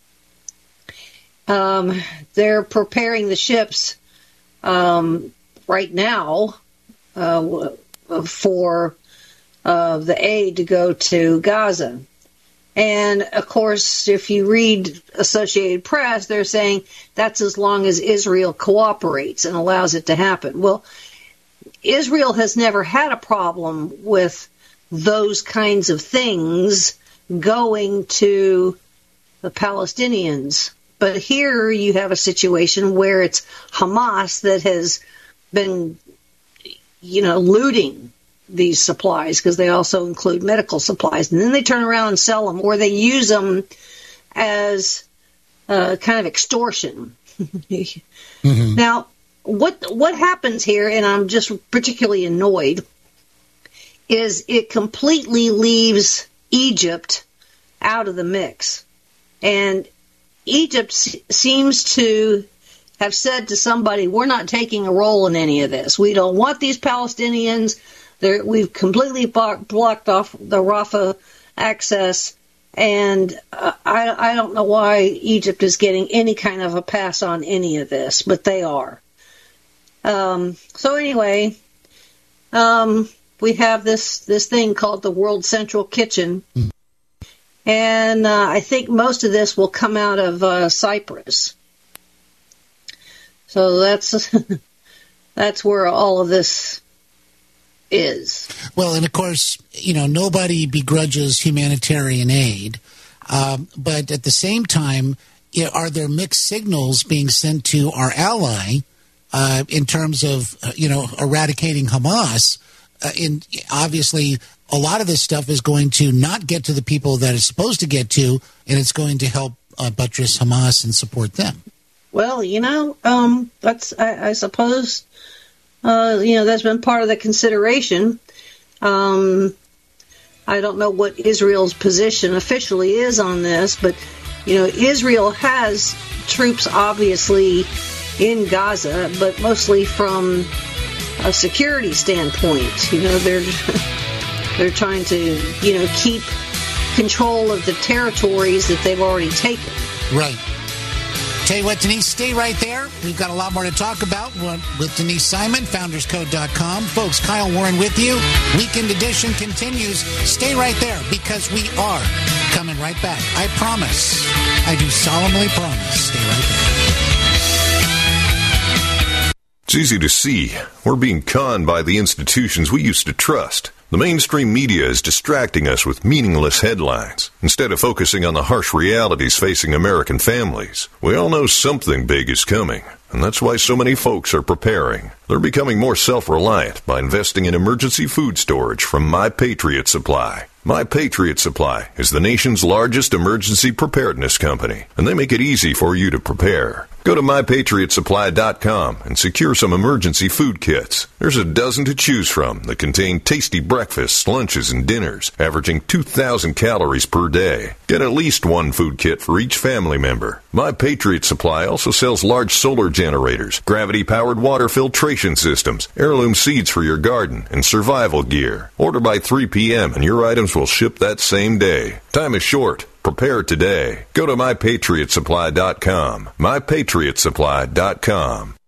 um, they're preparing the ships um, right now uh, for uh, the aid to go to Gaza. And, of course, if you read Associated Press, they're saying that's as long as Israel cooperates and allows it to happen. Well, Israel has never had a problem with those kinds of things going to the Palestinians. But here you have a situation where it's Hamas that has been, you know, looting these supplies, because they also include medical supplies, and then they turn around and sell them, or they use them as uh, kind of extortion. Mm-hmm. Now, what what happens here, and I'm just particularly annoyed, is it completely leaves Egypt out of the mix. And Egypt s- seems to have said to somebody, we're not taking a role in any of this. We don't want these Palestinians. They're, we've completely blocked off the Rafah access, and uh, I, I don't know why Egypt is getting any kind of a pass on any of this, but they are. Um, so anyway, um, we have this, this thing called the World Central Kitchen, and uh, I think most of this will come out of uh, Cyprus. So that's that's where all of this is. Well, and of course, you know, nobody begrudges humanitarian aid, um, but at the same time, you know, are there mixed signals being sent to our ally uh, in terms of, uh, you know, eradicating Hamas? Uh, in obviously, a lot of this stuff is going to not get to the people that it's supposed to get to, and it's going to help uh, buttress Hamas and support them. Well, you know, um, that's I, I suppose. Uh, you know, that's been part of the consideration. Um, I don't know what Israel's position officially is on this, but, you know, Israel has troops, obviously, in Gaza, but mostly from a security standpoint. You know, they're they're trying to, you know, keep control of the territories that they've already taken. Right. Tell you what, Denise, stay right there. We've got a lot more to talk about with Denise Simon, founders code dot com. Folks, Kyle Warren with you. Weekend edition continues. Stay right there, because we are coming right back. I promise. I do solemnly promise. Stay right there. It's easy to see. We're being conned by the institutions we used to trust. The mainstream media is distracting us with meaningless headlines instead of focusing on the harsh realities facing American families. We all know something big is coming, and that's why so many folks are preparing. They're becoming more self-reliant by investing in emergency food storage from My Patriot Supply. My Patriot Supply is the nation's largest emergency preparedness company, and they make it easy for you to prepare. Go to my patriot supply dot com and secure some emergency food kits. There's a dozen to choose from that contain tasty breakfasts, lunches, and dinners, averaging two thousand calories per day. Get at least one food kit for each family member. My Patriot Supply also sells large solar generators, gravity-powered water filtration systems, heirloom seeds for your garden, and survival gear. Order by three p.m. and your items will ship that same day. Time is short. Prepare today. Go to my patriot supply dot com. my patriot supply dot com.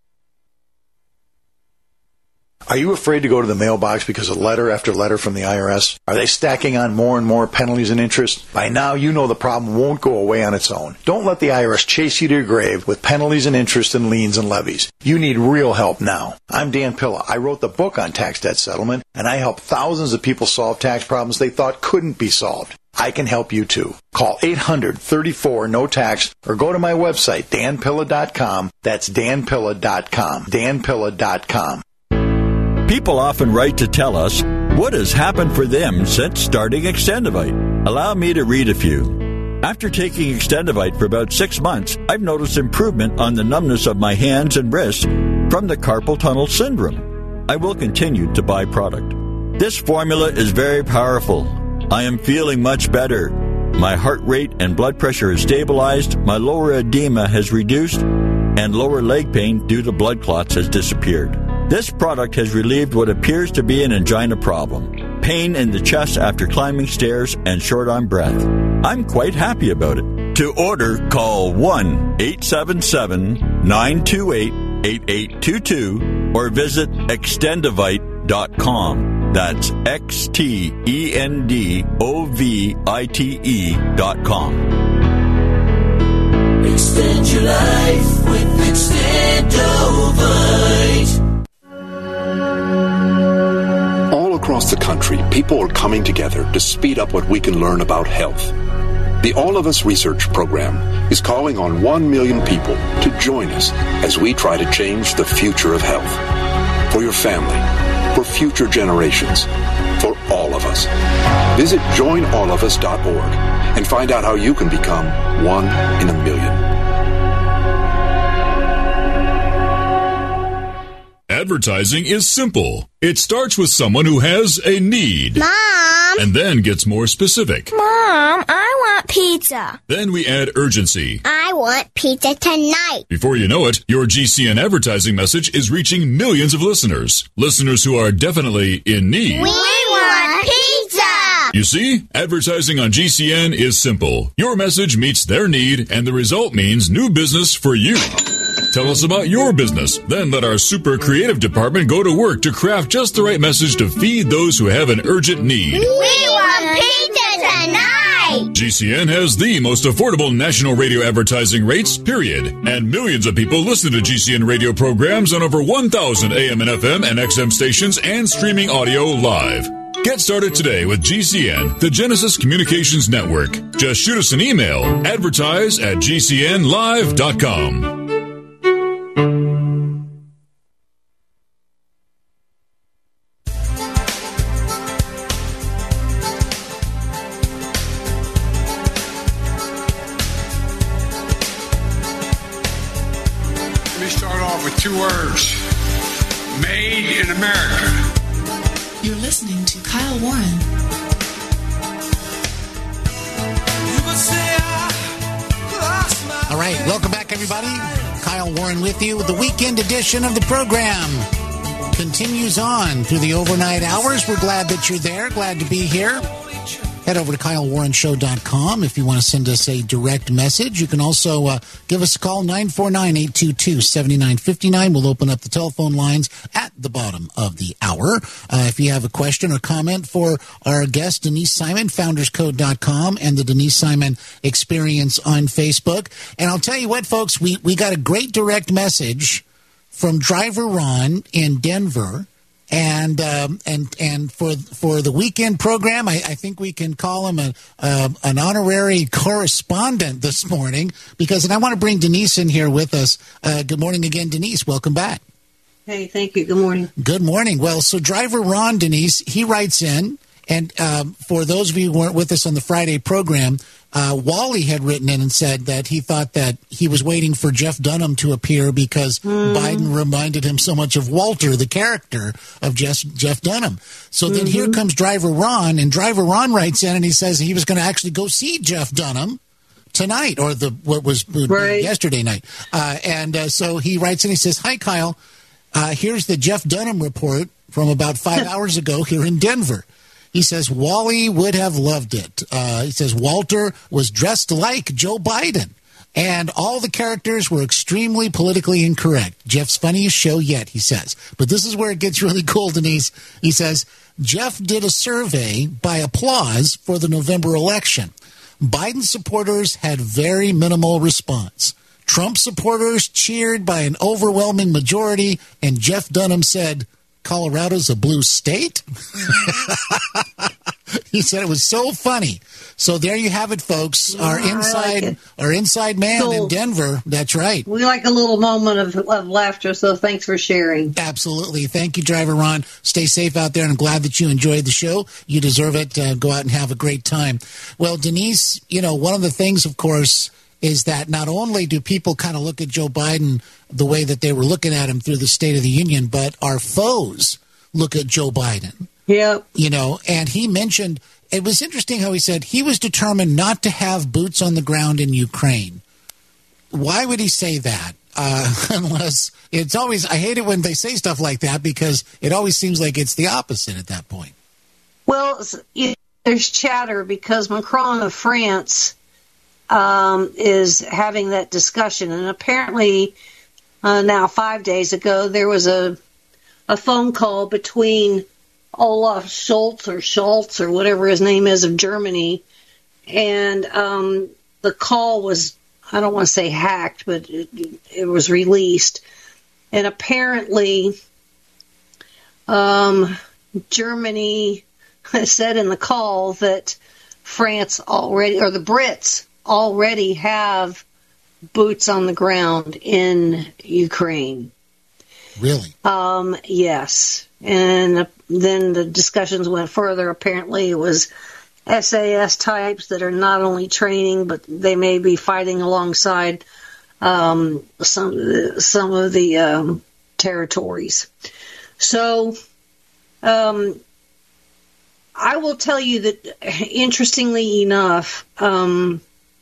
Are you afraid to go to the mailbox because of letter after letter from the I R S? Are they stacking on more and more penalties and interest? By now, you know the problem won't go away on its own. Don't let the I R S chase you to your grave with penalties and interest and liens and levies. You need real help now. I'm Dan Pilla. I wrote the book on tax debt settlement, and I help thousands of people solve tax problems they thought couldn't be solved. I can help you too. Call eight hundred, thirty-four, no tax or go to my website, dan pilla dot com. That's dan pilla dot com. dan pilla dot com. People often write to tell us what has happened for them since starting Extendivite. Allow me to read a few. After taking Extendivite for about six months, I've noticed improvement on the numbness of my hands and wrists from the carpal tunnel syndrome. I will continue to buy product. This formula is very powerful. I am feeling much better. My heart rate and blood pressure is stabilized, my lower edema has reduced, and lower leg pain due to blood clots has disappeared. This product has relieved what appears to be an angina problem, pain in the chest after climbing stairs, and short on breath. I'm quite happy about it. To order, call one eight seven seven, nine two eight, eight eight two two or visit extendivite dot com. That's X T E N D O V I T E dot com. Extend your life with Extendovite. All across the country, people are coming together to speed up what we can learn about health. The All of Us Research Program is calling on one million people to join us as we try to change the future of health. For your family, for future generations, for all of us. Visit join all of us dot org and find out how you can become one in a million. Advertising is simple. It starts with someone who has a need. Mom! And then gets more specific. Mom, I want pizza. Then we add urgency. I want pizza tonight. Before you know it, your G C N advertising message is reaching millions of listeners. Listeners who are definitely in need. We want pizza! You see, advertising on G C N is simple. Your message meets their need, and the result means new business for you. Tell us about your business. Then let our super creative department go to work to craft just the right message to feed those who have an urgent need. We want pizza tonight! G C N has the most affordable national radio advertising rates, period. And millions of people listen to G C N radio programs on over one thousand A M and F M and X M stations and streaming audio live. Get started today with G C N, the Genesis Communications Network. Just shoot us an email, advertise at g c n live dot com. Two words. Made in America. You're listening to Kyle Warren. All right, welcome back, everybody. Kyle Warren with you. The weekend edition of the program continues on through the overnight hours. We're glad that you're there. Glad to be here. Head over to kyle warren show dot com if you want to send us a direct message. You can also uh, give us a call, nine four nine, eight two two, seven nine five nine. We'll open up the telephone lines at the bottom of the hour. Uh, if you have a question or comment for our guest, Denise Simon, founders code dot com and the Denise Simon Experience on Facebook. And I'll tell you what, folks, we, we got a great direct message from Driver Ron in Denver. And um, and and for for the weekend program, I, I think we can call him a, uh, an honorary correspondent this morning because, and I want to bring Denise in here with us. Uh, good morning again, Denise. Welcome back. Hey, thank you. Good morning. Good morning. Well, so driver Ron, Denise, he writes in, and um, for those of you who weren't with us on the Friday program, uh, Wally had written in and said that he thought that he was waiting for Jeff Dunham to appear because mm. Biden reminded him so much of Walter, the character of Jeff, Jeff Dunham. So mm-hmm. then here comes driver Ron, and driver Ron writes in and he says he was going to actually go see Jeff Dunham tonight, or the what was right. yesterday night. Uh, and uh, so he writes in, he says, "Hi, Kyle. Uh, here's the Jeff Dunham report from about five hours ago here in Denver." He says, Wally would have loved it. Uh, he says, Walter was dressed like Joe Biden, and all the characters were extremely politically incorrect. Jeff's funniest show yet, he says. But this is where it gets really cool, Denise. He says, Jeff did a survey by applause for the November election. Biden supporters had very minimal response. Trump supporters cheered by an overwhelming majority, and Jeff Dunham said, Colorado's a blue state? He said it was so funny. So there you have it, folks. Yeah, our inside like our inside man so, in Denver. That's right. We like a little moment of, of laughter, so thanks for sharing. Absolutely. Thank you, driver Ron. Stay safe out there, and I'm glad that you enjoyed the show. You deserve it. Uh, go out and have a great time. Well, Denise, you know, one of the things, of course, is that not only do people kind of look at Joe Biden the way that they were looking at him through the State of the Union, but our foes look at Joe Biden. Yeah. You know, and he mentioned, it was interesting how he said he was determined not to have boots on the ground in Ukraine. Why would he say that? Uh, unless it's always, I hate it when they say stuff like that because it always seems like it's the opposite at that point. Well, there's chatter because Macron of France um, is having that discussion. And apparently uh, now five days ago, there was a a phone call between Olaf Scholz or Schultz or whatever his name is of Germany. And um, the call was, I don't want to say hacked, but it, it was released. And apparently um, Germany said in the call that France already, or the Brits already have boots on the ground in Ukraine. Really? Um, yes. And then the discussions went further. Apparently it was S A S types that are not only training, but they may be fighting alongside um, some, some of the um, territories. So um, I will tell you that, interestingly enough, um,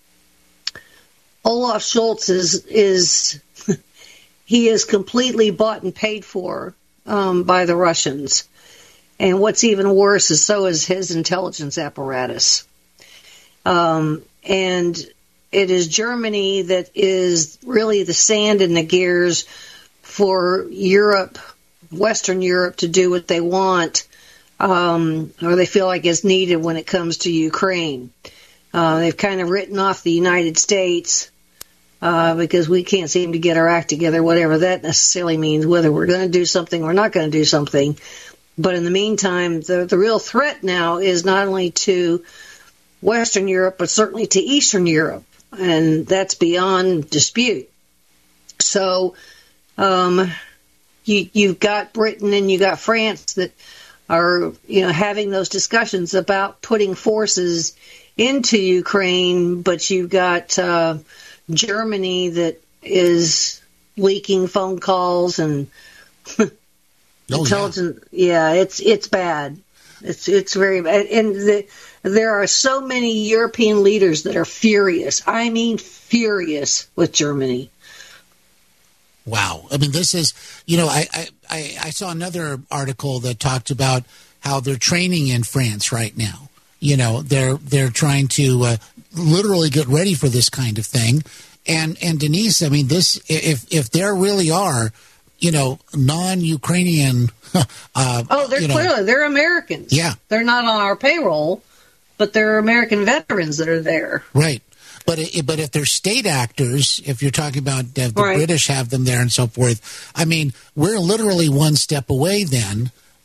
Olaf Scholz is is he is completely bought and paid for um, by the Russians. And what's even worse is so is his intelligence apparatus. Um, and it is Germany that is really the sand in the gears for Europe, Western Europe, to do what they want, um, or they feel like is needed when it comes to Ukraine. Uh, they've kind of written off the United States uh, because we can't seem to get our act together, whatever that necessarily means, whether we're going to do something or not going to do something. But in the meantime, the, the real threat now is not only to Western Europe, but certainly to Eastern Europe. And that's beyond dispute. So um, you, you've got Britain and you got France that are, you know, having those discussions about putting forces into Ukraine, but you've got uh, Germany that is leaking phone calls and oh, intelligence. Yeah. yeah, it's it's bad. It's it's very bad, and the, there are so many European leaders that are furious. I mean, furious with Germany. Wow. I mean, this is, you know, I, I, I saw another article that talked about how they're training in France right now. You know, they're they're trying to uh, literally get ready for this kind of thing. And and Denise, I mean, this if if there really are, you know, non-Ukrainian. Uh, oh, they're you know, clearly they're Americans. Yeah, they're not on our payroll, but they're American veterans that are there. Right. But but if they're state actors, if you're talking about uh, the right. British have them there and so forth, I mean, we're literally one step away then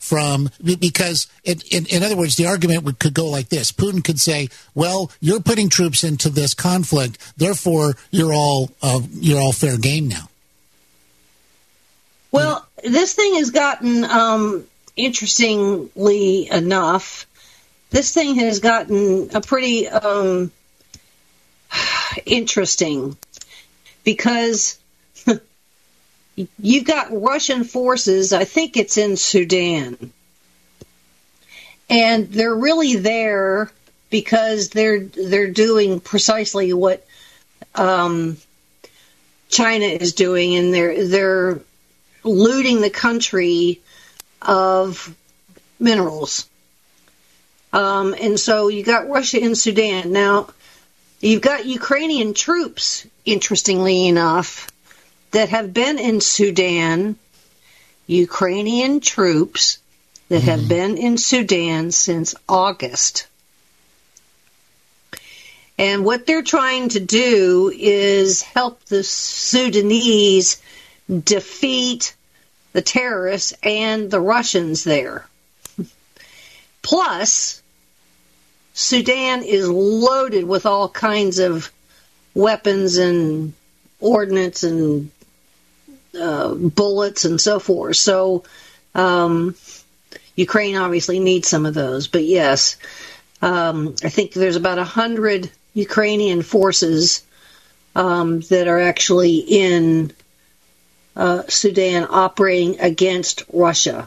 from, because it, in, in other words, the argument would, could go like this. Putin could say, well, you're putting troops into this conflict, therefore you're all uh, you're all fair game now. Well, this thing has gotten, um, interestingly enough, this thing has gotten a pretty um, interesting, because you've got Russian forces, I think it's in Sudan, and they're really there because they're they're doing precisely what um, China is doing, and they're they're looting the country of minerals. Um, and so you got Russia in Sudan. Now, you've got Ukrainian troops, interestingly enough, that have been in Sudan, Ukrainian troops that have been in Sudan since August. And what they're trying to do is help the Sudanese defeat the terrorists and the Russians there. Plus, Sudan is loaded with all kinds of weapons and ordnance and uh, bullets and so forth. So um, Ukraine obviously needs some of those. But yes, um, I think there's about a hundred Ukrainian forces um, that are actually in uh, Sudan operating against Russia.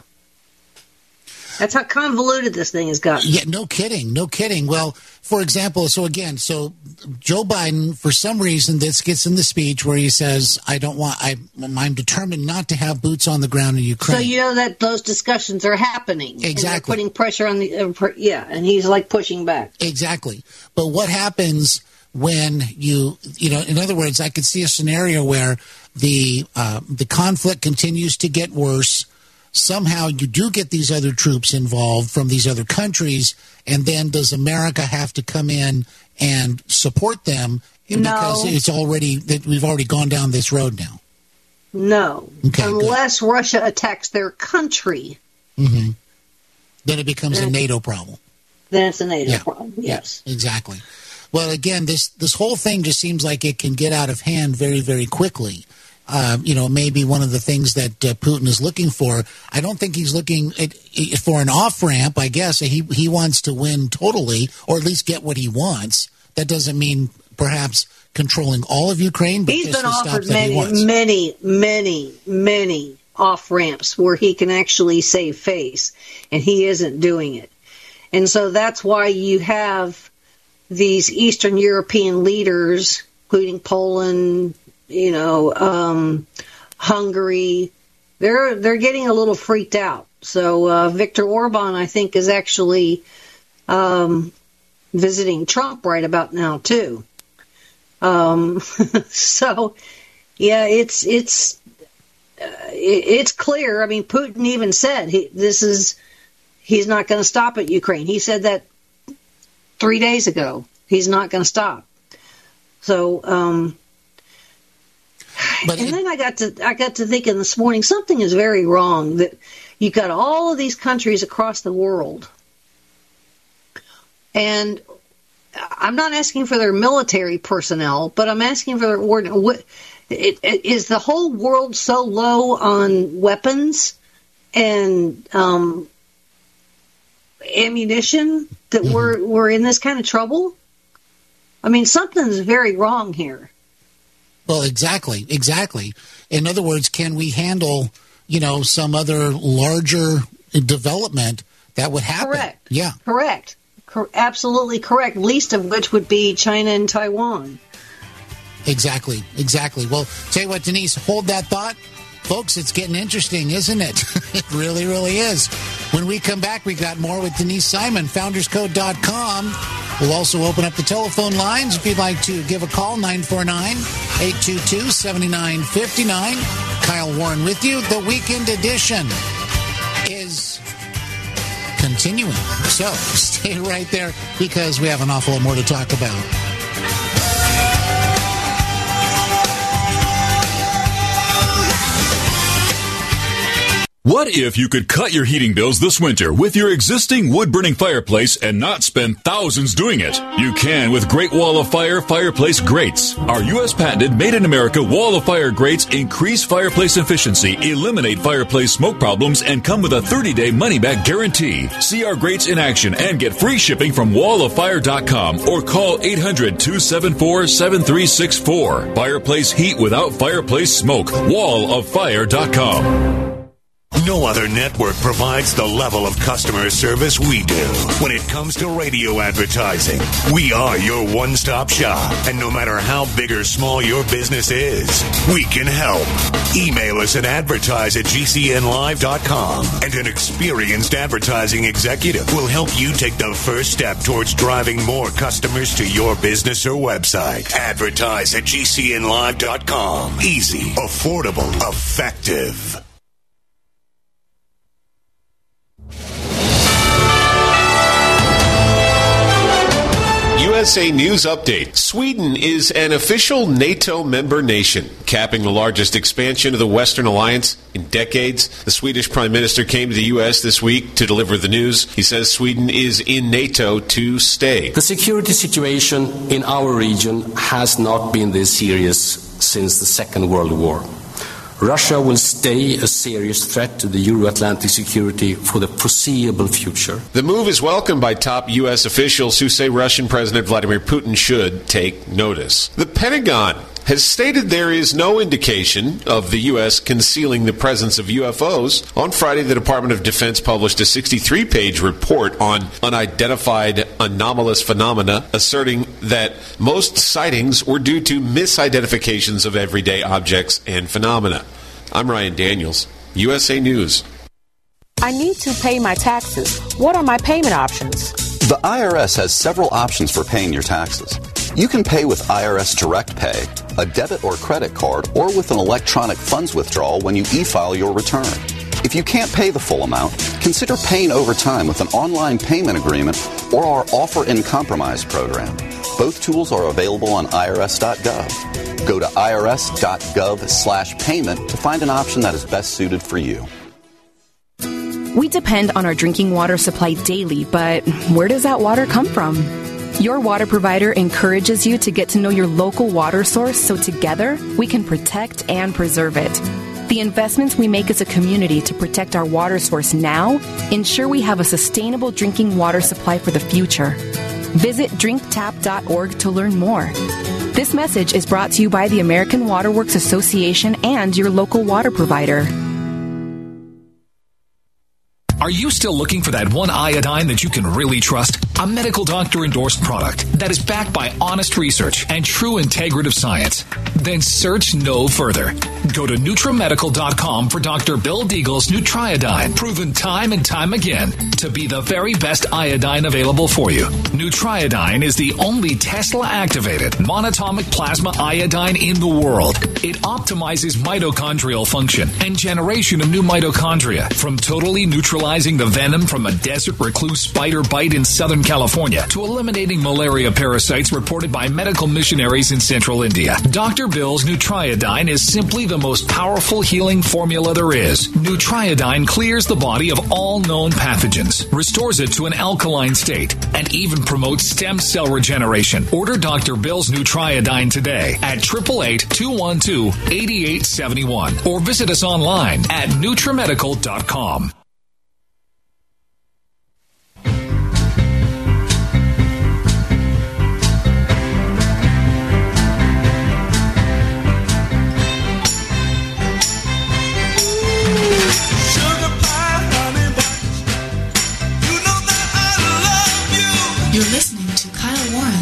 That's how convoluted this thing has gotten. Yeah, no kidding, no kidding. Well, for example, so again, so Joe Biden, for some reason, this gets in the speech where he says, "I don't want, I, I'm determined not to have boots on the ground in Ukraine." So you know that those discussions are happening. Exactly, and they're putting pressure on the, uh, pr- yeah, and he's like pushing back. Exactly, but what happens when you, you know, in other words, I could see a scenario where the uh, the conflict continues to get worse. Somehow you do get these other troops involved from these other countries, and then does America have to come in and support them because No. it's already that we've already gone down this road now? No, Okay, unless Russia attacks their country, Mm-hmm. Then it becomes a Then- NATO problem. then it's a NATO Yeah. problem. Yes. Exactly. Well, again, this this whole thing just seems like it can get out of hand very, very quickly. Uh, you know, maybe one of the things that uh, Putin is looking for. I don't think he's looking at, for an off ramp. I guess he he wants to win totally, or at least get what he wants. That doesn't mean perhaps controlling all of Ukraine, but He's just been the stuff offered that he many, wants. many, many, many off ramps where he can actually save face, and he isn't doing it. And so that's why you have these Eastern European leaders, including Poland, you know, um, Hungary. They're they're getting a little freaked out. So uh, Viktor Orban, I think, is actually um, visiting Trump right about now too. Um, so, yeah, it's it's uh, it's clear. I mean, Putin even said he, this is he's not going to stop at Ukraine. He said that three days ago. He's not going to stop. So, um, But and then I got to I got to thinking this morning, something is very wrong. That you've got all of these countries across the world, and I'm not asking for their military personnel, but I'm asking for their ord- what, it, it, is the whole world so low on weapons and um, ammunition that Mm-hmm. we're we're in this kind of trouble? I mean, something's very wrong here. Well, exactly, exactly. In other words, can we handle, you know, some other larger development that would happen? Correct. Yeah. Correct. Cor- absolutely correct. Least of which would be China and Taiwan. Exactly, exactly. Well, tell you what, Denise, hold that thought. Folks, it's getting interesting, isn't it? It really, really is. When we come back, we got more with Denise Simon, founders code dot com. We'll also open up the telephone lines if you'd like to give a call, nine four nine, eight two two, seven nine five nine. Kyle Warren with you. The Weekend Edition is continuing. So stay right there because we have an awful lot more to talk about. What if you could cut your heating bills this winter with your existing wood-burning fireplace and not spend thousands doing it? You can with Great Wall of Fire fireplace grates. Our U S patented made-in-America Wall of Fire grates increase fireplace efficiency, eliminate fireplace smoke problems, and come with a thirty-day money-back guarantee. See our grates in action and get free shipping from wall of fire dot com or call eight hundred, two seven four, seven three six four. Fireplace heat without fireplace smoke. wall of fire dot com. No other network provides the level of customer service we do. When it comes to radio advertising, we are your one-stop shop. And no matter how big or small your business is, we can help. Email us at advertise at g c n live dot com, and an experienced advertising executive will help you take the first step towards driving more customers to your business or website. Advertise at g c n live dot com. Easy, affordable, effective. U S A News Update. Sweden is an official NATO member nation, capping the largest expansion of the Western Alliance in decades. The Swedish Prime Minister came to the U S this week to deliver the news. He says Sweden is in NATO to stay. The security situation in our region has not been this serious since the Second World War. Russia will stay a serious threat to the Euro-Atlantic security for the foreseeable future. The move is welcomed by top U S officials who say Russian President Vladimir Putin should take notice. The Pentagon has stated there is no indication of the U S concealing the presence of U F Os. On Friday, the Department of Defense published a sixty-three page report on unidentified anomalous phenomena, asserting that most sightings were due to misidentifications of everyday objects and phenomena. I'm Ryan Daniels, U S A News. I need to pay my taxes. What are my payment options? The I R S has several options for paying your taxes. You can pay with I R S Direct Pay, a debit or credit card, or with an electronic funds withdrawal when you e-file your return. If you can't pay the full amount, consider paying over time with an online payment agreement or our Offer in Compromise program. Both tools are available on I R S dot gov. Go to I R S dot gov slash payment to find an option that is best suited for you. We depend on our drinking water supply daily, but where does that water come from? Your water provider encourages you to get to know your local water source so together we can protect and preserve it. The investments we make as a community to protect our water source now ensure we have a sustainable drinking water supply for the future. Visit drink tap dot org to learn more. This message is brought to you by the American Water Works Association and your local water provider. Are you still looking for that one iodine that you can really trust? A medical doctor endorsed product that is backed by honest research and true integrative science? Then search no further. Go to NutriMedical dot com for Doctor Bill Deagle's Nutriodine, proven time and time again to be the very best iodine available for you. Nutriodine is the only Tesla-activated monatomic plasma iodine in the world. It optimizes mitochondrial function and generation of new mitochondria from totally neutralizing the venom from a desert recluse spider bite in Southern California to eliminating malaria parasites reported by medical missionaries in central India. Doctor Bill's Nutriodine is simply the most powerful healing formula there is. Nutriodine clears the body of all known pathogens, restores it to an alkaline state, and even promotes stem cell regeneration. Order Doctor Bill's Nutriodine today at eight eight eight, two one two, eight eight seven one or visit us online at NutriMedical dot com. You're listening to Kyle Warren.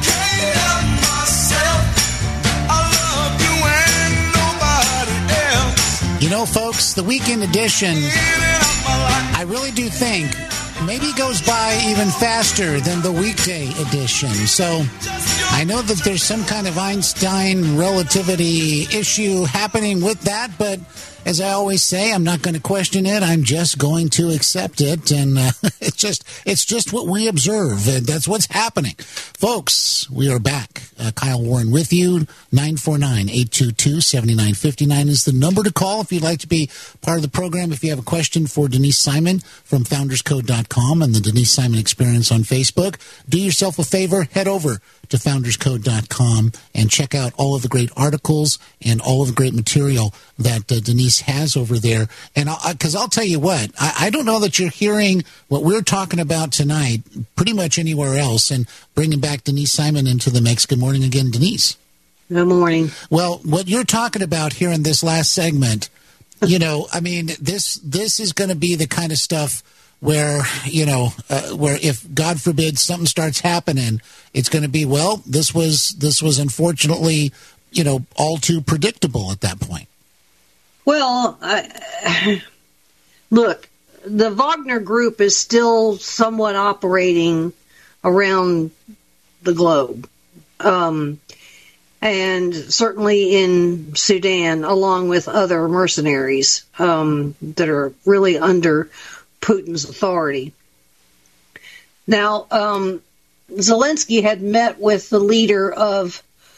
You know, folks, the weekend edition, I really do think maybe goes by even faster than the weekday edition. So I know that there's some kind of Einstein relativity issue happening with that, but as I always say, I'm not going to question it. I'm just going to accept it. And uh, it's just it's just what we observe. And that's what's happening. Folks, we are back. Uh, Kyle Warren with you. nine four nine, eight two two, seven nine five nine is the number to call if you'd like to be part of the program. If you have a question for Denise Simon from founders code dot com and the Denise Simon Experience on Facebook, do yourself a favor. Head over to founders code dot com and check out all of the great articles and all of the great material that uh, Denise has over there. And because I'll, I'll tell you what, I, I don't know that you're hearing what we're talking about tonight pretty much anywhere else. And bringing back Denise Simon into the mix. Good morning again, Denise. Good morning. Well, what you're talking about here in this last segment, you know, I mean, this this is going to be the kind of stuff where, you know, uh, where if, God forbid, something starts happening, it's going to be, well, this was this was unfortunately, you know, all too predictable at that point. Well, I, look, the Wagner Group is still somewhat operating around the globe. Um, and certainly in Sudan, along with other mercenaries um, that are really under Putin's authority. Now, um, Zelensky had met with the leader of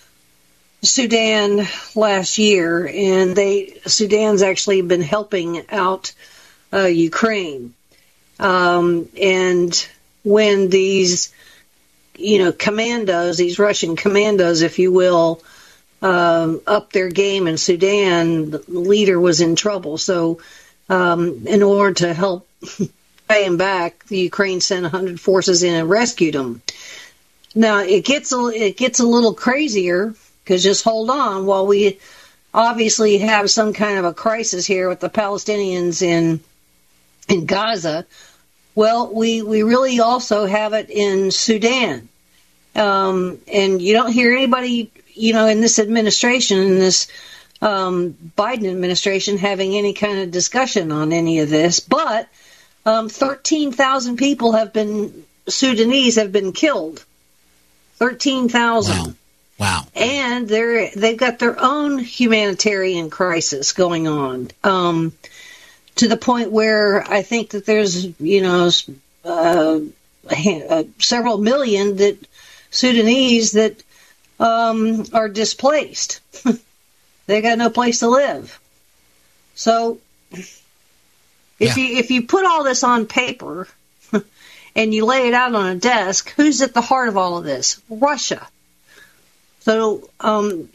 Sudan last year, and they Sudan's actually been helping out uh, Ukraine. Um, and when these, you know, commandos, these Russian commandos, if you will, um, up their game in Sudan, the leader was in trouble. So um, in order to help pay him back, the Ukraine sent one hundred forces in and rescued him. Now, it gets a, it gets a little crazier, because just hold on, while we obviously have some kind of a crisis here with the Palestinians in in Gaza, well, we, we really also have it in Sudan. Um, and you don't hear anybody, you know, in this administration, in this um, Biden administration, having any kind of discussion on any of this. But um, thirteen thousand people have been, Sudanese have been killed. thirteen thousand. Wow. Wow. And they're, they've got their own humanitarian crisis going on, um, to the point where I think that there's, you know, uh, uh, several million that Sudanese that um, are displaced. They got no place to live. So if Yeah. you if you put all this on paper and you lay it out on a desk, who's at the heart of all of this? Russia. So, um,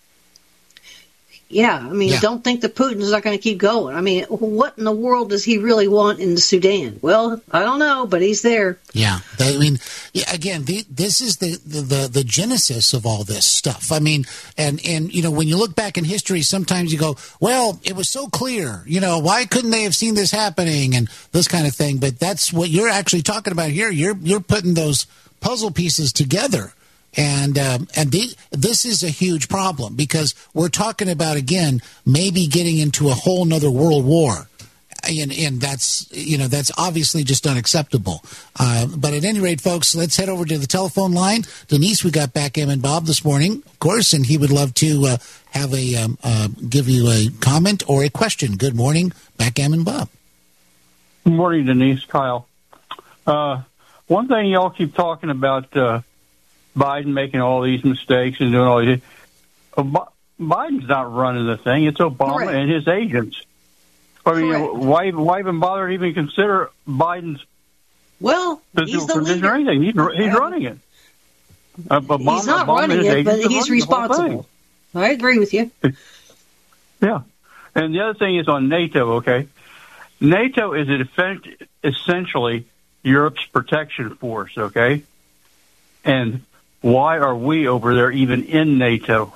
yeah, I mean, Yeah. don't think that Putin's not going to keep going. I mean, what in the world does he really want in the Sudan? Well, I don't know, but he's there. Yeah, I mean, yeah, again, the, this is the, the, the, the genesis of all this stuff. I mean, and, and, you know, when you look back in history, sometimes you go, well, it was so clear, you know, why couldn't they have seen this happening and this kind of thing? But that's what you're actually talking about here. You're, you're putting those puzzle pieces together. And um, and the, this is a huge problem, because we're talking about, again, maybe getting into a whole nother world war. And, and that's, you know, that's obviously just unacceptable. Uh, but at any rate, folks, let's head over to the telephone line. Denise, we got Backgammon Bob this morning, of course, and he would love to uh, have a um, uh, give you a comment or a question. Good morning, Backgammon Bob. Good morning, Denise, Kyle. Uh, one thing y'all keep talking about, uh, Biden making all these mistakes and doing all these. Ob- Biden's not running the thing. It's Obama Correct. and his agents. I mean, Correct. why, why even bother to even consider Biden's Well, he's the position or leader. anything? He's, he's running it. Uh, Obama, He's not Obama running and his it, but agents are he's running the whole responsible. thing. I agree with you. Yeah. And the other thing is on NATO, okay? NATO is essentially Europe's protection force, okay? And why are we over there even in NATO?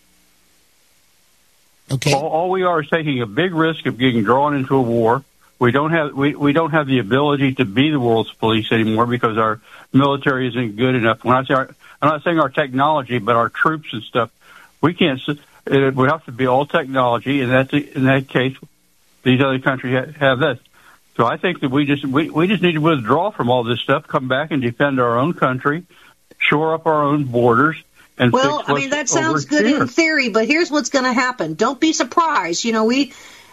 Okay. All, all we are is taking a big risk of getting drawn into a war. We don't have we, we don't have the ability to be the world's police anymore because our military isn't good enough. When I say our, I'm not saying our technology, but our troops and stuff. We can't. It would have to be all technology, and that's in that case, these other countries ha- have that. So I think that we just we, we just need to withdraw from all this stuff, come back and defend our own country, shore up our own borders, and Well, fix I mean, that what's sounds over good here. in theory, but here's what's going to happen. Don't be surprised. You know, we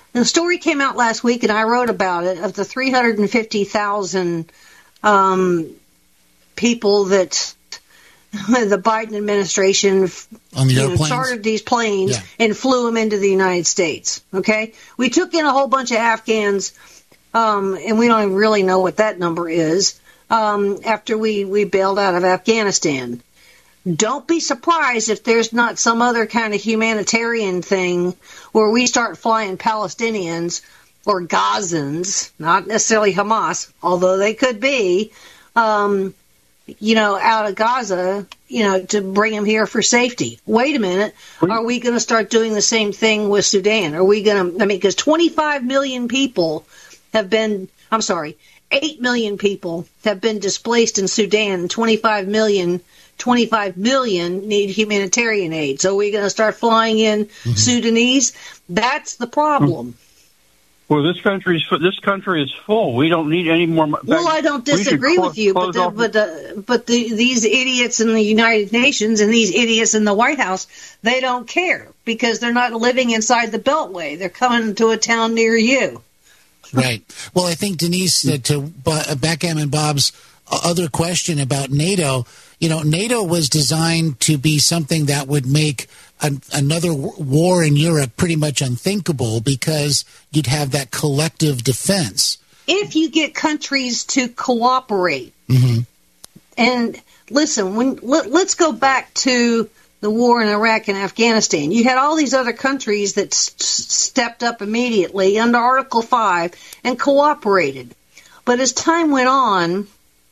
the story came out last week, and I wrote about it, of the three hundred fifty thousand um, people that the Biden administration on the you know, airplanes? chartered these planes Yeah. and flew them into the United States. Okay, we took in a whole bunch of Afghans, um, and we don't even really know what that number is. Um, after we we bailed out of Afghanistan, don't be surprised if there's not some other kind of humanitarian thing where we start flying Palestinians or Gazans, not necessarily Hamas, although they could be. Um, you know, out of Gaza, you know, to bring them here for safety. Wait a minute. Are we going to start doing the same thing with Sudan? Are we going to, I mean, because twenty-five million people have been, I'm sorry, eight million people have been displaced in Sudan, and twenty-five million, twenty-five million need humanitarian aid. So are we going to start flying in mm-hmm. Sudanese? That's the problem. Well, this country's this country is full. We don't need any more. Well, I don't disagree close, with you, but the, but the, but the, these idiots in the United Nations and these idiots in the White House, they don't care because they're not living inside the Beltway. They're coming to a town near you. Right. Well, I think, Denise, uh, to uh, Backgammon Bob's other question about NATO, you know, NATO was designed to be something that would make an, another war in Europe pretty much unthinkable because you'd have that collective defense. If you get countries to cooperate. Mm-hmm. And listen, when let, let's go back to the war in Iraq and Afghanistan. You had all these other countries that s- stepped up immediately under Article five and cooperated. But as time went on,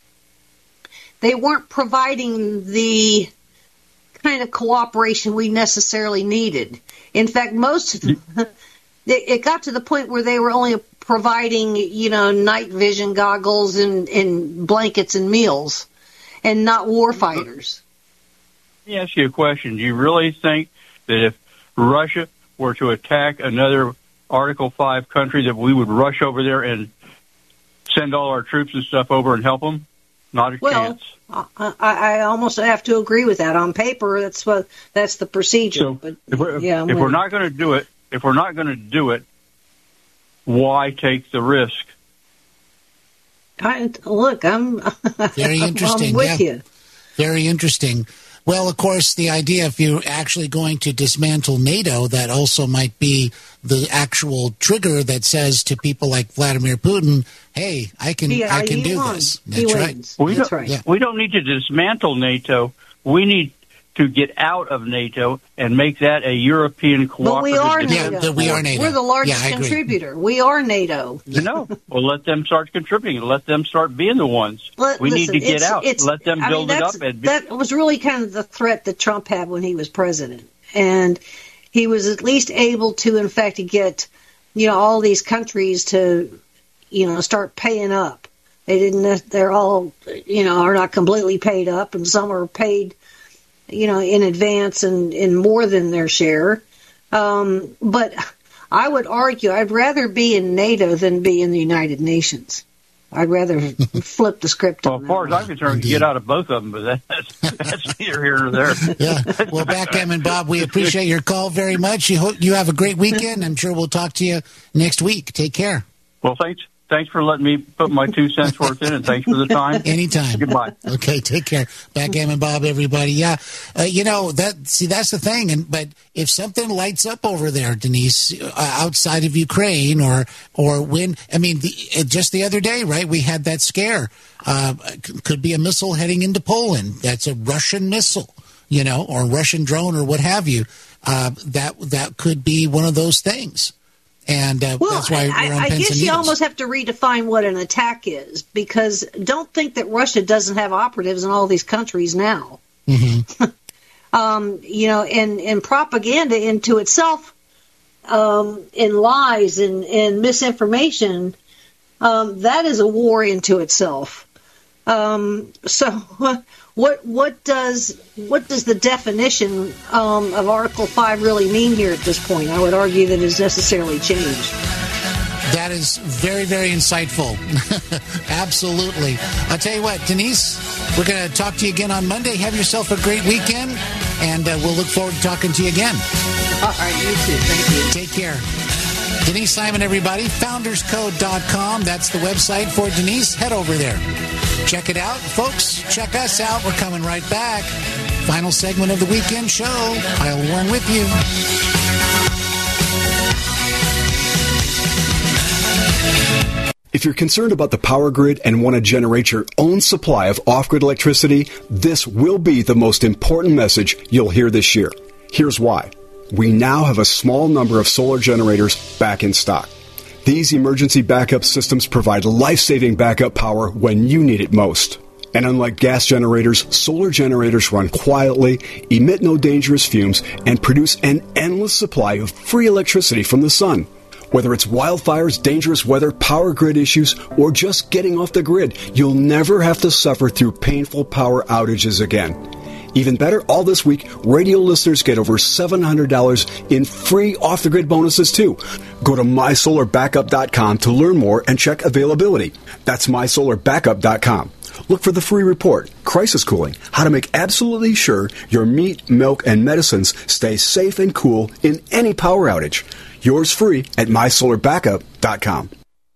they weren't providing the kind of cooperation we necessarily needed. In fact, most of them, it got to the point where they were only providing, you know, night vision goggles and, and blankets and meals and not war fighters. Let me ask you a question. Do you really think that if Russia were to attack another Article five country that we would rush over there and send all our troops and stuff over and help them? Not a well, chance. I, I almost have to agree with that. On paper, that's what that's the procedure. So but if we're, yeah, if we're not going to do it, if we're not going to do it, why take the risk? I, look, I'm very interesting. I'm with yeah. you. Very interesting. Well, of course, the idea if you're actually going to dismantle NATO, that also might be the actual trigger that says to people like Vladimir Putin, "Hey, I can, yeah, I can do won. this." He That's wins. right. We That's don't, right. Yeah. We don't need to dismantle NATO. We need to get out of NATO and make that a European cooperative. But we are defense. NATO. Yeah, we are NATO. We're the largest Yeah, I agree. contributor. We are NATO. No, well, let them start contributing. Let them start being the ones. Let- we listen, need to get it's- out. it's- Let them I build mean, it that's- up. And be, that was really kind of the threat that Trump had when he was president. And he was at least able to, in fact, get, you know, all these countries to, you know, start paying up. They didn't, they're all, you know, are not completely paid up, and some are paid, you know, in advance and, and more than their share. Um, but I would argue I'd rather be in NATO than be in the United Nations. I'd rather flip the script well, on as far as that. I'm concerned, get out of both of them, but that's, that's neither here nor there. Yeah. Well, Backgammon Bob, we appreciate your call very much. You hope you have a great weekend. I'm sure we'll talk to you next week. Take care. Well, thanks. Thanks for letting me put my two cents worth in, and thanks for the time. Anytime. Goodbye. Okay, take care. Backgammon Bob, everybody. Yeah, uh, you know that. See, that's the thing. And but if something lights up over there, Denise, uh, outside of Ukraine, or or when I mean, the, uh, just the other day, right? We had that scare. Uh, c- could be a missile heading into Poland. That's a Russian missile, you know, or a Russian drone, or what have you. Uh, that that could be one of those things. And uh, well, that's why I, we're on I pins guess and you needles. almost have to redefine what an attack is, because don't think that Russia doesn't have operatives in all these countries now. Mm-hmm. um, you know, and, and propaganda into itself, um, and lies and, and misinformation, um, that is a war into itself. Um, so what what does what does the definition um, of Article five really mean here at this point? I would argue that it's necessarily changed. That is very, very insightful. Absolutely. I'll tell you what, Denise, we're going to talk to you again on Monday. Have yourself a great weekend, and uh, we'll look forward to talking to you again. All right, you too. Thank you. Take care. Denise Simon, everybody, founders code dot com. That's the website for Denise. Head over there. Check it out. Folks, check us out. We're coming right back. Final segment of the weekend show. Kyle Warren with you. If you're concerned about the power grid and want to generate your own supply of off-grid electricity, this will be the most important message you'll hear this year. Here's why. We now have a small number of solar generators back in stock. These emergency backup systems provide life-saving backup power when you need it most. And unlike gas generators, solar generators run quietly, emit no dangerous fumes, and produce an endless supply of free electricity from the sun. Whether it's wildfires, dangerous weather, power grid issues, or just getting off the grid, you'll never have to suffer through painful power outages again. Even better, all this week, radio listeners get over seven hundred dollars in free off-the-grid bonuses, too. Go to my solar backup dot com to learn more and check availability. That's my solar backup dot com. Look for the free report, Crisis Cooling, how to make absolutely sure your meat, milk, and medicines stay safe and cool in any power outage. Yours free at my solar backup dot com.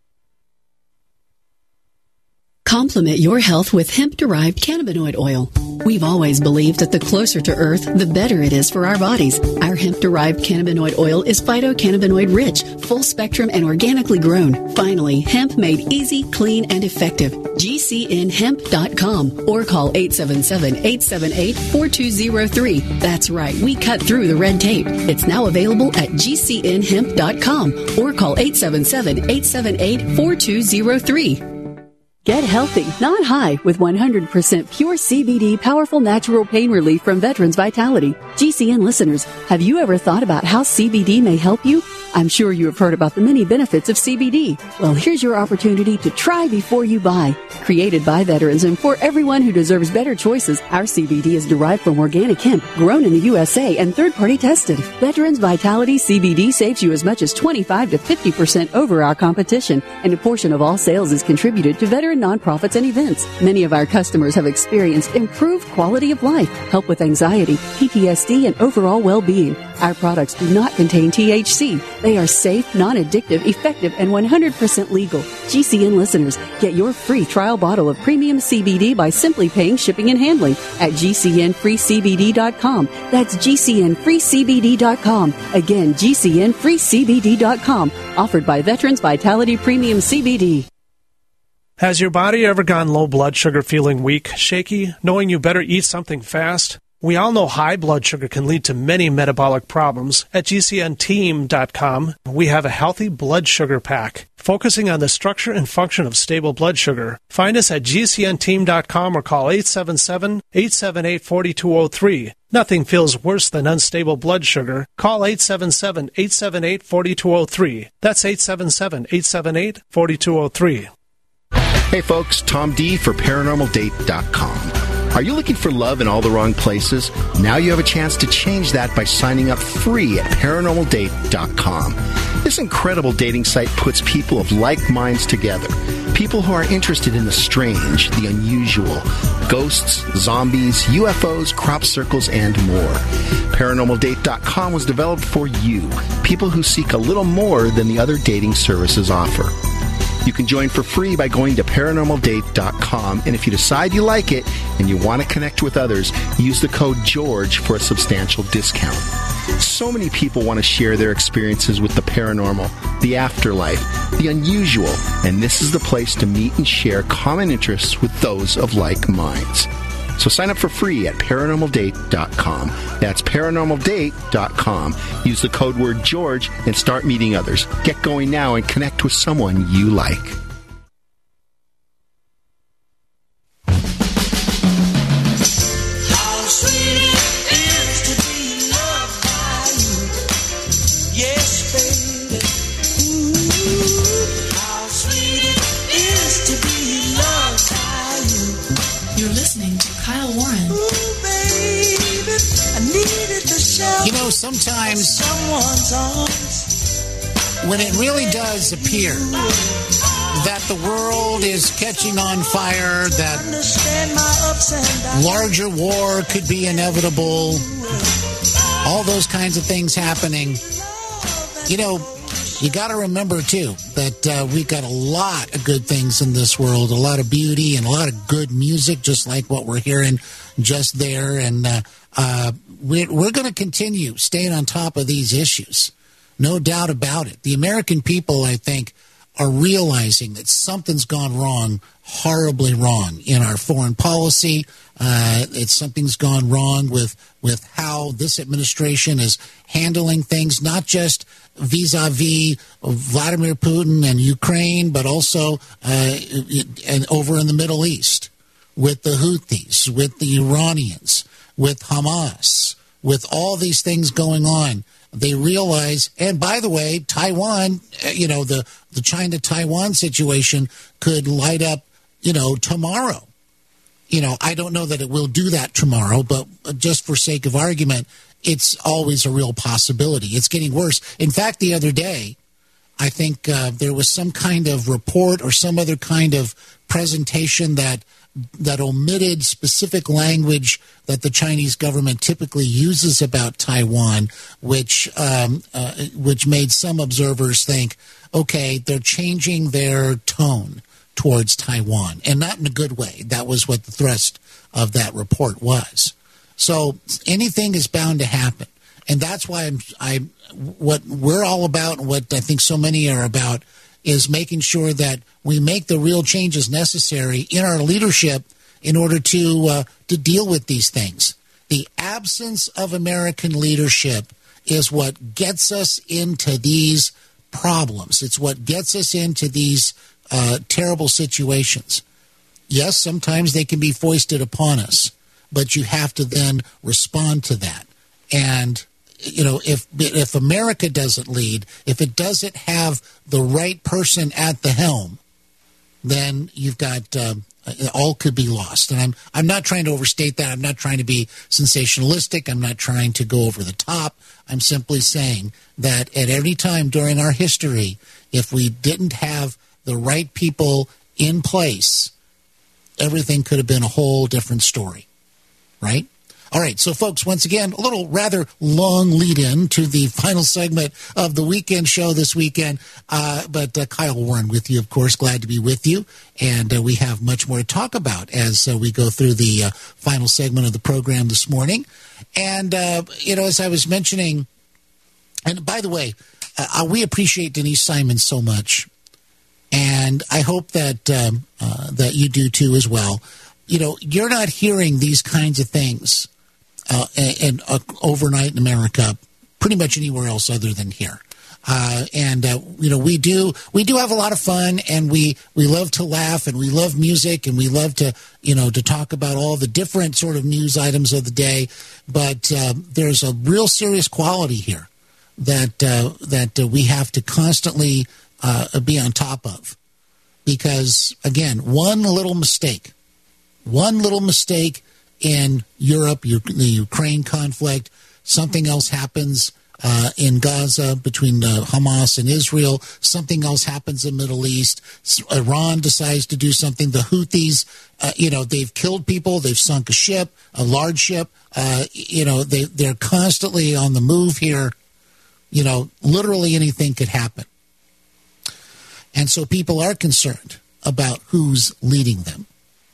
Complement your health with hemp-derived cannabinoid oil. We've always believed that the closer to Earth, the better it is for our bodies. Our hemp-derived cannabinoid oil is phytocannabinoid-rich, full-spectrum, and organically grown. Finally, hemp made easy, clean, and effective. G C N hemp dot com or call eight seven seven, eight seven eight, four two zero three. That's right, we cut through the red tape. It's now available at G C N hemp dot com or call eight seven seven, eight seven eight, four two zero three. Get healthy, not high, with one hundred percent pure C B D powerful natural pain relief from Veterans Vitality. G C N listeners, have you ever thought about how C B D may help you? I'm sure you have heard about the many benefits of C B D. Well, here's your opportunity to try before you buy. Created by veterans and for everyone who deserves better choices, our C B D is derived from organic hemp, grown in the U S A and third-party tested. Veterans Vitality C B D saves you as much as twenty-five to fifty percent over our competition, and a portion of all sales is contributed to veteran nonprofits and events. Many of our customers have experienced improved quality of life, help with anxiety, P T S D, and overall well-being. Our products do not contain T H C. They are safe, non-addictive, effective, and one hundred percent legal. G C N listeners, get your free trial bottle of premium C B D by simply paying shipping and handling at G C N free C B D dot com. That's G C N free C B D dot com. Again, G C N free C B D dot com. Offered by Veterans Vitality Premium C B D. Has your body ever gone low blood sugar, feeling weak, shaky, knowing you better eat something fast? We all know high blood sugar can lead to many metabolic problems. At G C N team dot com, we have a healthy blood sugar pack, focusing on the structure and function of stable blood sugar. Find us at G C N team dot com or call eight seven seven, eight seven eight, four two zero three. Nothing feels worse than unstable blood sugar. Call eight seven seven, eight seven eight, four two zero three. That's eight seven seven, eight seven eight, four two zero three. Hey folks, Tom D for paranormal date dot com. Are you looking for love in all the wrong places? Now you have a chance to change that by signing up free at paranormal date dot com. This incredible dating site puts people of like minds together. People who are interested in the strange, the unusual, ghosts, zombies, U F Os, crop circles, and more. paranormal date dot com was developed for you, people who seek a little more than the other dating services offer. You can join for free by going to paranormal date dot com, and if you decide you like it and you want to connect with others, use the code GEORGE for a substantial discount. So many people want to share their experiences with the paranormal, the afterlife, the unusual, and this is the place to meet and share common interests with those of like minds. So sign up for free at paranormal date dot com. That's paranormal date dot com. Use the code word George and start meeting others. Get going now and connect with someone you like. You know, sometimes when it really does appear that the world is catching on fire, that larger war could be inevitable, all those kinds of things happening, you know, you got to remember, too, that uh, we've got a lot of good things in this world, a lot of beauty and a lot of good music, just like what we're hearing just there. And uh, uh, we're, we're going to continue staying on top of these issues. No doubt about it. The American people, I think, are realizing that something's gone wrong, horribly wrong, in our foreign policy. Uh, it's something's gone wrong with with how this administration is handling things, not just vis-a-vis Vladimir Putin and Ukraine, but also uh, and over in the Middle East with the Houthis, with the Iranians, with Hamas, with all these things going on. They realize, and by the way, Taiwan, you know, the, the China-Taiwan situation could light up, you know, tomorrow. You know, I don't know that it will do that tomorrow, but just for sake of argument, it's always a real possibility. It's getting worse. In fact, the other day, I think uh, there was some kind of report or some other kind of presentation that that omitted specific language that the Chinese government typically uses about Taiwan, which um, uh, which made some observers think, okay, they're changing their tone towards Taiwan, and not in a good way. That was what the thrust of that report was. So anything is bound to happen, and that's why I'm, I what we're all about, and what I think so many are about, is making sure that we make the real changes necessary in our leadership in order to uh, to deal with these things. The absence of American leadership is what gets us into these problems. It's what gets us into these uh, terrible situations. Yes, sometimes they can be foisted upon us, but you have to then respond to that. And you know, if if America doesn't lead, if it doesn't have the right person at the helm, then you've got um, all could be lost. And I'm I'm not trying to overstate that. I'm not trying to be sensationalistic. I'm not trying to go over the top. I'm simply saying that at any time during our history, if we didn't have the right people in place, everything could have been a whole different story, right? All right, so folks, once again, a little rather long lead-in to the final segment of the weekend show this weekend. Uh, but uh, Kyle Warren with you, of course, glad to be with you. And uh, we have much more to talk about as uh, we go through the uh, final segment of the program this morning. And, uh, you know, as I was mentioning, and by the way, uh, we appreciate Denise Simon so much. And I hope that um, uh, that you do, too, as well. You know, you're not hearing these kinds of things Uh, and uh, overnight in America, pretty much anywhere else other than here. Uh, and uh, you know, we do we do have a lot of fun, and we we love to laugh, and we love music, and we love to you know to talk about all the different sort of news items of the day. But uh, there's a real serious quality here that uh, that uh, we have to constantly uh, be on top of, because again, one little mistake, one little mistake. In Europe, the Ukraine conflict, something else happens uh, in Gaza between uh, Hamas and Israel. Something else happens in the Middle East. Iran decides to do something. The Houthis, uh, you know, they've killed people. They've sunk a ship, a large ship. Uh, you know, they, they're constantly on the move here. You know, literally anything could happen. And so people are concerned about who's leading them.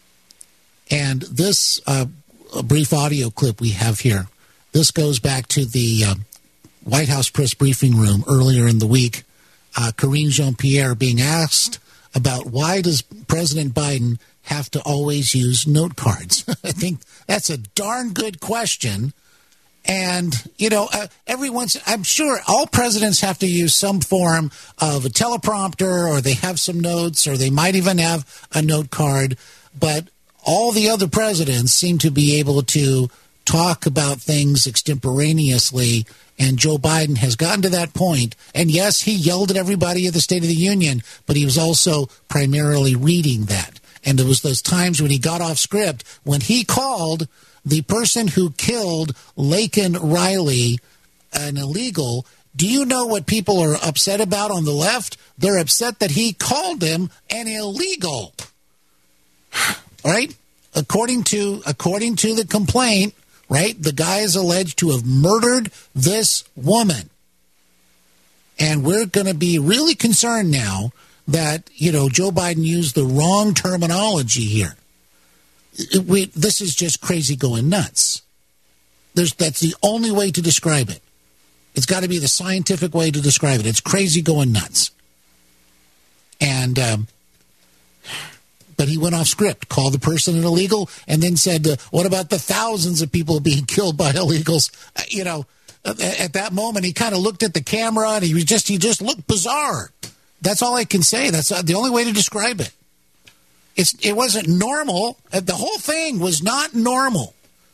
And this uh, brief audio clip we have here, this goes back to the uh, White House press briefing room earlier in the week. Uh, Karine Jean-Pierre being asked about why does President Biden have to always use note cards? I think that's a darn good question. And, you know, uh, every once, I'm sure all presidents have to use some form of a teleprompter, or they have some notes, or they might even have a note card. But all the other presidents seem to be able to talk about things extemporaneously, and Joe Biden has gotten to that point. And yes, he yelled at everybody at the State of the Union, but he was also primarily reading that. And there was those times when he got off script, when he called the person who killed Laken Riley an illegal. Do you know what people are upset about on the left? They're upset that he called him an illegal. Right? According to according to the complaint, right, the guy is alleged to have murdered this woman. And we're going to be really concerned now that, you know, Joe Biden used the wrong terminology here. It, we, this is just crazy going nuts. There's, that's the only way to describe it. It's got to be the scientific way to describe it. It's crazy going nuts. And, um, but he went off script, called the person an illegal, and then said, uh, what about the thousands of people being killed by illegals? Uh, you know, at, at that moment, he kind of looked at the camera and he was just, he just looked bizarre. That's all I can say. That's the only way to describe it. It's, it wasn't normal. The whole thing was not normal.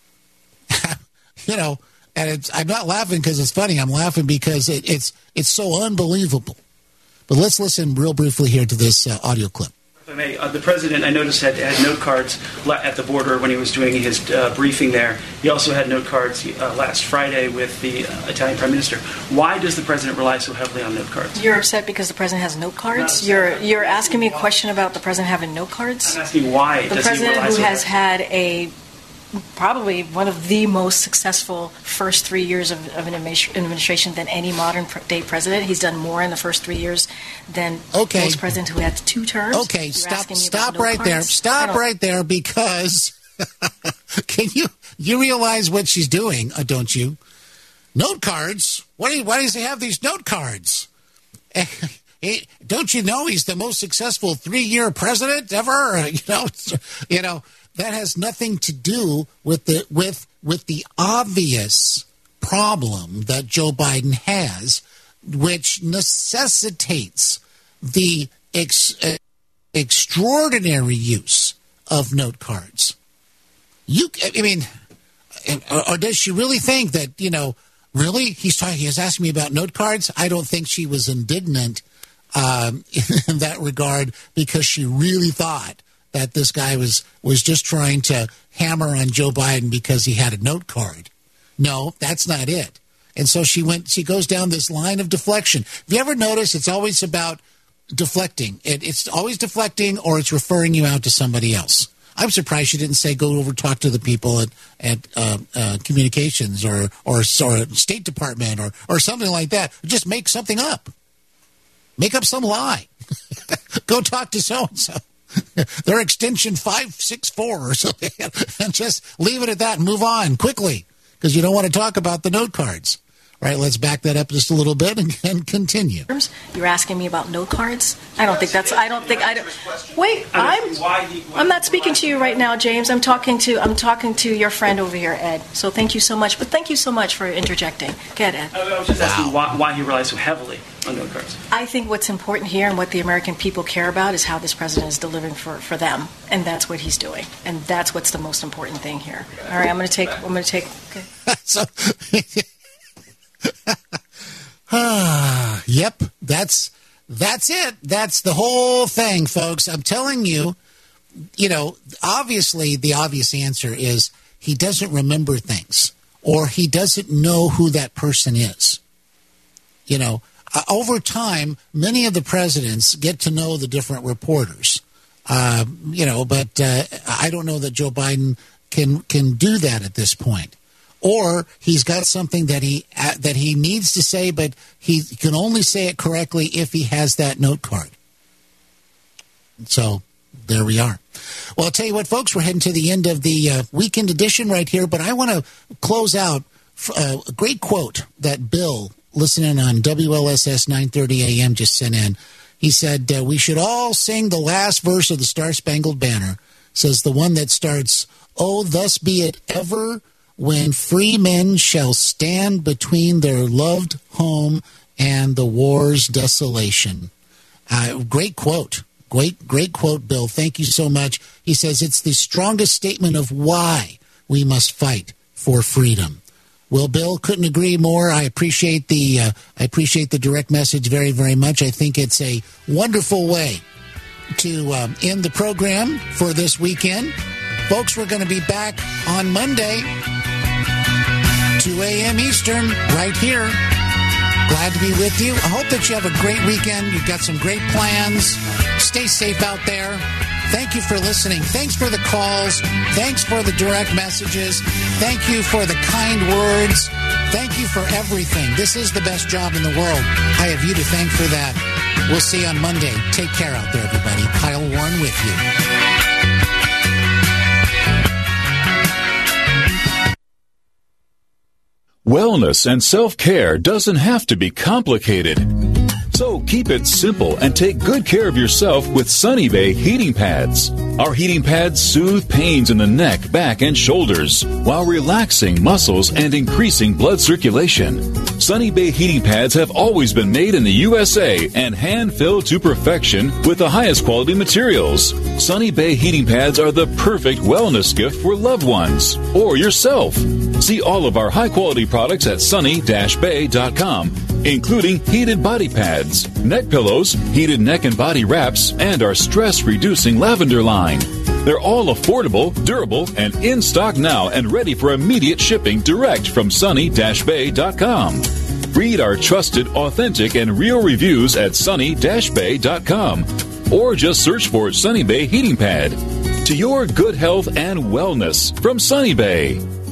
You know, and it's, I'm not laughing because it's funny. I'm laughing because it, it's it's so unbelievable. But let's listen real briefly here to this uh, audio clip. If I may, uh, the president, I noticed, had, had note cards at the border when he was doing his uh, briefing there. He also had note cards uh, last Friday with the uh, Italian prime minister. Why does the president rely so heavily on note cards? You're upset because the president has note cards? You're you're asking me a question about the president having note cards? I'm asking why the does president he rely who so has heavily? had a probably one of the most successful first three years of, of an administration than any modern day president. He's done more in the first three years than okay. most presidents who had two terms. Okay, You're stop stop right there. Stop right there because can you you realize what she's doing, uh, don't you? Note cards? Why, do you, why does he have these note cards? He, don't you know he's the most successful three-year president ever? You know, you know. That has nothing to do with the with with the obvious problem that Joe Biden has, which necessitates the ex, uh, extraordinary use of note cards. You, I mean, or, or does she really think that, you know, really he's talking? He's asking me about note cards. I don't think she was indignant um, in that regard because she really thought that this guy was, was just trying to hammer on Joe Biden because he had a note card. No, that's not it. And so she went. She goes down this line of deflection. Have you ever noticed it's always about deflecting? It, it's always deflecting or it's referring you out to somebody else. I'm surprised she didn't say go over talk to the people at, at uh, uh, communications or, or, or State Department or, or something like that. Just make something up. Make up some lie. Go talk to so-and-so. Their extension five six four or something, and just leave it at that and move on quickly because you don't want to talk about the note cards. All right, let's back that up just a little bit and, and continue. You're asking me about note cards? I don't think that's. I don't think. I don't. Wait, I'm. I'm not speaking to you right now, James. I'm talking to. I'm talking to your friend over here, Ed. So thank you so much. But thank you so much for interjecting. Go ahead, Ed. I was just asking why, why he relies so heavily on note cards. I think what's important here and what the American people care about is how this president is delivering for, for them, and that's what he's doing, and that's what's the most important thing here. All right, I'm going to take. I'm going to take. Okay. so, yep, that's that's it. That's the whole thing, folks. I'm telling you, you know, obviously the obvious answer is he doesn't remember things or he doesn't know who that person is. You know, uh, over time, many of the presidents get to know the different reporters, uh, you know, but uh, I don't know that Joe Biden can can do that at this point. Or he's got something that he uh, that he needs to say, but he can only say it correctly if he has that note card. So there we are. Well, I'll tell you what, folks, we're heading to the end of the uh, weekend edition right here, but I want to close out uh, a great quote that Bill, listening on W L S S nine thirty A M, just sent in. He said, uh, we should all sing the last verse of the Star-Spangled Banner, says the one that starts, oh, thus be it ever when free men shall stand between their loved home and the war's desolation. Uh, great quote. Great, great quote, Bill. Thank you so much. He says it's the strongest statement of why we must fight for freedom. Well, Bill, couldn't agree more. I appreciate the uh, I appreciate the direct message very, very much. I think it's a wonderful way to um, end the program for this weekend. Folks, we're going to be back on Monday, two a.m. Eastern, right here. Glad to be with you. I hope that you have a great weekend. You've got some great plans. Stay safe out there. Thank you for listening. Thanks for the calls. Thanks for the direct messages. Thank you for the kind words. Thank you for everything. This is the best job in the world. I have you to thank for that. We'll see you on Monday. Take care out there, everybody. Kyle Warren with you. Wellness and self-care doesn't have to be complicated. So keep it simple and take good care of yourself with Sunny Bay heating pads. Our heating pads soothe pains in the neck, back, and shoulders while relaxing muscles and increasing blood circulation. Sunny Bay heating pads have always been made in the U S A and hand-filled to perfection with the highest quality materials. Sunny Bay heating pads are the perfect wellness gift for loved ones or yourself. See all of our high-quality products at sunny dash bay dot com, including heated body pads, neck pillows, heated neck and body wraps, and our stress-reducing lavender line. They're all affordable, durable, and in stock now and ready for immediate shipping direct from sunny dash bay dot com. Read our trusted, authentic, and real reviews at sunny dash bay dot com or just search for Sunny Bay Heating Pad. To your good health and wellness from Sunny Bay.